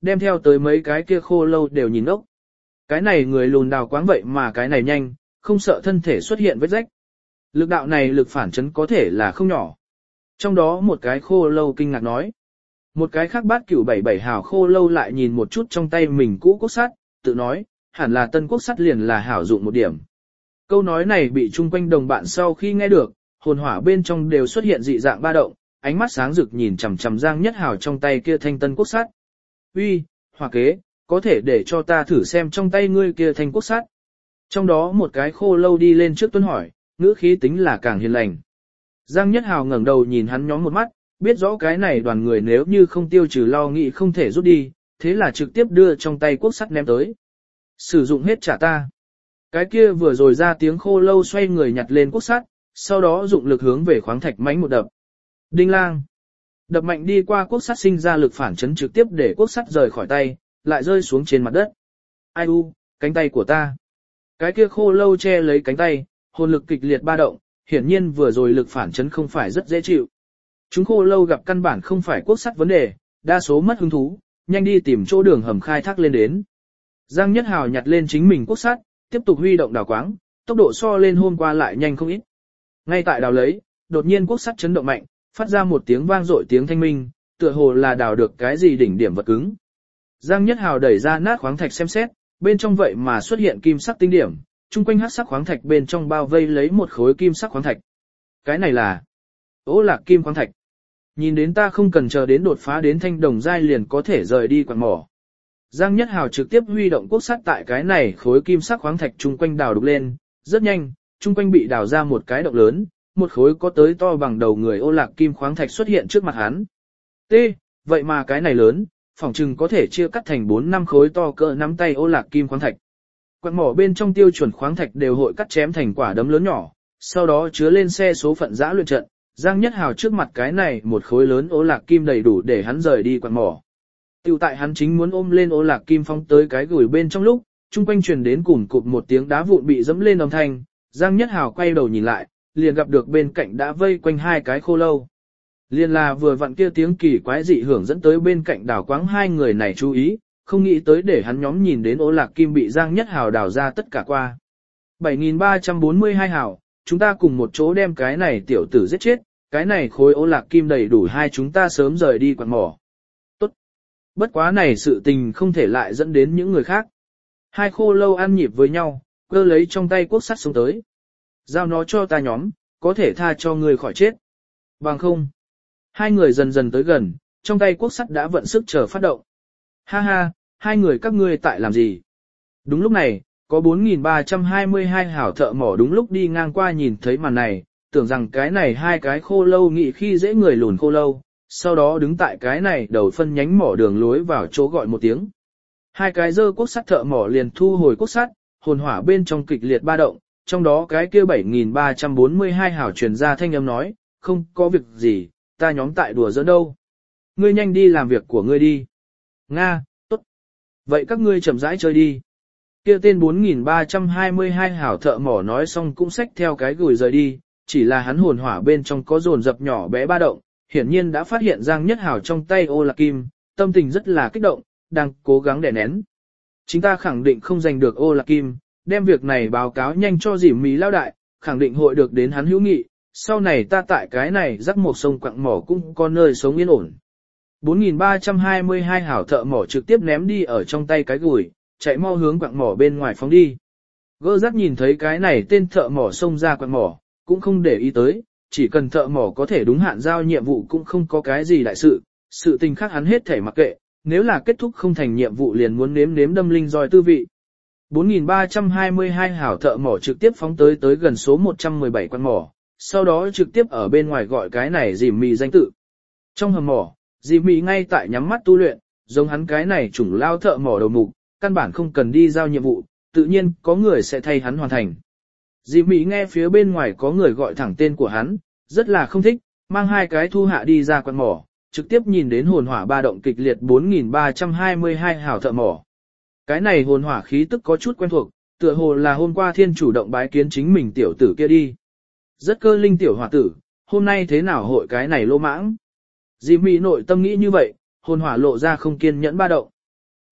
Speaker 1: đem theo tới mấy cái kia khô lâu đều nhìn ốc. Cái này người lùn đào quáng vậy mà cái này nhanh, không sợ thân thể xuất hiện vết rách. Lực đạo này lực phản chấn có thể là không nhỏ. Trong đó một cái khô lâu kinh ngạc nói. Một cái khác bát cửu bảy bảy hào khô lâu lại nhìn một chút trong tay mình cũ quốc sắt, tự nói, hẳn là tân quốc sắt liền là hảo dụng một điểm. Câu nói này bị chung quanh đồng bạn sau khi nghe được, hồn hỏa bên trong đều xuất hiện dị dạng ba động, ánh mắt sáng rực nhìn chằm chằm Giang Nhất Hào trong tay kia thanh tân quốc sắt. Uy, hỏa kế, có thể để cho ta thử xem trong tay ngươi kia thanh quốc sắt. Trong đó một cái khô lâu đi lên trước tuân hỏi, ngữ khí tính là càng hiền lành. Giang Nhất Hào ngẩng đầu nhìn hắn nhóm một mắt, biết rõ cái này đoàn người nếu như không tiêu trừ lo nghĩ không thể rút đi, thế là trực tiếp đưa trong tay quốc sắt ném tới. Sử dụng hết trả ta. Cái kia vừa rồi ra tiếng khô lâu xoay người nhặt lên quốc sắt, sau đó dụng lực hướng về khoáng thạch mãnh một đập. Đinh lang. Đập mạnh đi qua quốc sắt sinh ra lực phản chấn trực tiếp để quốc sắt rời khỏi tay, lại rơi xuống trên mặt đất. Ai u, cánh tay của ta. Cái kia khô lâu che lấy cánh tay, hồn lực kịch liệt ba động, hiển nhiên vừa rồi lực phản chấn không phải rất dễ chịu. Chúng khô lâu gặp căn bản không phải quốc sắt vấn đề, đa số mất hứng thú, nhanh đi tìm chỗ đường hầm khai thác lên đến. Giang Nhất Hào nhặt lên chính mình quốc sắt, tiếp tục huy động đào quáng, tốc độ so lên hôm qua lại nhanh không ít. Ngay tại đào lấy, đột nhiên quốc sắt chấn động mạnh, phát ra một tiếng vang dội tiếng thanh minh, tựa hồ là đào được cái gì đỉnh điểm vật cứng. Giang Nhất Hào đẩy ra nát khoáng thạch xem xét, bên trong vậy mà xuất hiện kim sắc tinh điểm, chung quanh hắc sắc khoáng thạch bên trong bao vây lấy một khối kim sắc khoáng thạch. Cái này là Ô Lạc Kim khoáng thạch. Nhìn đến ta không cần chờ đến đột phá đến thanh đồng giai liền có thể rời đi quặng mỏ. Giang Nhất Hào trực tiếp huy động quốc sắt tại cái này khối kim sắc khoáng thạch chung quanh đào đục lên, rất nhanh, chung quanh bị đào ra một cái động lớn, một khối có tới to bằng đầu người ô lạc kim khoáng thạch xuất hiện trước mặt hắn. T, vậy mà cái này lớn, phỏng chừng có thể chia cắt thành bốn năm khối to cỡ nắm tay ô lạc kim khoáng thạch. Quặng mỏ bên trong tiêu chuẩn khoáng thạch đều hội cắt chém thành quả đấm lớn nhỏ, sau đó chứa lên xe số phận giã luyện trận. Giang Nhất Hào trước mặt cái này một khối lớn ô lạc kim đầy đủ để hắn rời đi quặng mỏ. Tiểu tại hắn chính muốn ôm lên ô lạc kim phóng tới cái gửi bên trong lúc, chung quanh truyền đến cùn cụp một tiếng đá vụn bị dẫm lên âm thanh, Giang Nhất Hào quay đầu nhìn lại, liền gặp được bên cạnh đã vây quanh hai cái khô lâu. Liền là vừa vặn kia tiếng kỳ quái dị hưởng dẫn tới bên cạnh đào quáng hai người này chú ý, không nghĩ tới để hắn nhóm nhìn đến ô lạc kim bị Giang Nhất Hào đào ra tất cả qua. bảy nghìn ba trăm bốn mươi hai hào, chúng ta cùng một chỗ đem cái này tiểu tử giết chết, cái này khối ô lạc kim đầy đủ hai chúng ta sớm rời đi quặng mỏ. Tốt. Bất quá này sự tình không thể lại dẫn đến những người khác. Hai khô lâu ăn nhịp với nhau, cơ lấy trong tay cuốc sắt xuống tới. Giao nó cho ta nhóm, có thể tha cho người khỏi chết. Bằng không. Hai người dần dần tới gần, trong tay cuốc sắt đã vận sức chờ phát động. Ha ha, hai người các ngươi tại làm gì? Đúng lúc này, có bốn nghìn ba trăm hai mươi hai hảo thợ mỏ đúng lúc đi ngang qua nhìn thấy màn này, tưởng rằng cái này hai cái khô lâu nghị khi dễ người lùn khô lâu, sau đó đứng tại cái này đầu phân nhánh mỏ đường lối vào chỗ gọi một tiếng. Hai cái dơ cuốc sắt thợ mỏ liền thu hồi cuốc sắt, hồn hỏa bên trong kịch liệt ba động, trong đó cái kia bảy nghìn ba trăm bốn mươi hai hảo truyền ra thanh âm nói, không có việc gì, ta nhóm tại đùa giỡn đâu. Ngươi nhanh đi làm việc của ngươi đi. Nga, tốt. Vậy các ngươi chậm rãi chơi đi. Kia tên bốn nghìn ba trăm hai mươi hai hảo thợ mỏ nói xong cũng xách theo cái gùi rời đi, chỉ là hắn hồn hỏa bên trong có dồn dập nhỏ bé ba động, hiển nhiên đã phát hiện Giang Nhất Hảo trong tay ô lạc kim, tâm tình rất là kích động, đang cố gắng đè nén. Chúng ta khẳng định không giành được ô lạc kim, đem việc này báo cáo nhanh cho Dĩ Mí lao đại, khẳng định hội được đến hắn hữu nghị, sau này ta tại cái này rắc một sông quặng mỏ cũng có nơi sống yên ổn. bốn nghìn ba trăm hai mươi hai hảo thợ mỏ trực tiếp ném đi ở trong tay cái gùi, chạy mau hướng quặng mỏ bên ngoài phóng đi. Gơ rắc nhìn thấy cái này tên thợ mỏ xông ra quặng mỏ, cũng không để ý tới, chỉ cần thợ mỏ có thể đúng hạn giao nhiệm vụ cũng không có cái gì đại sự, sự tình khác hắn hết thể mặc kệ, nếu là kết thúc không thành nhiệm vụ liền muốn nếm nếm đâm linh roi tư vị. bốn nghìn ba trăm hai mươi hai hảo thợ mỏ trực tiếp phóng tới tới gần số một trăm mười bảy quặng mỏ, sau đó trực tiếp ở bên ngoài gọi cái này Dĩ Mí danh tự. Trong hầm mỏ, Dĩ Mí ngay tại nhắm mắt tu luyện, giống hắn cái này chủng lao thợ mỏ đầu mục, căn bản không cần đi giao nhiệm vụ, tự nhiên có người sẽ thay hắn hoàn thành. Dĩ Mí nghe phía bên ngoài có người gọi thẳng tên của hắn, rất là không thích, mang hai cái thu hạ đi ra quặng mỏ, trực tiếp nhìn đến hồn hỏa ba động kịch liệt bốn nghìn ba trăm hai mươi hai hảo thợ mỏ. Cái này hồn hỏa khí tức có chút quen thuộc, tựa hồ là hôm qua thiên chủ động bái kiến chính mình tiểu tử kia đi. Rất cơ linh tiểu hỏa tử, hôm nay thế nào hội cái này lô mãng. Dĩ Mí nội tâm nghĩ như vậy, hồn hỏa lộ ra không kiên nhẫn ba động.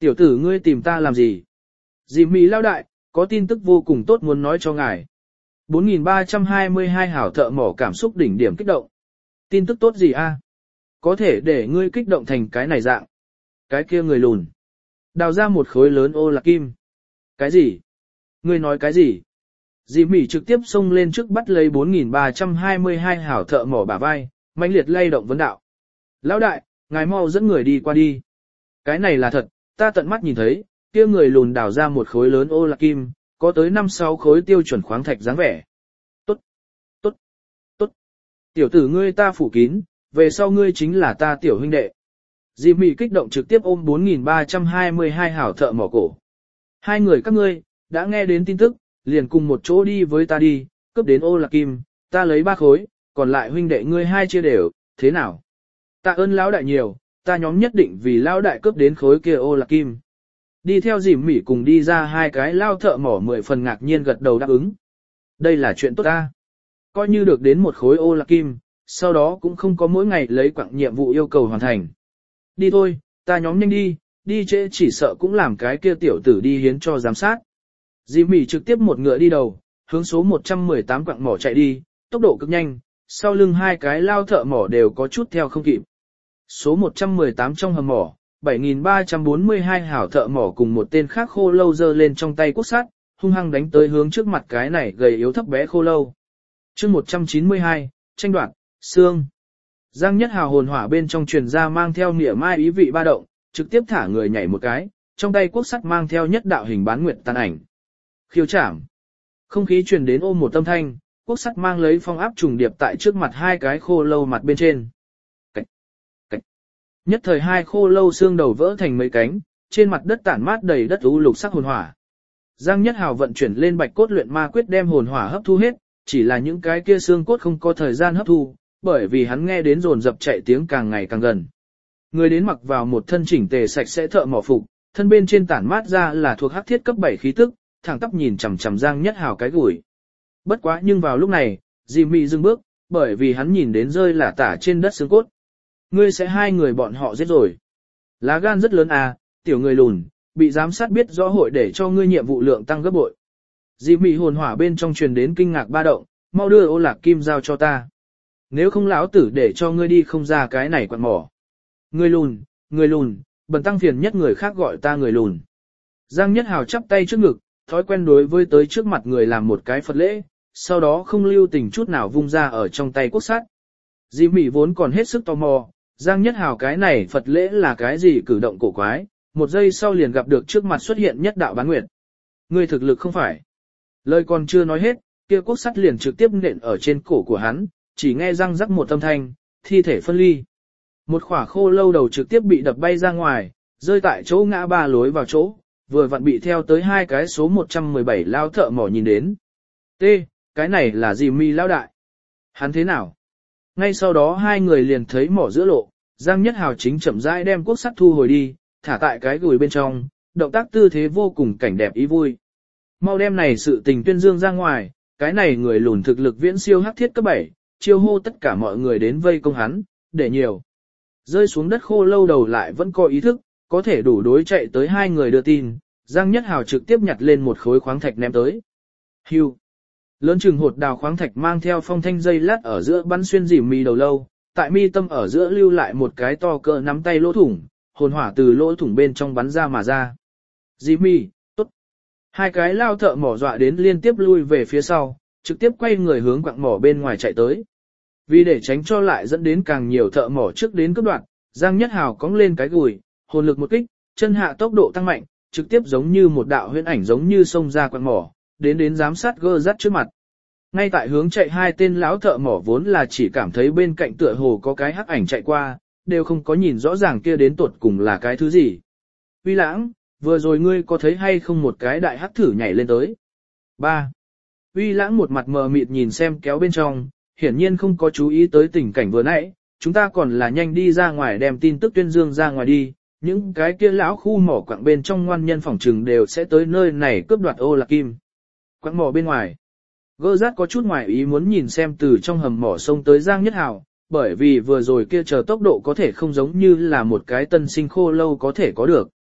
Speaker 1: Tiểu tử ngươi tìm ta làm gì? Dì Mỹ lao đại, có tin tức vô cùng tốt muốn nói cho ngài. bốn nghìn ba trăm hai mươi hai hảo thợ mỏ cảm xúc đỉnh điểm kích động. Tin tức tốt gì a? Có thể để ngươi kích động thành cái này dạng. Cái kia người lùn. Đào ra một khối lớn ô lạc kim. Cái gì? Ngươi nói cái gì? Dì Mỹ trực tiếp xông lên trước bắt lấy bốn nghìn ba trăm hai mươi hai hảo thợ mỏ bả vai, mãnh liệt lay động vấn đạo. Lão đại, ngài mau dẫn người đi qua đi. Cái này là thật, ta tận mắt nhìn thấy, kia người lùn đào ra một khối lớn ô lạc kim, có tới năm sáu khối tiêu chuẩn khoáng thạch dáng vẻ. Tốt, tốt, tốt. Tiểu tử ngươi ta phủ kín, về sau ngươi chính là ta tiểu huynh đệ. Dì Mỹ kích động trực tiếp ôm bốn nghìn ba trăm hai mươi hai hảo thợ mỏ cổ. Hai người các ngươi, đã nghe đến tin tức, liền cùng một chỗ đi với ta đi, cướp đến ô lạc kim, ta lấy ba khối, còn lại huynh đệ ngươi hai chia đều, thế nào? Tạ ơn lão đại nhiều, ta nhóm nhất định vì lão đại cướp đến khối kia ô lạc kim. Đi theo dì Mỹ cùng đi ra hai cái lao thợ mỏ mười phần ngạc nhiên gật đầu đáp ứng. Đây là chuyện tốt ta. Coi như được đến một khối ô lạc kim, sau đó cũng không có mỗi ngày lấy quặng nhiệm vụ yêu cầu hoàn thành. Đi thôi, ta nhóm nhanh đi, đi trễ chỉ sợ cũng làm cái kia tiểu tử đi hiến cho giám sát. Dì Mỹ trực tiếp một ngựa đi đầu, hướng số một trăm mười tám quặng mỏ chạy đi, tốc độ cực nhanh, sau lưng hai cái lao thợ mỏ đều có chút theo không kịp. Số một trăm mười tám trong hầm mỏ, bảy nghìn ba trăm bốn mươi hai hảo thợ mỏ cùng một tên khác khô lâu giơ lên trong tay cuốc sắt, hung hăng đánh tới hướng trước mặt cái này gầy yếu thấp bé khô lâu. Chương một trăm chín mươi hai, tranh đoạt, xương. Giang Nhất Hào hồn hỏa bên trong truyền ra mang theo nỉa mai ý vị ba động, trực tiếp thả người nhảy một cái, trong tay cuốc sắt mang theo nhất đạo hình bán nguyệt tàn ảnh. Khiêu chảm. Không khí truyền đến ôm một âm thanh, cuốc sắt mang lấy phong áp trùng điệp tại trước mặt hai cái khô lâu mặt bên trên. Cách, cách. Nhất thời hai khô lâu xương đầu vỡ thành mấy cánh, trên mặt đất tản mát đầy đất u lục sắc hồn hỏa. Giang Nhất Hào vận chuyển lên bạch cốt luyện ma quyết đem hồn hỏa hấp thu hết, chỉ là những cái kia xương cốt không có thời gian hấp thu, bởi vì hắn nghe đến rồn dập chạy tiếng càng ngày càng gần. Người đến mặc vào một thân chỉnh tề sạch sẽ thợ mỏ phục, thân bên trên tản mát ra là thuộc hắc thiết cấp bảy khí tức, thẳng tắp nhìn chằm chằm Giang Nhất Hào cái gùi. Bất quá nhưng vào lúc này, Dì Mị dừng bước, bởi vì hắn nhìn đến rơi lả tả trên đất xương cốt. Ngươi sẽ hai người bọn họ giết rồi. Lá gan rất lớn à, tiểu người lùn, bị giám sát biết rõ hội để cho ngươi nhiệm vụ lượng tăng gấp bội. Dì Mị hồn hỏa bên trong truyền đến kinh ngạc ba động, mau đưa ô lạc kim giao cho ta. Nếu không lão tử để cho ngươi đi không ra cái này quặn mỏ. Người lùn, người lùn, bần tăng phiền nhất người khác gọi ta người lùn. Giang Nhất Hào chắp tay trước ngực, thói quen đối với tới trước mặt người làm một cái Phật lễ, sau đó không lưu tình chút nào vung ra ở trong tay cuốc sắt. Dì Mị vốn còn hết sức tò mò, Giang Nhất Hào cái này Phật lễ là cái gì cử động cổ quái, một giây sau liền gặp được trước mặt xuất hiện nhất đạo bán nguyệt. Ngươi thực lực không phải. Lời còn chưa nói hết, kia cuốc sắt liền trực tiếp nện ở trên cổ của hắn, chỉ nghe răng rắc một âm thanh, thi thể phân ly. Một khỏa khô lâu đầu trực tiếp bị đập bay ra ngoài, rơi tại chỗ ngã ba lối vào chỗ, vừa vặn bị theo tới hai cái số một trăm mười bảy lao thợ mỏ nhìn đến. T, cái này là gì mi lao đại? Hắn thế nào? Ngay sau đó hai người liền thấy mỏ giữa lộ, Giang Nhất Hào chính chậm rãi đem cuốc sắt thu hồi đi, thả tại cái gùi bên trong, động tác tư thế vô cùng cảnh đẹp ý vui. Mau đem này sự tình tuyên dương ra ngoài, cái này người lùn thực lực viễn siêu hắc thiết cấp bảy, chiêu hô tất cả mọi người đến vây công hắn, để nhiều. Rơi xuống đất khô lâu đầu lại vẫn có ý thức, có thể đủ đối chạy tới hai người đưa tin, Giang Nhất Hào trực tiếp nhặt lên một khối khoáng thạch ném tới. Hưu. Lớn chừng hột đào khoáng thạch mang theo phong thanh dây lát ở giữa bắn xuyên dỉ mì đầu lâu, tại mi tâm ở giữa lưu lại một cái to cỡ nắm tay lỗ thủng, hồn hỏa từ lỗ thủng bên trong bắn ra mà ra. Dỉ mì, tốt. Hai cái lao thợ mỏ dọa đến liên tiếp lui về phía sau, trực tiếp quay người hướng quặng mỏ bên ngoài chạy tới. Vì để tránh cho lại dẫn đến càng nhiều thợ mỏ trước đến cướp đoạt, Giang Nhất Hào cong lên cái gùi, hồn lực một kích, chân hạ tốc độ tăng mạnh, trực tiếp giống như một đạo huyễn ảnh giống như xông ra quặng mỏ, đến đến giám sát gơ rắt trước mặt. Ngay tại hướng chạy hai tên lão thợ mỏ vốn là chỉ cảm thấy bên cạnh tựa hồ có cái hắc ảnh chạy qua, đều không có nhìn rõ ràng kia đến tuột cùng là cái thứ gì. Uy Lãng, vừa rồi ngươi có thấy hay không một cái đại hắc thử nhảy lên tới? ba. Uy Lãng một mặt mờ mịt nhìn xem kéo bên trong, hiển nhiên không có chú ý tới tình cảnh vừa nãy, chúng ta còn là nhanh đi ra ngoài đem tin tức tuyên dương ra ngoài đi, những cái kia lão khu mỏ quặng bên trong ngoan nhân phòng trừng đều sẽ tới nơi này cướp đoạt ô lạc kim. Quặng mỏ bên ngoài, Gơ rát có chút ngoài ý muốn nhìn xem từ trong hầm mỏ sông tới Giang Nhất Hào, bởi vì vừa rồi kia chờ tốc độ có thể không giống như là một cái tân sinh khô lâu có thể có được.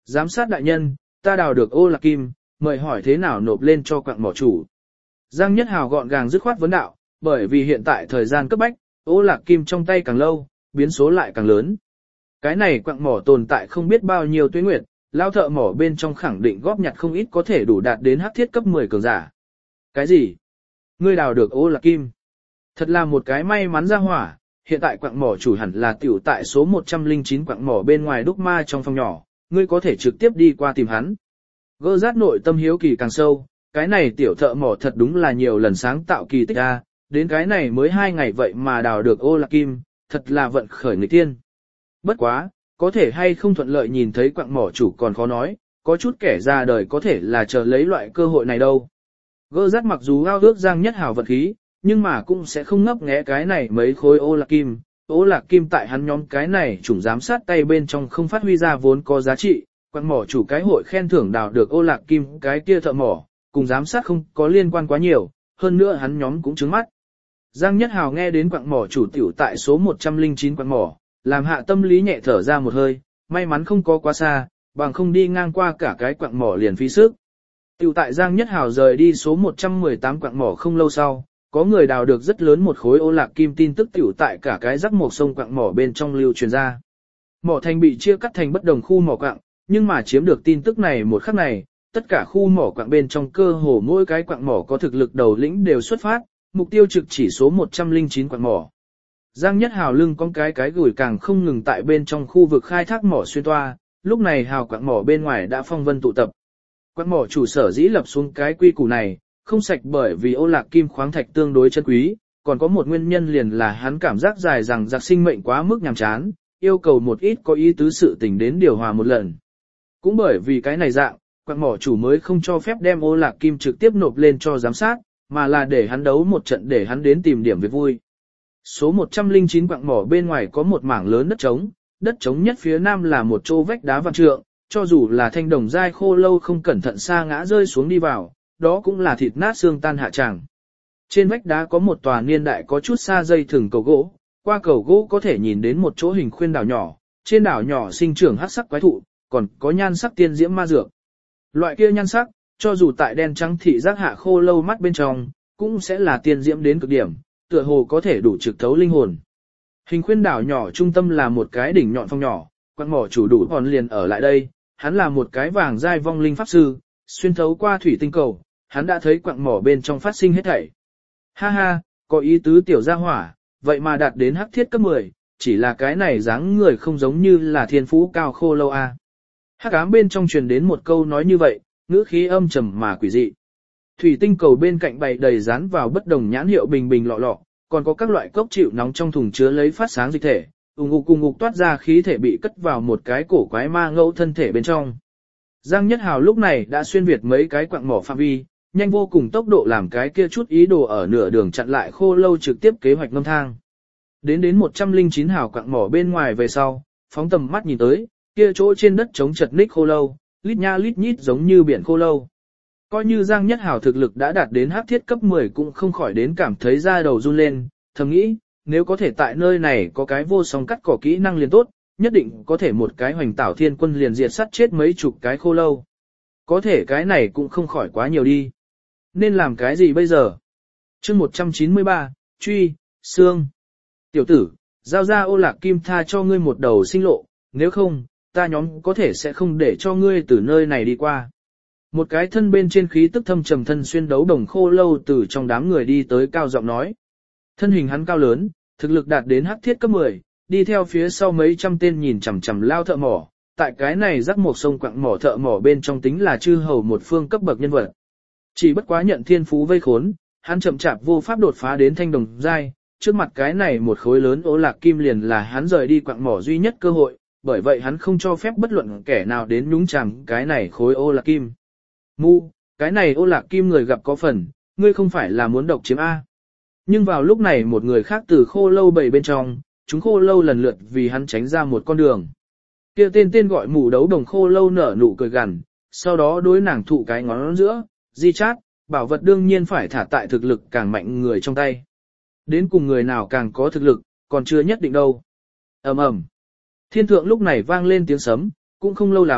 Speaker 1: Giám sát đại nhân, ta đào được ô lạc kim, mời hỏi thế nào nộp lên cho quặng mỏ chủ. Giang Nhất Hào gọn gàng dứt khoát vấn đạo, bởi vì hiện tại thời gian cấp bách, ô lạc kim trong tay càng lâu, biến số lại càng lớn. Cái này quặng mỏ tồn tại không biết bao nhiêu tuế nguyệt, lao thợ mỏ bên trong khẳng định góp nhặt không ít có thể đủ đạt đến hắc thiết cấp mười cường giả. Cái gì? Ngươi đào được ô lạc kim? Thật là một cái may mắn ra hỏa, hiện tại quặng mỏ chủ hẳn là tiểu tại số một trăm lẻ chín quặng mỏ bên ngoài đúc ma trong phòng nhỏ, ngươi có thể trực tiếp đi qua tìm hắn. Gơ rát nội tâm hiếu kỳ càng sâu, cái này tiểu thợ mỏ thật đúng là nhiều lần sáng tạo kỳ tích ra, đến cái này mới hai ngày vậy mà đào được ô lạc kim, thật là vận khởi nghịch thiên. Bất quá, có thể hay không thuận lợi nhìn thấy quặng mỏ chủ còn khó nói, có chút kẻ ra đời có thể là chờ lấy loại cơ hội này đâu. Gơ rát mặc dù ao ước Giang Nhất Hào vận khí, nhưng mà cũng sẽ không ngấp nghé cái này mấy khối ô lạc kim. Ô lạc kim tại hắn nhóm cái này chủng giám sát tay bên trong không phát huy ra vốn có giá trị, quặng mỏ chủ cái hội khen thưởng đào được ô lạc kim cái kia thợ mỏ, cùng giám sát không có liên quan quá nhiều, hơn nữa hắn nhóm cũng trứng mắt. Giang Nhất Hào nghe đến quặng mỏ chủ tiểu tại số một trăm lẻ chín quặng mỏ, làm hạ tâm lý nhẹ thở ra một hơi, may mắn không có quá xa, bằng không đi ngang qua cả cái quặng mỏ liền phí sức. Tiểu tại Giang Nhất Hào rời đi số một trăm mười tám quặng mỏ không lâu sau, có người đào được rất lớn một khối ô lạc kim tin tức tiểu tại cả cái rắc một sông quặng mỏ bên trong lưu truyền ra. Mỏ thành bị chia cắt thành bất đồng khu mỏ quặng, nhưng mà chiếm được tin tức này một khắc này, tất cả khu mỏ quặng bên trong cơ hồ mỗi cái quặng mỏ có thực lực đầu lĩnh đều xuất phát, mục tiêu trực chỉ số một trăm lẻ chín quặng mỏ. Giang Nhất Hào lưng con cái cái gửi càng không ngừng tại bên trong khu vực khai thác mỏ xuyên toa, lúc này hào quặng mỏ bên ngoài đã phong vân tụ tập. Quặng mỏ chủ sở dĩ lập xuống cái quy củ này, không sạch bởi vì ô lạc kim khoáng thạch tương đối chân quý, còn có một nguyên nhân liền là hắn cảm giác dài rằng giặc sinh mệnh quá mức nhàm chán, yêu cầu một ít có ý tứ sự tình đến điều hòa một lần. Cũng bởi vì cái này dạng, quặng mỏ chủ mới không cho phép đem ô lạc kim trực tiếp nộp lên cho giám sát, mà là để hắn đấu một trận để hắn đến tìm điểm việc vui. Số một trăm lẻ chín quặng mỏ bên ngoài có một mảng lớn đất trống, đất trống nhất phía nam là một chỗ vách đá vạn trượng, cho dù là thanh đồng dai khô lâu không cẩn thận sa ngã rơi xuống đi vào, đó cũng là thịt nát xương tan hạ tràng. Trên vách đá có một tòa niên đại có chút xa dây thừng cầu gỗ, qua cầu gỗ có thể nhìn đến một chỗ hình khuyên đảo nhỏ, trên đảo nhỏ sinh trưởng hắc sắc quái thụ, còn có nhan sắc tiên diễm ma dược. Loại kia nhan sắc, cho dù tại đen trắng thị giác hạ khô lâu mắt bên trong, cũng sẽ là tiên diễm đến cực điểm, tựa hồ có thể đủ trực thấu linh hồn. Hình khuyên đảo nhỏ trung tâm là một cái đỉnh nhọn phong nhỏ, quặng mỏ chủ đủ còn liền ở lại đây, hắn là một cái vàng giai vong linh pháp sư, xuyên thấu qua thủy tinh cầu, hắn đã thấy quặng mỏ bên trong phát sinh hết thảy. Ha ha, có ý tứ tiểu gia hỏa, vậy mà đạt đến hắc thiết cấp mười, chỉ là cái này dáng người không giống như là thiên phú cao khô lâu a. À. Hắc ám bên trong truyền đến một câu nói như vậy, ngữ khí âm trầm mà quỷ dị. Thủy tinh cầu bên cạnh bày đầy dán vào bất đồng nhãn hiệu bình bình lọ lọ, còn có các loại cốc chịu nóng trong thùng chứa lấy phát sáng dịch thể, ùng ục cùng ục toát ra khí thể bị cất vào một cái cổ quái ma ngẫu thân thể bên trong. Giang Nhất Hào lúc này đã xuyên việt mấy cái quặng mỏ phạm vi, nhanh vô cùng tốc độ làm cái kia chút ý đồ ở nửa đường chặn lại khô lâu trực tiếp kế hoạch ngâm thang. Đến đến một trăm lẻ chín hào quặng mỏ bên ngoài về sau, phóng tầm mắt nhìn tới, kia chỗ trên đất trống chật ních khô lâu, lít nha lít nhít giống như biển khô lâu. Coi như Giang Nhất Hào thực lực đã đạt đến hắc thiết cấp mười cũng không khỏi đến cảm thấy da đầu run lên, thầm nghĩ, nếu có thể tại nơi này có cái vô song cắt cỏ kỹ năng liền tốt, nhất định có thể một cái hoành tảo thiên quân liền diệt sát chết mấy chục cái khô lâu. Có thể cái này cũng không khỏi quá nhiều đi. Nên làm cái gì bây giờ? Chương một trăm chín mươi ba, truy, xương. Tiểu tử, giao ra ô lạc kim tha cho ngươi một đầu sinh lộ, nếu không, ta nhóm có thể sẽ không để cho ngươi từ nơi này đi qua. Một cái thân bên trên khí tức thâm trầm thân xuyên đấu đồng khô lâu từ trong đám người đi tới cao giọng nói. Thân hình hắn cao lớn, thực lực đạt đến hắc thiết cấp mười, đi theo phía sau mấy trăm tên nhìn chằm chằm lao thợ mỏ, tại cái này rắc một sông quặng mỏ thợ mỏ bên trong tính là chư hầu một phương cấp bậc nhân vật. Chỉ bất quá nhận thiên phú vây khốn, hắn chậm chạp vô pháp đột phá đến thanh đồng giai, trước mặt cái này một khối lớn ô lạc kim liền là hắn rời đi quặng mỏ duy nhất cơ hội, bởi vậy hắn không cho phép bất luận kẻ nào đến nhúng chàm cái này khối ô lạc kim. Mu, cái này ô lạc kim người gặp có phần, ngươi không phải là muốn độc chiếm A. Nhưng vào lúc này một người khác từ khô lâu bầy bên trong, chúng khô lâu lần lượt vì hắn tránh ra một con đường. Kia tên tên gọi mù đấu đồng khô lâu nở nụ cười gằn, sau đó đối nàng thụ cái ngón giữa, di chát, bảo vật đương nhiên phải thả tại thực lực càng mạnh người trong tay. Đến cùng người nào càng có thực lực, còn chưa nhất định đâu. Ầm ầm. Thiên thượng lúc này vang lên tiếng sấm, cũng không lâu lắm,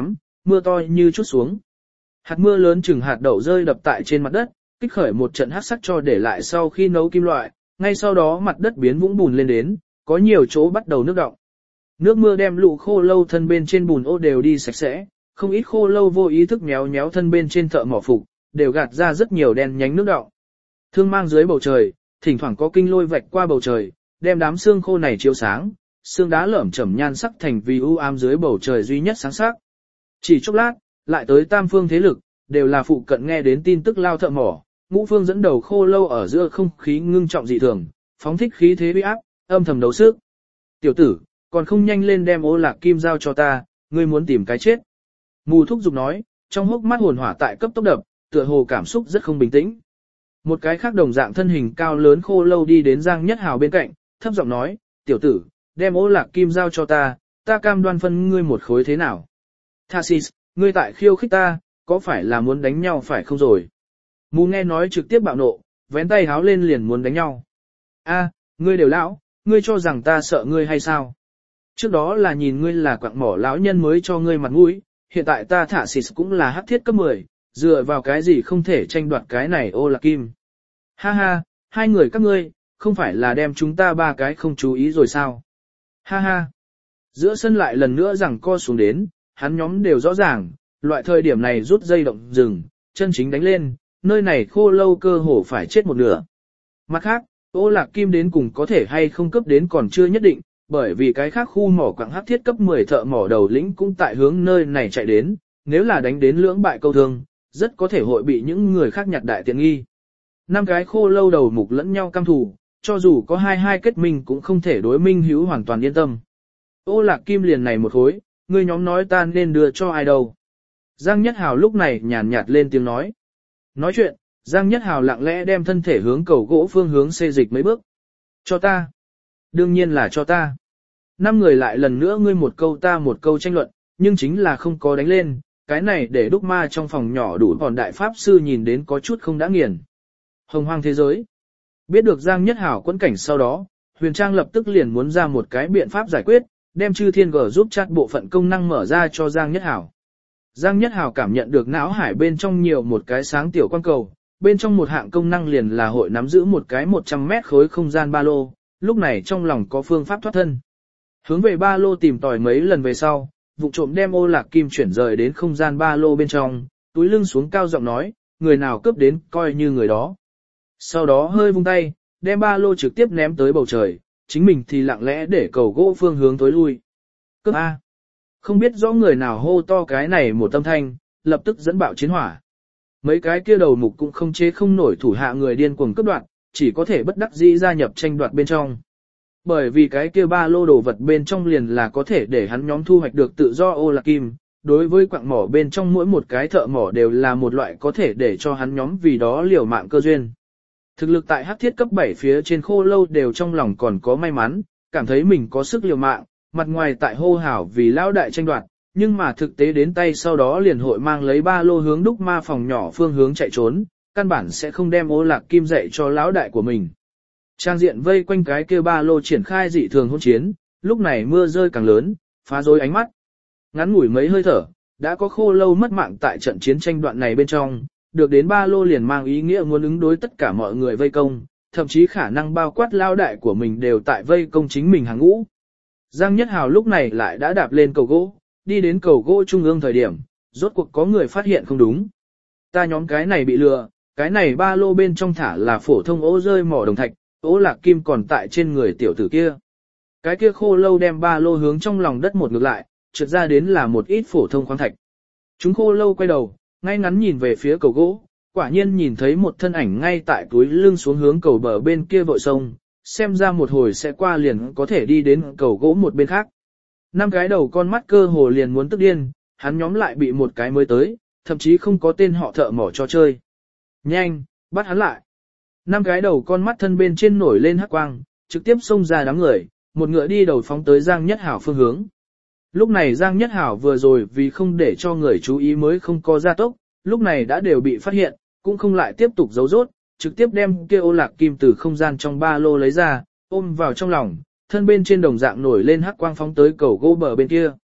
Speaker 1: mưa to như chút xuống. Hạt mưa lớn chừng hạt đậu rơi đập tại trên mặt đất, kích khởi một trận hắc sắc cho để lại sau khi nấu kim loại, ngay sau đó mặt đất biến vũng bùn lên đến, có nhiều chỗ bắt đầu nước đọng. Nước mưa đem lũ khô lâu thân bên trên bùn ô đều đi sạch sẽ, không ít khô lâu vô ý thức méo méo thân bên trên thợ mỏ phục, đều gạt ra rất nhiều đen nhánh nước đọng. Thương mang dưới bầu trời, thỉnh thoảng có kinh lôi vạch qua bầu trời, đem đám xương khô này chiếu sáng, xương đá lởm chởm nhan sắc thành vì u ám dưới bầu trời duy nhất sáng sắc. Chỉ chốc lát, lại tới tam phương thế lực, đều là phụ cận nghe đến tin tức lao thợ mỏ, ngũ phương dẫn đầu khô lâu ở giữa không khí ngưng trọng dị thường, phóng thích khí thế uy áp, âm thầm đấu sức. Tiểu tử, còn không nhanh lên đem ô lạc kim giao cho ta, ngươi muốn tìm cái chết. Mù thúc giục nói, trong hốc mắt hồn hỏa tại cấp tốc đập, tựa hồ cảm xúc rất không bình tĩnh. Một cái khác đồng dạng thân hình cao lớn khô lâu đi đến Giang Nhất Hào bên cạnh, thấp giọng nói, tiểu tử, đem ô lạc kim giao cho ta, ta cam đoan phân ngươi một khối thế nào. Thasis, ngươi tại khiêu khích ta, có phải là muốn đánh nhau phải không rồi? Mù nghe nói trực tiếp bạo nộ, vén tay háo lên liền muốn đánh nhau. A, ngươi đều lão, ngươi cho rằng ta sợ ngươi hay sao? Trước đó là nhìn ngươi là quạng mỏ lão nhân mới cho ngươi mặt mũi, hiện tại ta thả xịt cũng là hắc thiết cấp mười, dựa vào cái gì không thể tranh đoạt cái này ô lạc kim. Ha ha, hai người các ngươi, không phải là đem chúng ta ba cái không chú ý rồi sao? Ha ha. Giữa sân lại lần nữa rằng co xuống đến, hắn nhóm đều rõ ràng, loại thời điểm này rút dây động rừng, chân chính đánh lên, nơi này khô lâu cơ hồ phải chết một nửa. Mặt khác, ô lạc kim đến cùng có thể hay không cấp đến còn chưa nhất định, bởi vì cái khác khu mỏ quặng hắc thiết cấp mười thợ mỏ đầu lĩnh cũng tại hướng nơi này chạy đến, nếu là đánh đến lưỡng bại câu thương, rất có thể hội bị những người khác nhặt đại tiện nghi. Năm cái khô lâu đầu mục lẫn nhau cam thủ, cho dù có hai hai kết minh cũng không thể đối minh hữu hoàn toàn yên tâm. Ô lạc kim liền này một khối, người nhóm nói ta nên đưa cho ai đâu. Giang Nhất Hào lúc này nhàn nhạt lên tiếng nói. Nói chuyện, Giang Nhất Hào lặng lẽ đem thân thể hướng cầu gỗ phương hướng xê dịch mấy bước. Cho ta. Đương nhiên là cho ta. Năm người lại lần nữa ngươi một câu ta một câu tranh luận, nhưng chính là không có đánh lên, cái này để đúc ma trong phòng nhỏ đủ còn đại pháp sư nhìn đến có chút không đã nghiền. Hồng hoang thế giới. Biết được Giang Nhất Hảo quẫn cảnh sau đó, Huyền Trang lập tức liền muốn ra một cái biện pháp giải quyết, đem chư thiên gờ giúp chat bộ phận công năng mở ra cho Giang Nhất Hảo. Giang Nhất Hảo cảm nhận được não hải bên trong nhiều một cái sáng tiểu quan cầu, bên trong một hạng công năng liền là hội nắm giữ một cái một trăm mét khối không gian ba lô, lúc này trong lòng có phương pháp thoát thân. Hướng về ba lô tìm tòi mấy lần về sau, vụ trộm đem ô lạc kim chuyển rời đến không gian ba lô bên trong, túi lưng xuống cao giọng nói, người nào cướp đến coi như người đó. Sau đó hơi vung tay, đem ba lô trực tiếp ném tới bầu trời, chính mình thì lặng lẽ để cầu gỗ phương hướng tối lui. Cướp A. Không biết rõ người nào hô to cái này một âm thanh, lập tức dẫn bạo chiến hỏa. Mấy cái kia đầu mục cũng không chế không nổi thủ hạ người điên cuồng cướp đoạt, chỉ có thể bất đắc dĩ gia nhập tranh đoạt bên trong. Bởi vì cái kia ba lô đồ vật bên trong liền là có thể để hắn nhóm thu hoạch được tự do ô lạc kim, đối với quặng mỏ bên trong mỗi một cái thợ mỏ đều là một loại có thể để cho hắn nhóm vì đó liều mạng cơ duyên. Thực lực tại hắc thiết cấp bảy phía trên khô lâu đều trong lòng còn có may mắn, cảm thấy mình có sức liều mạng, mặt ngoài tại hô hào vì lão đại tranh đoạt, nhưng mà thực tế đến tay sau đó liền hội mang lấy ba lô hướng đúc ma phòng nhỏ phương hướng chạy trốn, căn bản sẽ không đem ô lạc kim dạy cho lão đại của mình. Trang diện vây quanh cái kia ba lô triển khai dị thường hỗn chiến, lúc này mưa rơi càng lớn, phá rối ánh mắt. Ngắn ngủi mấy hơi thở, đã có khô lâu mất mạng tại trận chiến tranh đoạn này bên trong, được đến ba lô liền mang ý nghĩa muốn ứng đối tất cả mọi người vây công, thậm chí khả năng bao quát lao đại của mình đều tại vây công chính mình hàng ngũ. Giang Nhất Hào lúc này lại đã đạp lên cầu gỗ, đi đến cầu gỗ trung ương thời điểm, rốt cuộc có người phát hiện không đúng. Ta nhóm cái này bị lừa, cái này ba lô bên trong thả là phổ thông ố rơi mỏ đồng thạch, ố lạc kim còn tại trên người tiểu tử kia. Cái kia khô lâu đem ba lô hướng trong lòng đất một ngược lại, trượt ra đến là một ít phổ thông khoáng thạch. Chúng khô lâu quay đầu, ngay ngắn nhìn về phía cầu gỗ, quả nhiên nhìn thấy một thân ảnh ngay tại túi lưng xuống hướng cầu bờ bên kia vội sông, xem ra một hồi sẽ qua liền có thể đi đến cầu gỗ một bên khác. Năm cái đầu con mắt cơ hồ liền muốn tức điên, hắn nhóm lại bị một cái mới tới, thậm chí không có tên họ thợ mỏ cho chơi. Nhanh, bắt hắn lại. Năm cái đầu con mắt thân bên trên nổi lên hắc quang, trực tiếp xông ra đám người, một ngựa đi đầu phóng tới Giang Nhất Hảo phương hướng. Lúc này Giang Nhất Hảo vừa rồi vì không để cho người chú ý mới không có gia tốc, lúc này đã đều bị phát hiện, cũng không lại tiếp tục giấu rốt, trực tiếp đem kia ô lạc kim từ không gian trong ba lô lấy ra, ôm vào trong lòng, thân bên trên đồng dạng nổi lên hắc quang phóng tới cầu gỗ bờ bên kia.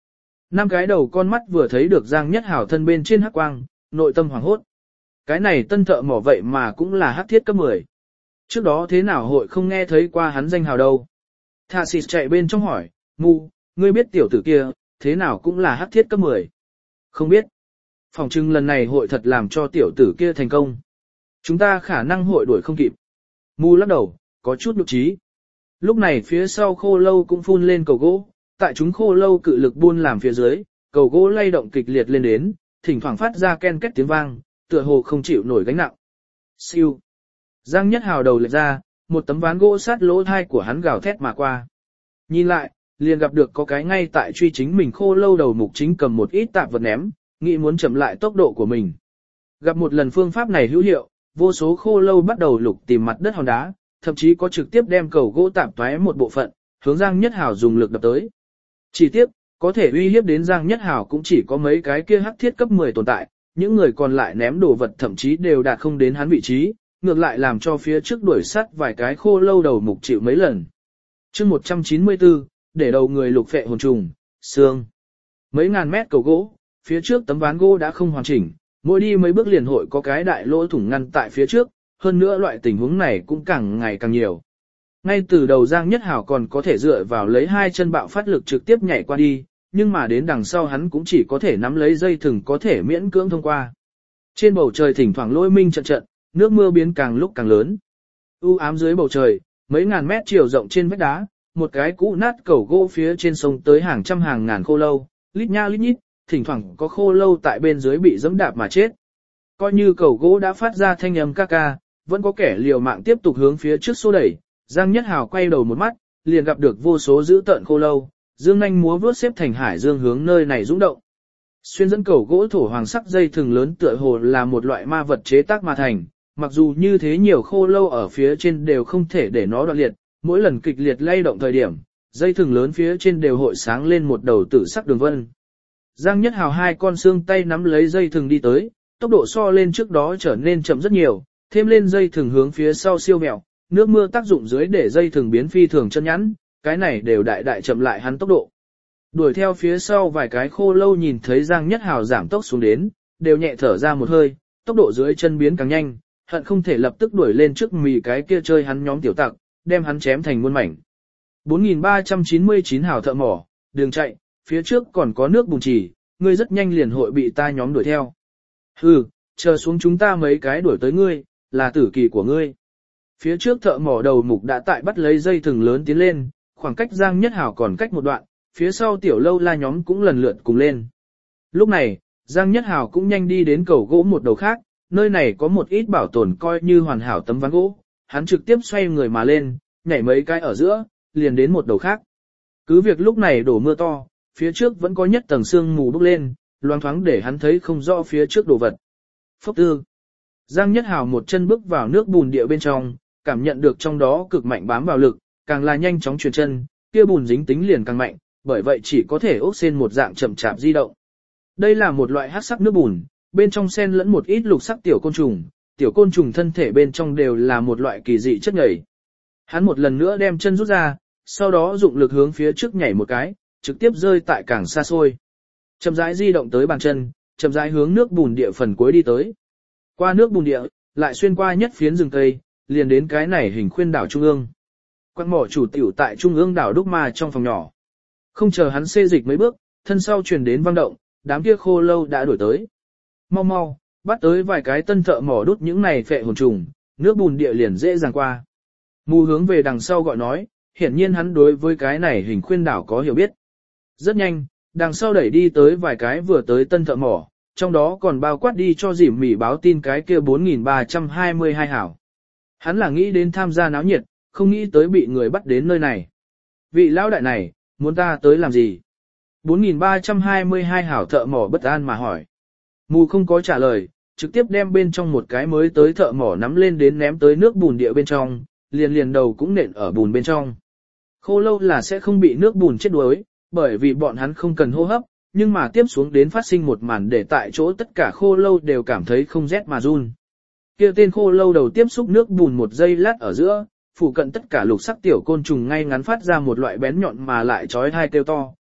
Speaker 1: Năm cái đầu con mắt vừa thấy được Giang Nhất Hảo thân bên trên hắc quang, nội tâm hoảng hốt. Cái này tân thợ mỏ vậy mà cũng là hắc thiết cấp mười. Trước đó thế nào hội không nghe thấy qua hắn danh hào đâu. Thà xịt chạy bên trong hỏi, Ngu, ngươi biết tiểu tử kia, thế nào cũng là hắc thiết cấp mười. Không biết. Phòng trưng lần này hội thật làm cho tiểu tử kia thành công. Chúng ta khả năng hội đuổi không kịp. Mu lắc đầu, có chút nhục trí. Lúc này phía sau khô lâu cũng phun lên cầu gỗ, tại chúng khô lâu cự lực buôn làm phía dưới, cầu gỗ lay động kịch liệt lên đến, thỉnh thoảng phát ra ken két tiếng vang, tựa hồ không chịu nổi gánh nặng. Siêu. Giang Nhất Hào đầu lệch ra, một tấm ván gỗ sát lỗ thai của hắn gào thét mà qua. Nhìn lại, liền gặp được có cái ngay tại truy chính mình khô lâu đầu mục chính cầm một ít tạp vật ném, nghĩ muốn chậm lại tốc độ của mình. Gặp một lần phương pháp này hữu hiệu, vô số khô lâu bắt đầu lục tìm mặt đất hòn đá, thậm chí có trực tiếp đem cầu gỗ tạp toé một bộ phận, hướng Giang Nhất Hào dùng lực đập tới. Chỉ tiếp, có thể uy hiếp đến Giang Nhất Hào cũng chỉ có mấy cái kia hắc thiết cấp mười tồn tại, những người còn lại ném đồ vật thậm chí đều đạt không đến hắn vị trí, ngược lại làm cho phía trước đuổi sát vài cái khô lâu đầu mục chịu mấy lần. Chương một trăm chín mươi tư, để đầu người lục phệ hồn trùng, xương. Mấy ngàn mét cầu gỗ, phía trước tấm ván gỗ đã không hoàn chỉnh, mỗi đi mấy bước liền hội có cái đại lỗ thủng ngăn tại phía trước, hơn nữa loại tình huống này cũng càng ngày càng nhiều. Ngay từ đầu Giang Nhất Hảo còn có thể dựa vào lấy hai chân bạo phát lực trực tiếp nhảy qua đi, nhưng mà đến đằng sau hắn cũng chỉ có thể nắm lấy dây thừng có thể miễn cưỡng thông qua. Trên bầu trời thỉnh thoảng lôi minh trận trận, nước mưa biến càng lúc càng lớn. U ám dưới bầu trời, mấy ngàn mét chiều rộng trên vách đá, một cái cũ nát cầu gỗ phía trên sông tới hàng trăm hàng ngàn khô lâu, lít nha lít nhít, thỉnh thoảng có khô lâu tại bên dưới bị giẫm đạp mà chết. Coi như cầu gỗ đã phát ra thanh âm ca ca, vẫn có kẻ liều mạng tiếp tục hướng phía trước xô đẩy. Giang Nhất Hào quay đầu một mắt, liền gặp được vô số dữ tợn khô lâu, dương nhanh múa vướt xếp thành hải dương hướng nơi này dũng động. Xuyên dẫn cầu gỗ thổ hoàng sắc dây thừng lớn tựa hồ là một loại ma vật chế tác mà thành, mặc dù như thế nhiều khô lâu ở phía trên đều không thể để nó đoạn liệt, mỗi lần kịch liệt lay động thời điểm, dây thừng lớn phía trên đều hội sáng lên một đầu tử sắc đường vân. Giang Nhất Hào hai con xương tay nắm lấy dây thừng đi tới, tốc độ so lên trước đó trở nên chậm rất nhiều, thêm lên dây thừng hướng phía sau siêu mẹo, nước mưa tác dụng dưới để dây thừng biến phi thường chân nhẵn, cái này đều đại đại chậm lại hắn tốc độ. Đuổi theo phía sau vài cái khô lâu nhìn thấy Giang Nhất Hào giảm tốc xuống đến, đều nhẹ thở ra một hơi, tốc độ dưới chân biến càng nhanh, hận không thể lập tức đuổi lên trước mì cái kia chơi hắn nhóm tiểu tặc, đem hắn chém thành muôn mảnh. bốn nghìn ba trăm chín mươi chín hào thợ mỏ, đường chạy, phía trước còn có nước bùn trì, ngươi rất nhanh liền hội bị ta nhóm đuổi theo. Hừ, chờ xuống chúng ta mấy cái đuổi tới ngươi, là tử kỳ của ngươi. Phía trước thợ mỏ đầu mục đã tại bắt lấy dây thừng lớn tiến lên, khoảng cách Giang Nhất Hảo còn cách một đoạn, phía sau tiểu lâu la nhóm cũng lần lượt cùng lên. Lúc này, Giang Nhất Hảo cũng nhanh đi đến cầu gỗ một đầu khác, nơi này có một ít bảo tồn coi như hoàn hảo tấm ván gỗ, hắn trực tiếp xoay người mà lên, nhảy mấy cái ở giữa, liền đến một đầu khác. Cứ việc lúc này đổ mưa to, phía trước vẫn có nhất tầng sương mù bốc lên, loang thoáng để hắn thấy không rõ phía trước đồ vật. Phốc tư. Giang Nhất Hảo một chân bước vào nước bùn địa bên trong, cảm nhận được trong đó cực mạnh bám vào lực, càng là nhanh chóng chuyển chân, kia bùn dính tính liền càng mạnh, bởi vậy chỉ có thể ốc sen một dạng chậm chạp di động. Đây là một loại hắc sắc nước bùn, bên trong xen lẫn một ít lục sắc tiểu côn trùng, tiểu côn trùng thân thể bên trong đều là một loại kỳ dị chất nhầy. Hắn một lần nữa đem chân rút ra, sau đó dụng lực hướng phía trước nhảy một cái, trực tiếp rơi tại càng xa xôi. Chậm rãi di động tới bàn chân, chậm rãi hướng nước bùn địa phần cuối đi tới. Qua nước bùn địa, lại xuyên qua nhất phiến rừng cây, liền đến cái này hình khuyên đảo trung ương. Quang mỏ chủ tiểu tại trung ương đảo đúc ma trong phòng nhỏ. Không chờ hắn xê dịch mấy bước, thân sau truyền đến vang động, đám kia khô lâu đã đuổi tới. Mau mau, bắt tới vài cái tân thợ mỏ đốt những này phệ hồn trùng, nước bùn địa liền dễ dàng qua. Mù hướng về đằng sau gọi nói, hiển nhiên hắn đối với cái này hình khuyên đảo có hiểu biết. Rất nhanh, đằng sau đẩy đi tới vài cái vừa tới tân thợ mỏ, trong đó còn bao quát đi cho dìm mỉ báo tin cái kia bốn nghìn ba trăm hai mươi hai hảo. Hắn là nghĩ đến tham gia náo nhiệt, không nghĩ tới bị người bắt đến nơi này. Vị lão đại này, muốn ta tới làm gì? bốn nghìn ba trăm hai mươi hai hảo thợ mỏ bất an mà hỏi. Mù không có trả lời, trực tiếp đem bên trong một cái mới tới thợ mỏ nắm lên đến ném tới nước bùn địa bên trong, liền liền đầu cũng nện ở bùn bên trong. Khô lâu là sẽ không bị nước bùn chết đuối, bởi vì bọn hắn không cần hô hấp, nhưng mà tiếp xuống đến phát sinh một màn để tại chỗ tất cả khô lâu đều cảm thấy không rét mà run. Kia tên khô lâu đầu tiếp xúc nước bùn một giây lát ở giữa, phụ cận tất cả lục sắc tiểu côn trùng ngay ngắn phát ra một loại bén nhọn mà lại chói tai kêu to,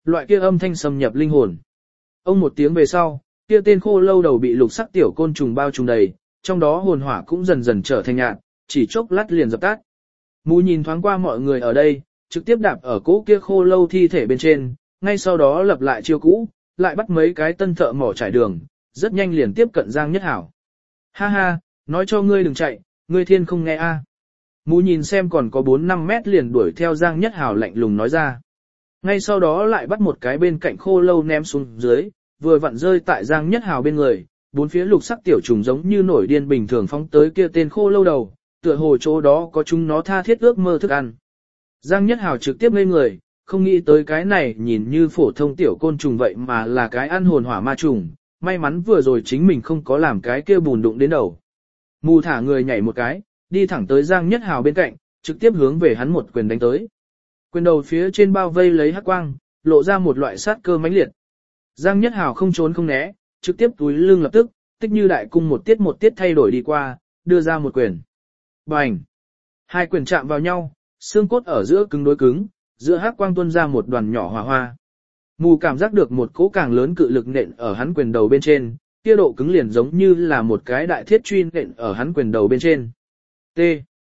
Speaker 1: loại kia âm thanh xâm nhập linh hồn. Ông một tiếng về sau, kia tên khô lâu đầu bị lục sắc tiểu côn trùng bao trùm đầy, trong đó hồn hỏa cũng dần dần trở thành nhạt, chỉ chốc lát liền dập tắt. Mù nhìn thoáng qua mọi người ở đây, trực tiếp đạp ở cỗ kia khô lâu thi thể bên trên, ngay sau đó lập lại chiêu cũ, lại bắt mấy cái tân thợ mỏ trải đường, rất nhanh liền tiếp cận Giang Nhất Hảo. Ha ha, nói cho ngươi đừng chạy, ngươi thiên không nghe a. Mù nhìn xem còn có bốn năm mét liền đuổi theo Giang Nhất Hảo lạnh lùng nói ra. Ngay sau đó lại bắt một cái bên cạnh khô lâu ném xuống dưới, vừa vặn rơi tại Giang Nhất Hảo bên người, bốn phía lục sắc tiểu trùng giống như nổi điên bình thường phóng tới kia tên khô lâu đầu, tựa hồ chỗ đó có chúng nó tha thiết ước mơ thức ăn. Giang Nhất Hảo trực tiếp ngây người, không nghĩ tới cái này nhìn như phổ thông tiểu côn trùng vậy mà là cái ăn hồn hỏa ma trùng, may mắn vừa rồi chính mình không có làm cái kia bùn đụng đến đầu. Mù thả người nhảy một cái, đi thẳng tới Giang Nhất Hảo bên cạnh, trực tiếp hướng về hắn một quyền đánh tới. Quyền đầu phía trên bao vây lấy hắc quang, lộ ra một loại sát cơ mãnh liệt. Giang Nhất Hảo không trốn không né, trực tiếp túi lưng lập tức, tích như đại cung một tiết một tiết thay đổi đi qua, đưa ra một quyền. Bành! Hai quyền chạm vào nhau, xương cốt ở giữa cứng đối cứng, giữa hắc quang tuôn ra một đoàn nhỏ hỏa hoa. Mù cảm giác được một cỗ càng lớn cự lực nện ở hắn quyền đầu bên trên, kia độ cứng liền giống như là một cái đại thiết truy nện ở hắn quyền đầu bên trên. T.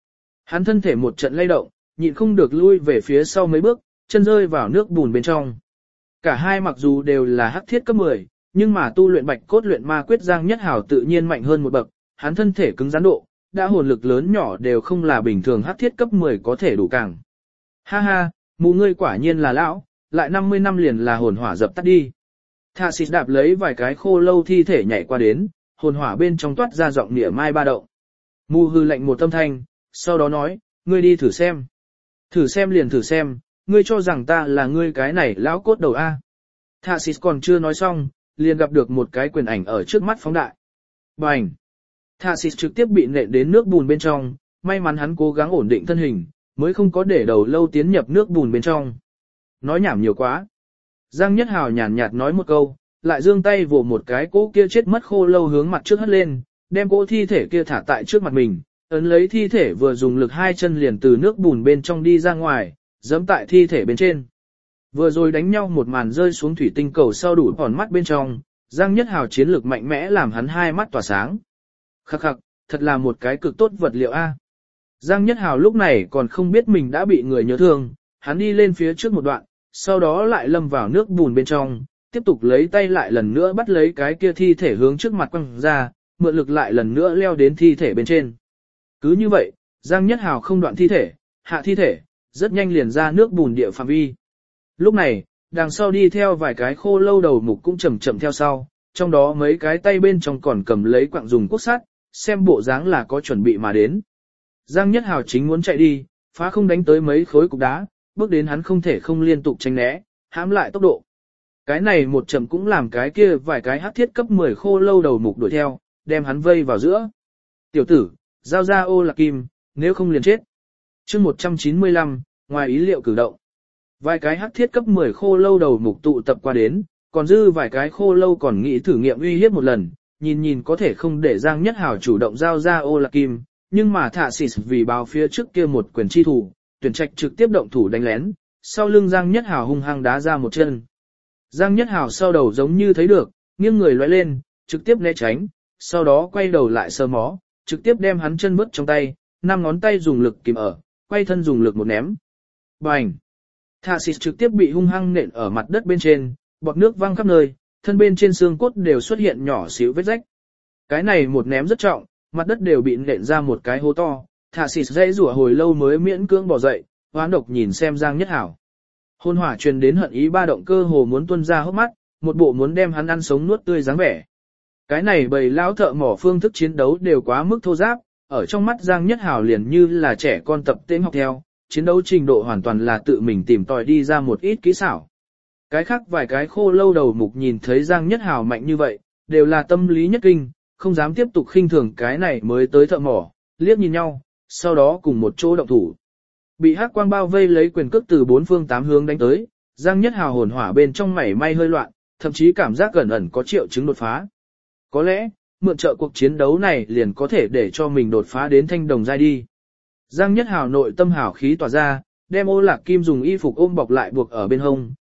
Speaker 1: Hắn thân thể một trận lay động, nhịn không được lui về phía sau mấy bước, chân rơi vào nước bùn bên trong. Cả hai mặc dù đều là hắc thiết cấp mười, nhưng mà tu luyện bạch cốt luyện ma quyết Giang Nhất Hảo tự nhiên mạnh hơn một bậc, hắn thân thể cứng rắn độ, đã hồn lực lớn nhỏ đều không là bình thường hắc thiết cấp mười có thể đủ càng. Ha ha, mù ngươi quả nhiên là lão, lại năm mươi năm liền là hồn hỏa dập tắt đi. Thạ xịt đạp lấy vài cái khô lâu thi thể nhảy qua đến, hồn hỏa bên trong toát ra giọng nịa mai ba động. Mù hư lạnh một âm thanh, sau đó nói, ngươi đi thử xem. Thử xem liền thử xem, ngươi cho rằng ta là ngươi cái này lão cốt đầu A. Thạ xịt còn chưa nói xong, liền gặp được một cái quyền ảnh ở trước mắt phóng đại. Bành! Thạ xịt trực tiếp bị nện đến nước bùn bên trong, may mắn hắn cố gắng ổn định thân hình, mới không có để đầu lâu tiến nhập nước bùn bên trong. Nói nhảm nhiều quá. Giang Nhất Hảo nhàn nhạt nói một câu, lại giương tay vồ một cái cỗ kia chết mất khô lâu hướng mặt trước hất lên, đem cỗ thi thể kia thả tại trước mặt mình, ấn lấy thi thể vừa dùng lực hai chân liền từ nước bùn bên trong đi ra ngoài, giẫm tại thi thể bên trên. Vừa rồi đánh nhau một màn rơi xuống thủy tinh cầu sau đủ hòn mắt bên trong, Giang Nhất Hảo chiến lược mạnh mẽ làm hắn hai mắt tỏa sáng. Khắc khắc, thật là một cái cực tốt vật liệu A. Giang Nhất Hảo lúc này còn không biết mình đã bị người nhớ thương, hắn đi lên phía trước một đoạn, sau đó lại lâm vào nước bùn bên trong, tiếp tục lấy tay lại lần nữa bắt lấy cái kia thi thể hướng trước mặt quăng ra, mượn lực lại lần nữa leo đến thi thể bên trên. Cứ như vậy, Giang Nhất Hảo không đoạn thi thể, hạ thi thể, rất nhanh liền ra nước bùn địa phạm vi. Lúc này, đằng sau đi theo vài cái khô lâu đầu mục cũng chậm chậm theo sau, trong đó mấy cái tay bên trong còn cầm lấy quặng dùng cuốc sắt, xem bộ dáng là có chuẩn bị mà đến. Giang Nhất Hảo chính muốn chạy đi, phá không đánh tới mấy khối cục đá, bước đến hắn không thể không liên tục tránh né, hãm lại tốc độ. Cái này một chậm cũng làm cái kia vài cái hắc thiết cấp mười khô lâu đầu mục đuổi theo, đem hắn vây vào giữa. Tiểu tử, giao ra ô lạc kim, nếu không liền chết. chương một trăm chín mươi lăm, ngoài ý liệu cử động. Vài cái hắc thiết cấp mười khô lâu đầu mục tụ tập qua đến, còn dư vài cái khô lâu còn nghĩ thử nghiệm uy hiếp một lần, nhìn nhìn có thể không để Giang Nhất Hảo chủ động giao ra ô lạc kim, nhưng mà Thạ xịt vì báo phía trước kia một quyền chi thủ, tuyển trạch trực tiếp động thủ đánh lén, sau lưng Giang Nhất Hảo hung hăng đá ra một chân. Giang Nhất Hảo sau đầu giống như thấy được, nghiêng người lóe lên, trực tiếp né tránh, sau đó quay đầu lại sờ mó, trực tiếp đem hắn chân vứt trong tay, năm ngón tay dùng lực kìm ở, quay thân dùng lực một ném. Bành! Thạ xịt trực tiếp bị hung hăng nện ở mặt đất bên trên, bọt nước văng khắp nơi, thân bên trên xương cốt đều xuất hiện nhỏ xíu vết rách. Cái này một ném rất trọng, mặt đất đều bị nện ra một cái hố to, Thạ xịt dây rủa hồi lâu mới miễn cưỡng bỏ dậy, hoán độc nhìn xem Giang Nhất Hảo. Hồn hỏa truyền đến hận ý ba động cơ hồ muốn tuôn ra hốc mắt, một bộ muốn đem hắn ăn sống nuốt tươi dáng vẻ. Cái này bầy lão thợ mỏ phương thức chiến đấu đều quá mức thô giáp, ở trong mắt Giang Nhất Hảo liền như là trẻ con tập tễnh học theo, chiến đấu trình độ hoàn toàn là tự mình tìm tòi đi ra một ít kỹ xảo. Cái khác vài cái khô lâu đầu mục nhìn thấy Giang Nhất Hảo mạnh như vậy, đều là tâm lý nhất kinh, không dám tiếp tục khinh thường cái này mới tới thợ mỏ, liếc nhìn nhau, sau đó cùng một chỗ động thủ. Bị hắc quang bao vây lấy quyền cước từ bốn phương tám hướng đánh tới, Giang Nhất Hảo hồn hỏa bên trong mảy may hơi loạn, thậm chí cảm giác gần ẩn có triệu chứng đột phá. Có lẽ, mượn trợ cuộc chiến đấu này liền có thể để cho mình đột phá đến thanh đồng giai đi. Giang Nhất Hảo nội tâm hảo khí tỏa ra, đem ô lạc kim dùng y phục ôm bọc lại buộc ở bên hông,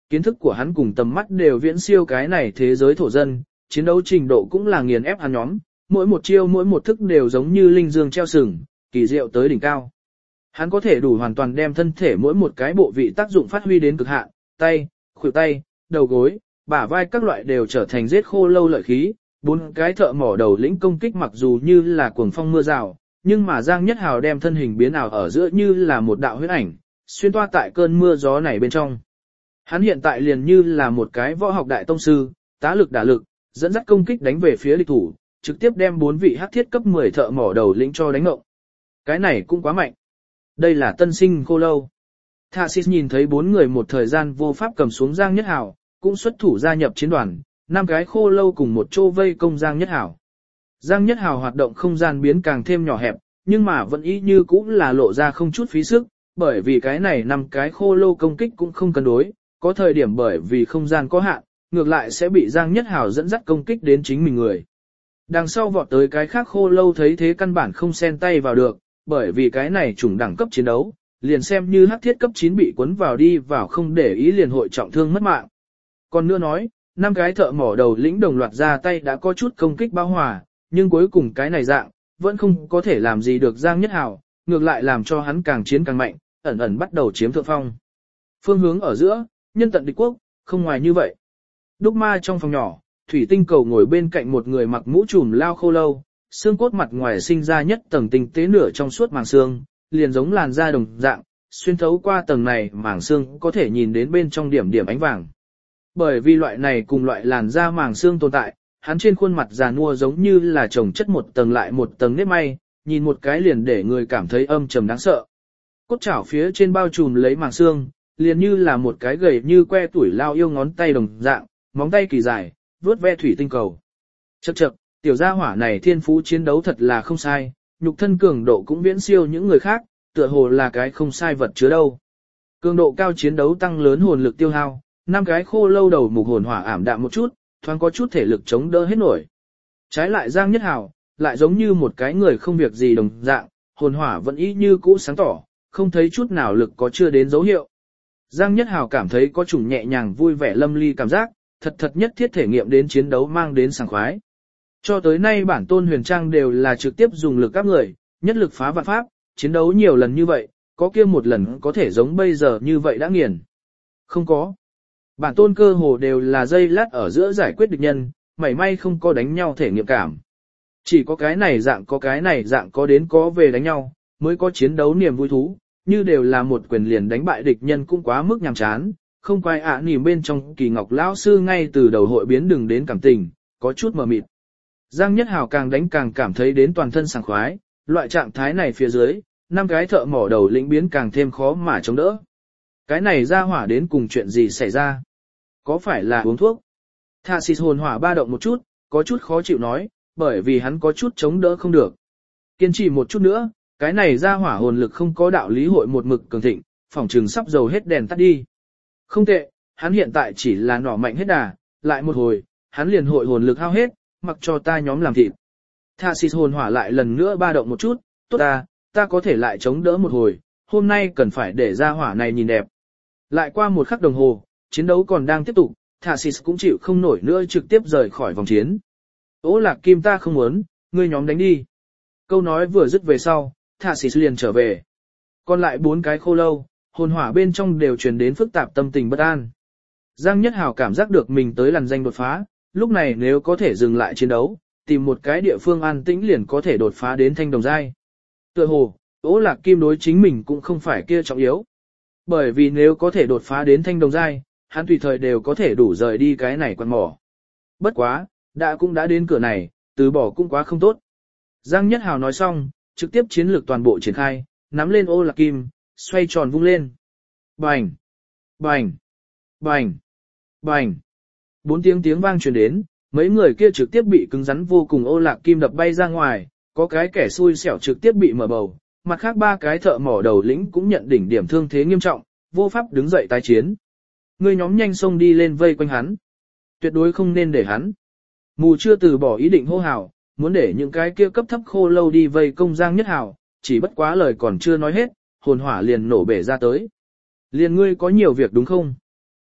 Speaker 1: kiến thức của hắn cùng tầm mắt đều viễn siêu cái này thế giới thổ dân, chiến đấu trình độ cũng là nghiền ép hắn nhóm, mỗi một chiêu mỗi một thức đều giống như linh dương treo sừng, kỳ diệu tới đỉnh cao. Hắn có thể đủ hoàn toàn đem thân thể mỗi một cái bộ vị tác dụng phát huy đến cực hạn, tay, khuỷu tay, đầu gối, bả vai các loại đều trở thành giết khô lâu lợi khí. Bốn cái thợ mỏ đầu lĩnh công kích mặc dù như là cuồng phong mưa rào, nhưng mà Giang Nhất Hào đem thân hình biến ảo ở giữa như là một đạo huyết ảnh, xuyên toa tại cơn mưa gió này bên trong. Hắn hiện tại liền như là một cái võ học đại tông sư, tá lực đả lực, dẫn dắt công kích đánh về phía địch thủ, trực tiếp đem bốn vị hắc thiết cấp mười thợ mỏ đầu lĩnh cho đánh ngộng. Cái này cũng quá mạnh. Đây là tân sinh khô lâu. Thasis nhìn thấy bốn người một thời gian vô pháp cầm xuống Giang Nhất Hào, cũng xuất thủ gia nhập chiến đoàn, năm cái khô lâu cùng một chỗ vây công Giang Nhất Hào. Giang Nhất Hào hoạt động không gian biến càng thêm nhỏ hẹp, nhưng mà vẫn ý như cũng là lộ ra không chút phí sức, bởi vì cái này năm cái khô lâu công kích cũng không cân đối, có thời điểm bởi vì không gian có hạn, ngược lại sẽ bị Giang Nhất Hào dẫn dắt công kích đến chính mình người. Đằng sau vọt tới cái khác khô lâu thấy thế căn bản không xen tay vào được, bởi vì cái này chủng đẳng cấp chiến đấu, liền xem như hắc thiết cấp chín bị cuốn vào đi vào không để ý liền hội trọng thương mất mạng. Còn nữa nói, năm cái thợ mỏ đầu lĩnh đồng loạt ra tay đã có chút công kích bao hòa, nhưng cuối cùng cái này dạng, vẫn không có thể làm gì được Giang Nhất Hào, ngược lại làm cho hắn càng chiến càng mạnh, ẩn ẩn bắt đầu chiếm thượng phong. Phương hướng ở giữa, nhân tận địch quốc, không ngoài như vậy. Đúc ma trong phòng nhỏ, thủy tinh cầu ngồi bên cạnh một người mặc mũ trùm lao khô lâu, xương cốt mặt ngoài sinh ra nhất tầng tinh tế nửa trong suốt màng xương, liền giống làn da đồng dạng, xuyên thấu qua tầng này màng xương có thể nhìn đến bên trong điểm điểm ánh vàng. Bởi vì loại này cùng loại làn da màng xương tồn tại, hắn trên khuôn mặt già nua giống như là chồng chất một tầng lại một tầng nếp may, nhìn một cái liền để người cảm thấy âm trầm đáng sợ. Cốt chảo phía trên bao trùm lấy màng xương, liền như là một cái gầy như que tuổi lao yêu ngón tay đồng dạng, móng tay kỳ dài, vuốt ve thủy tinh cầu. Chậc chậc, tiểu gia hỏa này thiên phú chiến đấu thật là không sai, nhục thân cường độ cũng viễn siêu những người khác, tựa hồ là cái không sai vật chứa đâu. Cường độ cao chiến đấu tăng lớn hồn lực tiêu hao, năm cái khô lâu đầu mục hồn hỏa ảm đạm một chút, thoáng có chút thể lực chống đỡ hết nổi. Trái lại Giang Nhất Hào, lại giống như một cái người không việc gì đồng dạng, hồn hỏa vẫn y như cũ sáng tỏ, không thấy chút nào lực có chưa đến dấu hiệu. Giang Nhất Hào cảm thấy có chủng nhẹ nhàng vui vẻ lâm ly cảm giác, thật thật nhất thiết thể nghiệm đến chiến đấu mang đến sảng khoái. Cho tới nay bản tôn huyền trang đều là trực tiếp dùng lực áp người, nhất lực phá vạn pháp, chiến đấu nhiều lần như vậy, có kia một lần có thể giống bây giờ như vậy đã nghiền. Không có. Bản tôn cơ hồ đều là dây lát ở giữa giải quyết địch nhân, mảy may không có đánh nhau thể nghiệm cảm. Chỉ có cái này dạng có cái này dạng có đến có về đánh nhau, mới có chiến đấu niềm vui thú, như đều là một quyền liền đánh bại địch nhân cũng quá mức nhàm chán, không quay ạ à nỉm bên trong Kỳ Ngọc lão sư ngay từ đầu hội biến đừng đến cảm tình, có chút mờ mịt. Giang Nhất Hào càng đánh càng cảm thấy đến toàn thân sảng khoái, loại trạng thái này phía dưới, năm cái thợ mỏ đầu lĩnh biến càng thêm khó mà chống đỡ. Cái này ra hỏa đến cùng chuyện gì xảy ra? Có phải là uống thuốc? Thasis hồn hỏa ba động một chút, có chút khó chịu nói, bởi vì hắn có chút chống đỡ không được. Kiên trì một chút nữa, cái này ra hỏa hồn lực không có đạo lý hội một mực cường thịnh, phòng trừng sắp dầu hết đèn tắt đi. Không tệ, hắn hiện tại chỉ là nỏ mạnh hết đà, lại một hồi, hắn liền hội hồn lực hao hết, mặc cho ta nhóm làm thịt. Thasis hồn hỏa lại lần nữa ba động một chút, tốt ta, ta có thể lại chống đỡ một hồi, hôm nay cần phải để ra hỏa này nhìn đẹp. Lại qua một khắc đồng hồ, chiến đấu còn đang tiếp tục, Thasis cũng chịu không nổi nữa trực tiếp rời khỏi vòng chiến. Ô Lạc Kim ta không muốn, ngươi nhóm đánh đi. Câu nói vừa dứt về sau, Thasis liền trở về. Còn lại bốn cái khô lâu, hồn hỏa bên trong đều truyền đến phức tạp tâm tình bất an. Giang Nhất Hào cảm giác được mình tới lằn danh đột phá, lúc này nếu có thể dừng lại chiến đấu, tìm một cái địa phương an tĩnh liền có thể đột phá đến thanh đồng giai. Tựa hồ, Ô Lạc Kim đối chính mình cũng không phải kia trọng yếu. Bởi vì nếu có thể đột phá đến thanh đồng giai, hắn tùy thời đều có thể đủ rời đi cái này quan mỏ. Bất quá, đã cũng đã đến cửa này, từ bỏ cũng quá không tốt. Giang Nhất Hào nói xong, trực tiếp chiến lược toàn bộ triển khai, nắm lên Ô Lạc Kim, xoay tròn vung lên. Bành! Bành! Bành! Bành! Bốn tiếng tiếng vang truyền đến, mấy người kia trực tiếp bị cứng rắn vô cùng Ô Lạc Kim đập bay ra ngoài, có cái kẻ xui xẻo trực tiếp bị mở bầu, mặt khác ba cái thợ mỏ đầu lĩnh cũng nhận đỉnh điểm thương thế nghiêm trọng, vô pháp đứng dậy tái chiến. Người nhóm nhanh xông đi lên vây quanh hắn. Tuyệt đối không nên để hắn. Mù chưa từ bỏ ý định hô hào, muốn để những cái kia cấp thấp khô lâu đi vây công Giang Nhất Hào, chỉ bất quá lời còn chưa nói hết, hồn hỏa liền nổ bể ra tới. Liền ngươi có nhiều việc đúng không?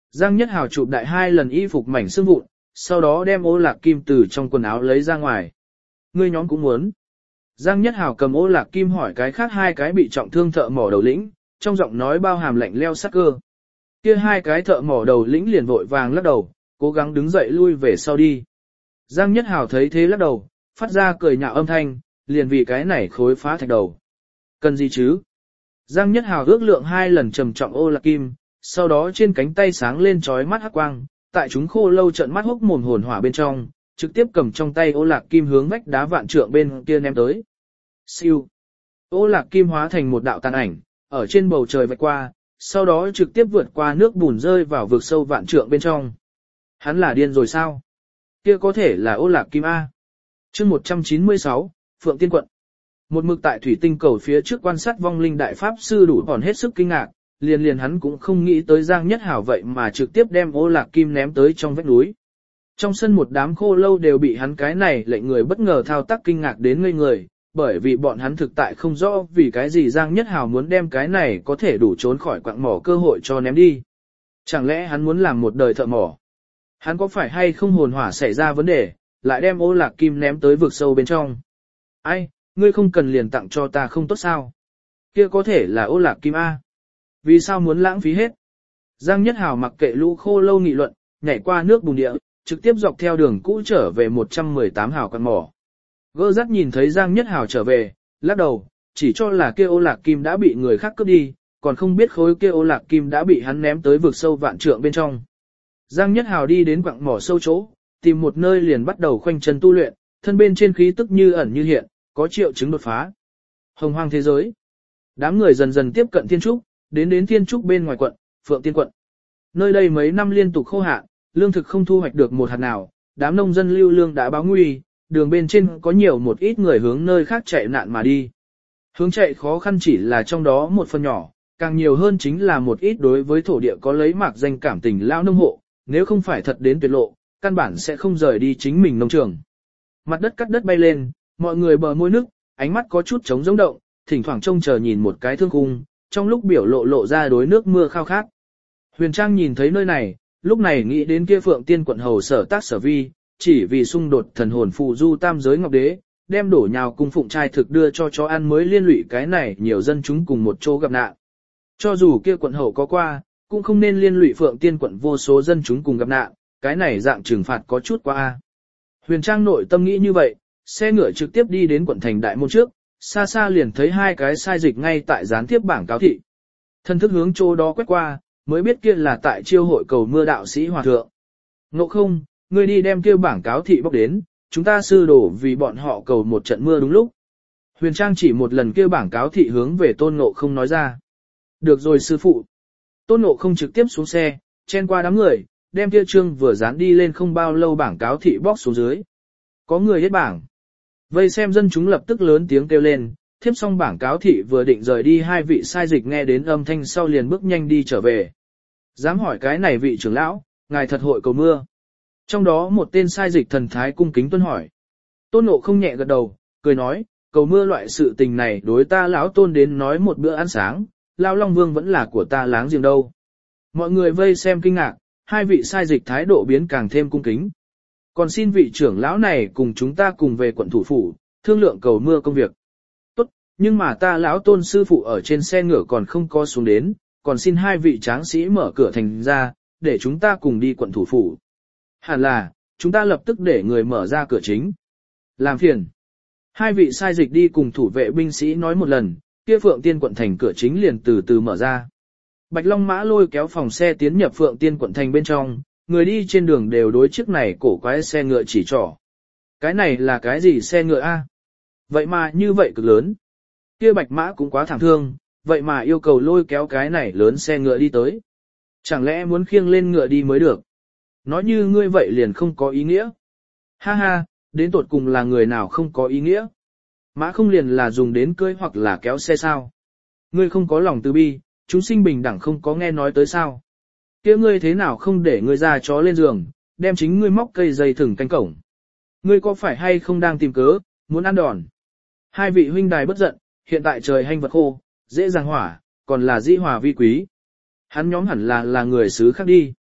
Speaker 1: Giang Nhất Hào chụp đại hai lần y phục mảnh xương vụn, sau đó đem ô lạc kim từ trong quần áo lấy ra ngoài. Ngươi nhóm cũng muốn. Giang Nhất Hào cầm ô lạc kim hỏi cái khác hai cái bị trọng thương thợ mỏ đầu lĩnh, trong giọng nói bao hàm lạnh leo sắc cơ. Kia hai cái thợ mỏ đầu lĩnh liền vội vàng lắc đầu, cố gắng đứng dậy lui về sau đi. Giang Nhất Hào thấy thế lắc đầu, phát ra cười nhạo âm thanh, liền vì cái này khối phá thạch đầu. Cần gì chứ? Giang Nhất Hào ước lượng hai lần trầm trọng ô lạc kim, sau đó trên cánh tay sáng lên chói mắt hắc quang, tại chúng khô lâu trợn mắt hốc mồm hồn hỏa bên trong, trực tiếp cầm trong tay ô lạc kim hướng vách đá vạn trượng bên kia ném tới. Siêu. Ô lạc kim hóa thành một đạo tàn ảnh, ở trên bầu trời vạch qua, sau đó trực tiếp vượt qua nước bùn rơi vào vực sâu vạn trượng bên trong. Hắn là điên rồi sao? Kia có thể là ô lạc kim A. Chương một trăm chín mươi sáu, Phượng Tiên Quận. Một mực tại thủy tinh cầu phía trước quan sát vong linh đại pháp sư đủ còn hết sức kinh ngạc, liền liền hắn cũng không nghĩ tới Giang Nhất Hảo vậy mà trực tiếp đem ô lạc kim ném tới trong vách núi. Trong sân một đám khô lâu đều bị hắn cái này lệnh người bất ngờ thao tác kinh ngạc đến ngây người, bởi vì bọn hắn thực tại không rõ vì cái gì Giang Nhất Hảo muốn đem cái này có thể đủ trốn khỏi quặng mỏ cơ hội cho ném đi. Chẳng lẽ hắn muốn làm một đời thợ mỏ? Hắn có phải hay không hồn hỏa xảy ra vấn đề, lại đem ô lạc kim ném tới vực sâu bên trong? Ai, ngươi không cần liền tặng cho ta không tốt sao? Kia có thể là ô lạc kim A. Vì sao muốn lãng phí hết? Giang Nhất Hảo mặc kệ lũ khô lâu nghị luận, nhảy qua nước bùn địa, trực tiếp dọc theo đường cũ trở về một trăm mười tám hào quặng mỏ. Gơ rắc nhìn thấy Giang Nhất Hảo trở về, lắc đầu, chỉ cho là kia ô lạc kim đã bị người khác cướp đi, còn không biết khối kia ô lạc kim đã bị hắn ném tới vực sâu vạn trượng bên trong. Giang Nhất Hảo đi đến quặng mỏ sâu chỗ, tìm một nơi liền bắt đầu khoanh chân tu luyện, thân bên trên khí tức như ẩn như hiện, có triệu chứng đột phá. Hồng hoang thế giới. Đám người dần dần tiếp cận Thiên Trúc, đến đến Thiên Trúc bên ngoài quận, Phượng Tiên quận. Nơi đây mấy năm liên tục khô hạn, lương thực không thu hoạch được một hạt nào, đám nông dân lưu lương đã báo nguy, đường bên trên có nhiều một ít người hướng nơi khác chạy nạn mà đi. Hướng chạy khó khăn chỉ là trong đó một phần nhỏ, càng nhiều hơn chính là một ít đối với thổ địa có lấy mạc danh cảm tình lao nông hộ, nếu không phải thật đến tuyệt lộ, căn bản sẽ không rời đi chính mình nông trường. Mặt đất cắt đất bay lên, mọi người bờ môi nước, ánh mắt có chút trống rỗng động, thỉnh thoảng trông chờ nhìn một cái thương khung, trong lúc biểu lộ lộ ra đối nước mưa khao khát. Huyền Trang nhìn thấy nơi này, lúc này nghĩ đến kia Phượng Tiên quận hầu sở tác sở vi, chỉ vì xung đột thần hồn phù du tam giới ngọc đế, đem đổ nhào cung phụng trai thực đưa cho chó ăn mới liên lụy cái này nhiều dân chúng cùng một chỗ gặp nạn. Cho dù kia quận hầu có qua, cũng không nên liên lụy Phượng Tiên quận vô số dân chúng cùng gặp nạn, cái này dạng trừng phạt có chút quá a. Huyền Trang nội tâm nghĩ như vậy, xe ngựa trực tiếp đi đến quận thành đại môn trước, xa xa liền thấy hai cái sai dịch ngay tại gián tiếp bảng cáo thị. Thân thức hướng chỗ đó quét qua, mới biết kia là tại chiêu hội cầu mưa đạo sĩ hòa thượng. Ngộ không, ngươi đi đem kia bảng cáo thị bóc đến, chúng ta sư đổ vì bọn họ cầu một trận mưa đúng lúc. Huyền Trang chỉ một lần kia bảng cáo thị hướng về Tôn Ngộ không nói ra. Được rồi sư phụ. Tôn Ngộ không trực tiếp xuống xe, chen qua đám người, đem kia trương vừa dán đi lên không bao lâu bảng cáo thị bóc xuống dưới. Có người hết bảng. Vây xem dân chúng lập tức lớn tiếng kêu lên, thiếp xong bảng cáo thị vừa định rời đi, hai vị sai dịch nghe đến âm thanh sau liền bước nhanh đi trở về. Dám hỏi cái này vị trưởng lão, ngài thật hội cầu mưa. Trong đó một tên sai dịch thần thái cung kính tuân hỏi. Tôn Ngộ không nhẹ gật đầu, cười nói, cầu mưa loại sự tình này đối ta lão Tôn đến nói một bữa ăn sáng, Lão Long Vương vẫn là của ta láng giềng đâu. Mọi người vây xem kinh ngạc, hai vị sai dịch thái độ biến càng thêm cung kính. Còn xin vị trưởng lão này cùng chúng ta cùng về quận thủ phủ, thương lượng cầu mưa công việc. Tốt, nhưng mà ta lão Tôn sư phụ ở trên xe ngựa còn không có xuống đến, còn xin hai vị tráng sĩ mở cửa thành ra, để chúng ta cùng đi quận thủ phủ. Hẳn là, chúng ta lập tức để người mở ra cửa chính. Làm phiền. Hai vị sai dịch đi cùng thủ vệ binh sĩ nói một lần, kia Phượng Tiên quận thành cửa chính liền từ từ mở ra. Bạch Long Mã lôi kéo phòng xe tiến nhập Phượng Tiên quận thành bên trong, người đi trên đường đều đối chiếc này cổ quái xe ngựa chỉ trỏ. Cái này là cái gì xe ngựa a? Vậy mà như vậy cực lớn. Kia Bạch Mã cũng quá thảm thương, vậy mà yêu cầu lôi kéo cái này lớn xe ngựa đi tới. Chẳng lẽ muốn khiêng lên ngựa đi mới được? Nói như ngươi vậy liền không có ý nghĩa. Ha ha, đến tột cùng là người nào không có ý nghĩa? Mã không liền là dùng đến cưỡi hoặc là kéo xe sao? Ngươi không có lòng từ bi, chúng sinh bình đẳng không có nghe nói tới sao? Kia ngươi thế nào không để ngươi ra chó lên giường, đem chính ngươi móc cây dây thừng canh cổng? Ngươi có phải hay không đang tìm cớ, muốn ăn đòn? Hai vị huynh đài bất giận, hiện tại trời hanh vật khô, dễ dàng hỏa, còn là dĩ hòa vi quý. Hắn nhóm hẳn là là người xứ khác đi.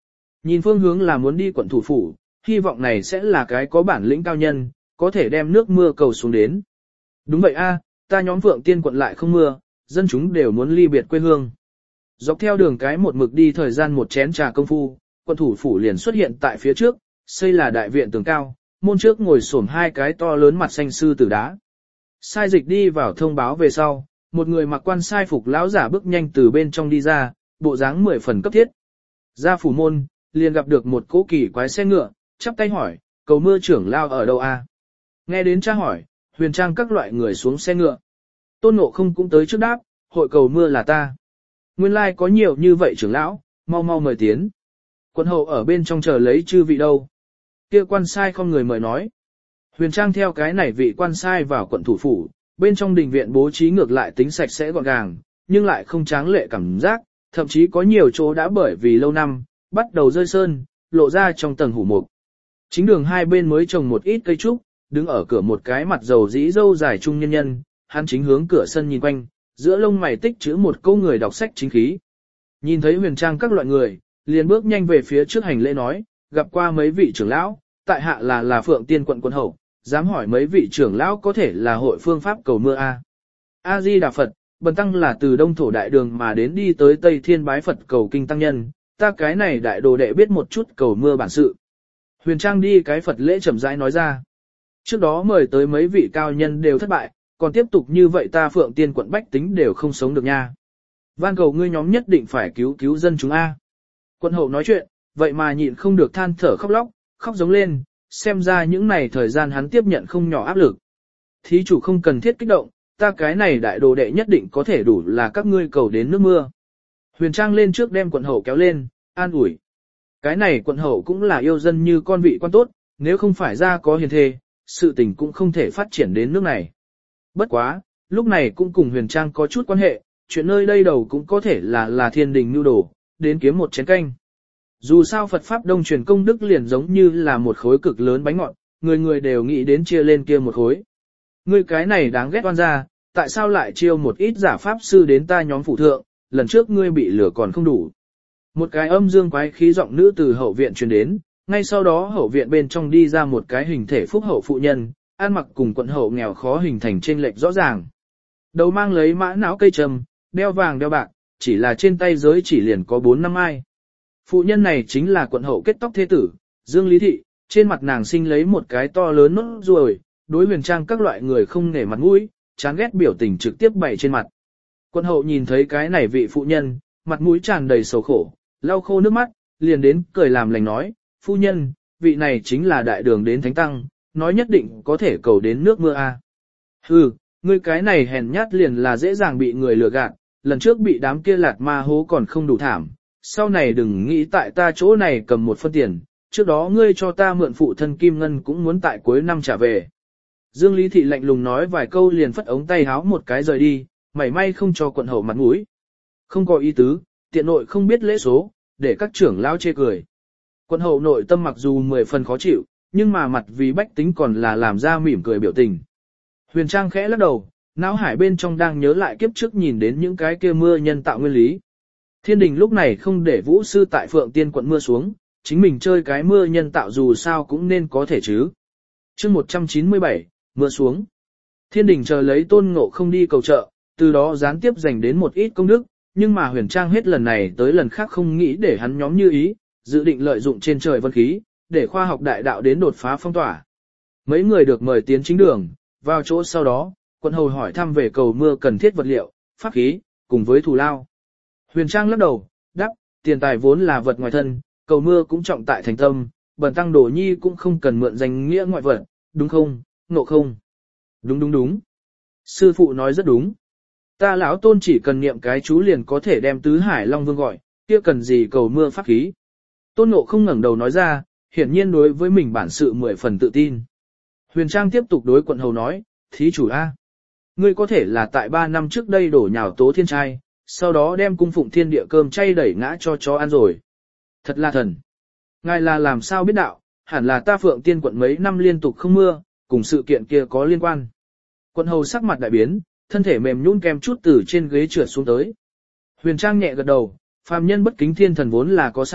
Speaker 1: Nhìn phương hướng là muốn đi quận thủ phủ, hy vọng này sẽ là cái có bản lĩnh cao nhân, có thể đem nước mưa cầu xuống đến. Đúng vậy a, ta nhóm Phượng Tiên quận lại không mưa, dân chúng đều muốn ly biệt quê hương. Dọc theo đường cái một mực đi thời gian một chén trà công phu, quận thủ phủ liền xuất hiện tại phía trước, xây là đại viện tường cao, môn trước ngồi xổm hai cái to lớn mặt xanh sư tử đá. Sai dịch đi vào thông báo về sau, một người mặc quan sai phục lão giả bước nhanh từ bên trong đi ra, bộ dáng mười phần cấp thiết. Ra phủ môn, liền gặp được một cỗ kỳ quái xe ngựa, chắp tay hỏi, cầu mưa trưởng lao ở đâu a? Nghe đến cha hỏi, Huyền Trang các loại người xuống xe ngựa. Tôn Ngộ Không cũng tới trước đáp, hội cầu mưa là ta. Nguyên lai like có nhiều như vậy trưởng lão, mau mau mời tiến. Quận hậu ở bên trong chờ lấy chư vị đâu. Kia quan sai không người mời nói. Huyền Trang theo cái này vị quan sai vào quận thủ phủ, bên trong đình viện bố trí ngược lại tính sạch sẽ gọn gàng, nhưng lại không tráng lệ cảm giác, thậm chí có nhiều chỗ đã bởi vì lâu năm, bắt đầu rơi sơn, lộ ra trong tầng hủ mục. Chính đường hai bên mới trồng một ít cây trúc, đứng ở cửa một cái mặt dầu dĩ dâu dài trung nhân nhân, hắn chính hướng cửa sân nhìn quanh, giữa lông mày tích chữ một câu người đọc sách chính khí. Nhìn thấy Huyền Trang các loại người, liền bước nhanh về phía trước hành lễ nói, gặp qua mấy vị trưởng lão, tại hạ là là Phượng Tiên quận quân hậu, dám hỏi mấy vị trưởng lão có thể là hội phương pháp cầu mưa a? A Di Đà Phật, bần tăng là từ Đông Thổ đại đường mà đến đi tới Tây Thiên bái Phật cầu kinh tăng nhân, ta cái này đại đồ đệ biết một chút cầu mưa bản sự. Huyền Trang đi cái Phật lễ chậm rãi nói ra. Trước đó mời tới mấy vị cao nhân đều thất bại, còn tiếp tục như vậy ta Phượng Tiên quận bách tính đều không sống được nha. Van cầu ngươi nhóm nhất định phải cứu cứu dân chúng a. Quận hậu nói chuyện, vậy mà nhịn không được than thở khóc lóc, khóc giống lên, xem ra những này thời gian hắn tiếp nhận không nhỏ áp lực. Thí chủ không cần thiết kích động, ta cái này đại đồ đệ nhất định có thể đủ là các ngươi cầu đến nước mưa. Huyền Trang lên trước đem quận hậu kéo lên, an ủi. Cái này quận hậu cũng là yêu dân như con vị quan tốt, nếu không phải ra có hiền thê, sự tình cũng không thể phát triển đến nước này. Bất quá, lúc này cũng cùng Huyền Trang có chút quan hệ, chuyện nơi đây đầu cũng có thể là là thiên đình nhu đồ, đến kiếm một chén canh. Dù sao Phật Pháp Đông truyền công đức liền giống như là một khối cực lớn bánh ngọt, người người đều nghĩ đến chia lên kia một khối. Ngươi cái này đáng ghét oan ra, tại sao lại chiêu một ít giả Pháp sư đến ta nhóm phụ thượng, lần trước ngươi bị lửa còn không đủ. Một cái âm dương quái khí giọng nữ từ hậu viện truyền đến, ngay sau đó hậu viện bên trong đi ra một cái hình thể phúc hậu phụ nhân, ăn mặc cùng quận hậu nghèo khó hình thành chênh lệch rõ ràng. Đầu mang lấy mã não cây trầm, đeo vàng đeo bạc, chỉ là trên tay giới chỉ liền có bốn năm ai. Phụ nhân này chính là quận hậu kết tóc thế tử, Dương Lý Thị, trên mặt nàng sinh lấy một cái to lớn nốt ruồi, đối Huyền Trang các loại người không nể mặt mũi, chán ghét biểu tình trực tiếp bày trên mặt. Quận hậu nhìn thấy cái này vị phụ nhân, mặt mũi tràn đầy sầu khổ, lau khô nước mắt, liền đến cười làm lành nói, phu nhân, vị này chính là đại đường đến thánh tăng, nói nhất định có thể cầu đến nước mưa a. Hừ, ngươi cái này hèn nhát liền là dễ dàng bị người lừa gạt, lần trước bị đám kia lạt ma hố còn không đủ thảm, sau này đừng nghĩ tại ta chỗ này cầm một phân tiền, trước đó ngươi cho ta mượn phụ thân kim ngân cũng muốn tại cuối năm trả về. Dương Lý Thị lạnh lùng nói vài câu liền phất ống tay háo một cái rời đi, mảy may không cho quận hậu mặt mũi. Không có ý tứ, tiện nội không biết lễ số, để các trưởng lão chê cười. Quận hậu nội tâm mặc dù mười phần khó chịu, nhưng mà mặt vì bách tính còn là làm ra mỉm cười biểu tình. Huyền Trang khẽ lắc đầu, não hải bên trong đang nhớ lại kiếp trước nhìn đến những cái kia mưa nhân tạo nguyên lý. Thiên đình lúc này không để vũ sư tại Phượng Tiên quận mưa xuống, chính mình chơi cái mưa nhân tạo dù sao cũng nên có thể chứ. Chương một trăm chín mươi bảy, mưa xuống. Thiên đình chờ lấy Tôn Ngộ Không đi cầu trợ, từ đó gián tiếp dành đến một ít công đức, nhưng mà Huyền Trang hết lần này tới lần khác không nghĩ để hắn nhóm như ý, dự định lợi dụng trên trời vân khí, để khoa học đại đạo đến đột phá phong tỏa. Mấy người được mời tiến chính đường, vào chỗ sau đó, quận hầu hỏi thăm về cầu mưa cần thiết vật liệu, pháp khí, cùng với thù lao. Huyền Trang lắc đầu, đáp, tiền tài vốn là vật ngoài thân, cầu mưa cũng trọng tại thành tâm, bần tăng Đồ Nhi cũng không cần mượn danh nghĩa ngoại vật, đúng không, Ngộ Không? Đúng đúng đúng. Sư phụ nói rất đúng. Ta lão Tôn chỉ cần niệm cái chú liền có thể đem tứ hải long vương gọi, kia cần gì cầu mưa pháp khí. Tôn Ngộ Không ngẩng đầu nói ra, hiển nhiên đối với mình bản sự mười phần tự tin. Huyền Trang tiếp tục đối quận hầu nói, thí chủ A. Ngươi có thể là tại ba năm trước đây đổ nhào tố thiên trai, sau đó đem cung phụng thiên địa cơm chay đẩy ngã cho chó ăn rồi. Thật là thần. Ngài là làm sao biết đạo, hẳn là ta Phượng Tiên quận mấy năm liên tục không mưa, cùng sự kiện kia có liên quan. Quận hầu sắc mặt đại biến, thân thể mềm nhũn kem chút từ trên ghế trượt xuống tới. Huyền Trang nhẹ gật đầu, phàm nhân bất kính thiên thần vốn là có sai,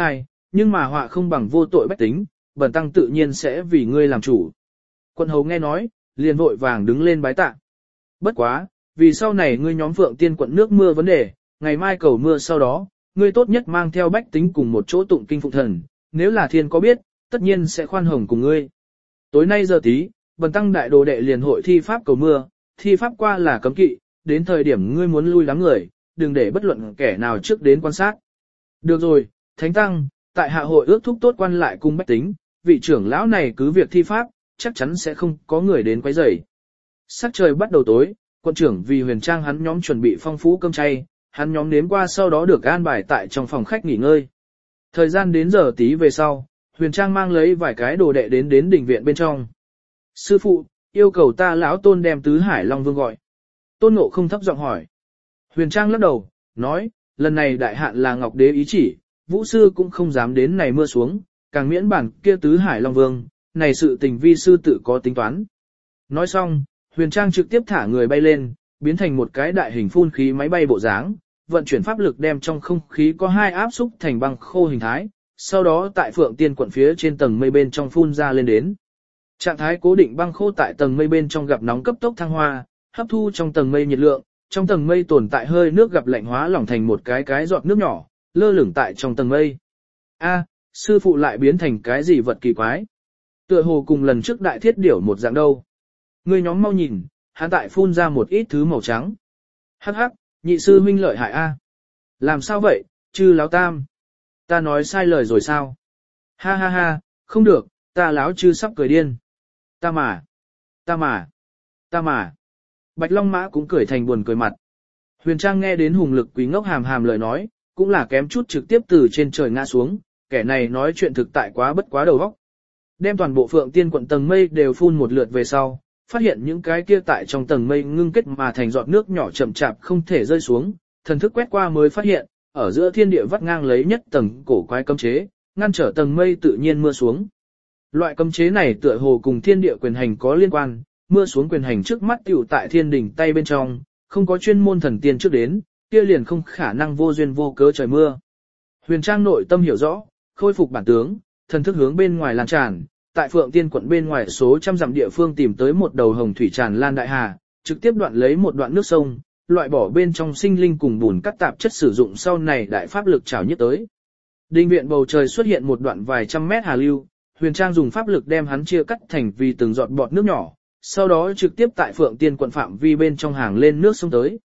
Speaker 1: nhưng mà họa không bằng vô tội bách tính, bần tăng tự nhiên sẽ vì ngươi làm chủ. Quận hầu nghe nói, liền vội vàng đứng lên bái tạ. Bất quá, vì sau này ngươi nhóm Phượng Tiên quận nước mưa vấn đề, ngày mai cầu mưa sau đó, ngươi tốt nhất mang theo bách tính cùng một chỗ tụng kinh phụng thần, nếu là thiên có biết, tất nhiên sẽ khoan hồng cùng ngươi. Tối nay giờ tí, bần tăng đại đồ đệ liền hội thi pháp cầu mưa, thi pháp qua là cấm kỵ, đến thời điểm ngươi muốn lui đám người, đừng để bất luận kẻ nào trước đến quan sát. Được rồi, Thánh Tăng, tại hạ hội ước thúc tốt quan lại cung bách tính, vị trưởng lão này cứ việc thi pháp, chắc chắn sẽ không có người đến quấy rầy. Sắc trời bắt đầu tối, quận trưởng vì Huyền Trang hắn nhóm chuẩn bị phong phú cơm chay, hắn nhóm nếm qua sau đó được an bài tại trong phòng khách nghỉ ngơi. Thời gian đến giờ tí về sau, Huyền Trang mang lấy vài cái đồ đệ đến đến đình viện bên trong. Sư phụ, yêu cầu ta lão Tôn đem Tứ Hải Long Vương gọi. Tôn Ngộ không thấp giọng hỏi. Huyền Trang lắc đầu, nói, lần này đại hạn là Ngọc Đế ý chỉ, Vũ Sư cũng không dám đến này mưa xuống, càng miễn bản kia Tứ Hải Long Vương, này sự tình vi sư tự có tính toán. Nói xong, Huyền Trang trực tiếp thả người bay lên, biến thành một cái đại hình phun khí máy bay bộ dáng, vận chuyển pháp lực đem trong không khí có hai áp xúc thành băng khô hình thái, sau đó tại Phượng Tiên quận phía trên tầng mây bên trong phun ra lên đến. Trạng thái cố định băng khô tại tầng mây bên trong gặp nóng cấp tốc thăng hoa, hấp thu trong tầng mây nhiệt lượng, trong tầng mây tồn tại hơi nước gặp lạnh hóa lỏng thành một cái cái giọt nước nhỏ, lơ lửng tại trong tầng mây. A, sư phụ lại biến thành cái gì vật kỳ quái? Tựa hồ cùng lần trước đại thiết điểu một dạng đâu. Ngươi nhóm mau nhìn, hắn tại phun ra một ít thứ màu trắng. Hắc hắc, nhị sư huynh lợi hại a. Làm sao vậy, chư láo tam? Ta nói sai lời rồi sao? Ha ha ha, không được, ta láo chư sắp cười điên. Ta mà, ta mà, ta mà. Bạch Long Mã cũng cười thành buồn cười mặt. Huyền Trang nghe đến Hùng Lực Quý ngốc hàm hàm lời nói, cũng là kém chút trực tiếp từ trên trời ngã xuống, kẻ này nói chuyện thực tại quá bất quá đầu óc. Đem toàn bộ Phượng Tiên quận tầng mây đều phun một lượt về sau, phát hiện những cái kia tại trong tầng mây ngưng kết mà thành giọt nước nhỏ chậm chạp không thể rơi xuống, thần thức quét qua mới phát hiện, ở giữa thiên địa vắt ngang lấy nhất tầng cổ quái cấm chế, ngăn trở tầng mây tự nhiên mưa xuống. Loại cấm chế này tựa hồ cùng thiên địa quyền hành có liên quan, mưa xuống quyền hành trước mắt tiểu tại thiên đỉnh tay bên trong, không có chuyên môn thần tiên trước đến, kia liền không khả năng vô duyên vô cớ trời mưa. Huyền Trang nội tâm hiểu rõ, khôi phục bản tướng, thần thức hướng bên ngoài lan tràn, tại Phượng Tiên quận bên ngoài số trăm dặm địa phương tìm tới một đầu hồng thủy tràn lan đại hà, trực tiếp đoạn lấy một đoạn nước sông, loại bỏ bên trong sinh linh cùng bùn cắt tạp chất sử dụng sau này đại pháp lực trào nhất tới. Đình viện bầu trời xuất hiện một đoạn vài trăm mét hà lưu, Huyền Trang dùng pháp lực đem hắn chia cắt thành vì từng giọt bọt nước nhỏ, sau đó trực tiếp tại Phượng Tiên quận phạm vi bên trong hàng lên nước sông tới.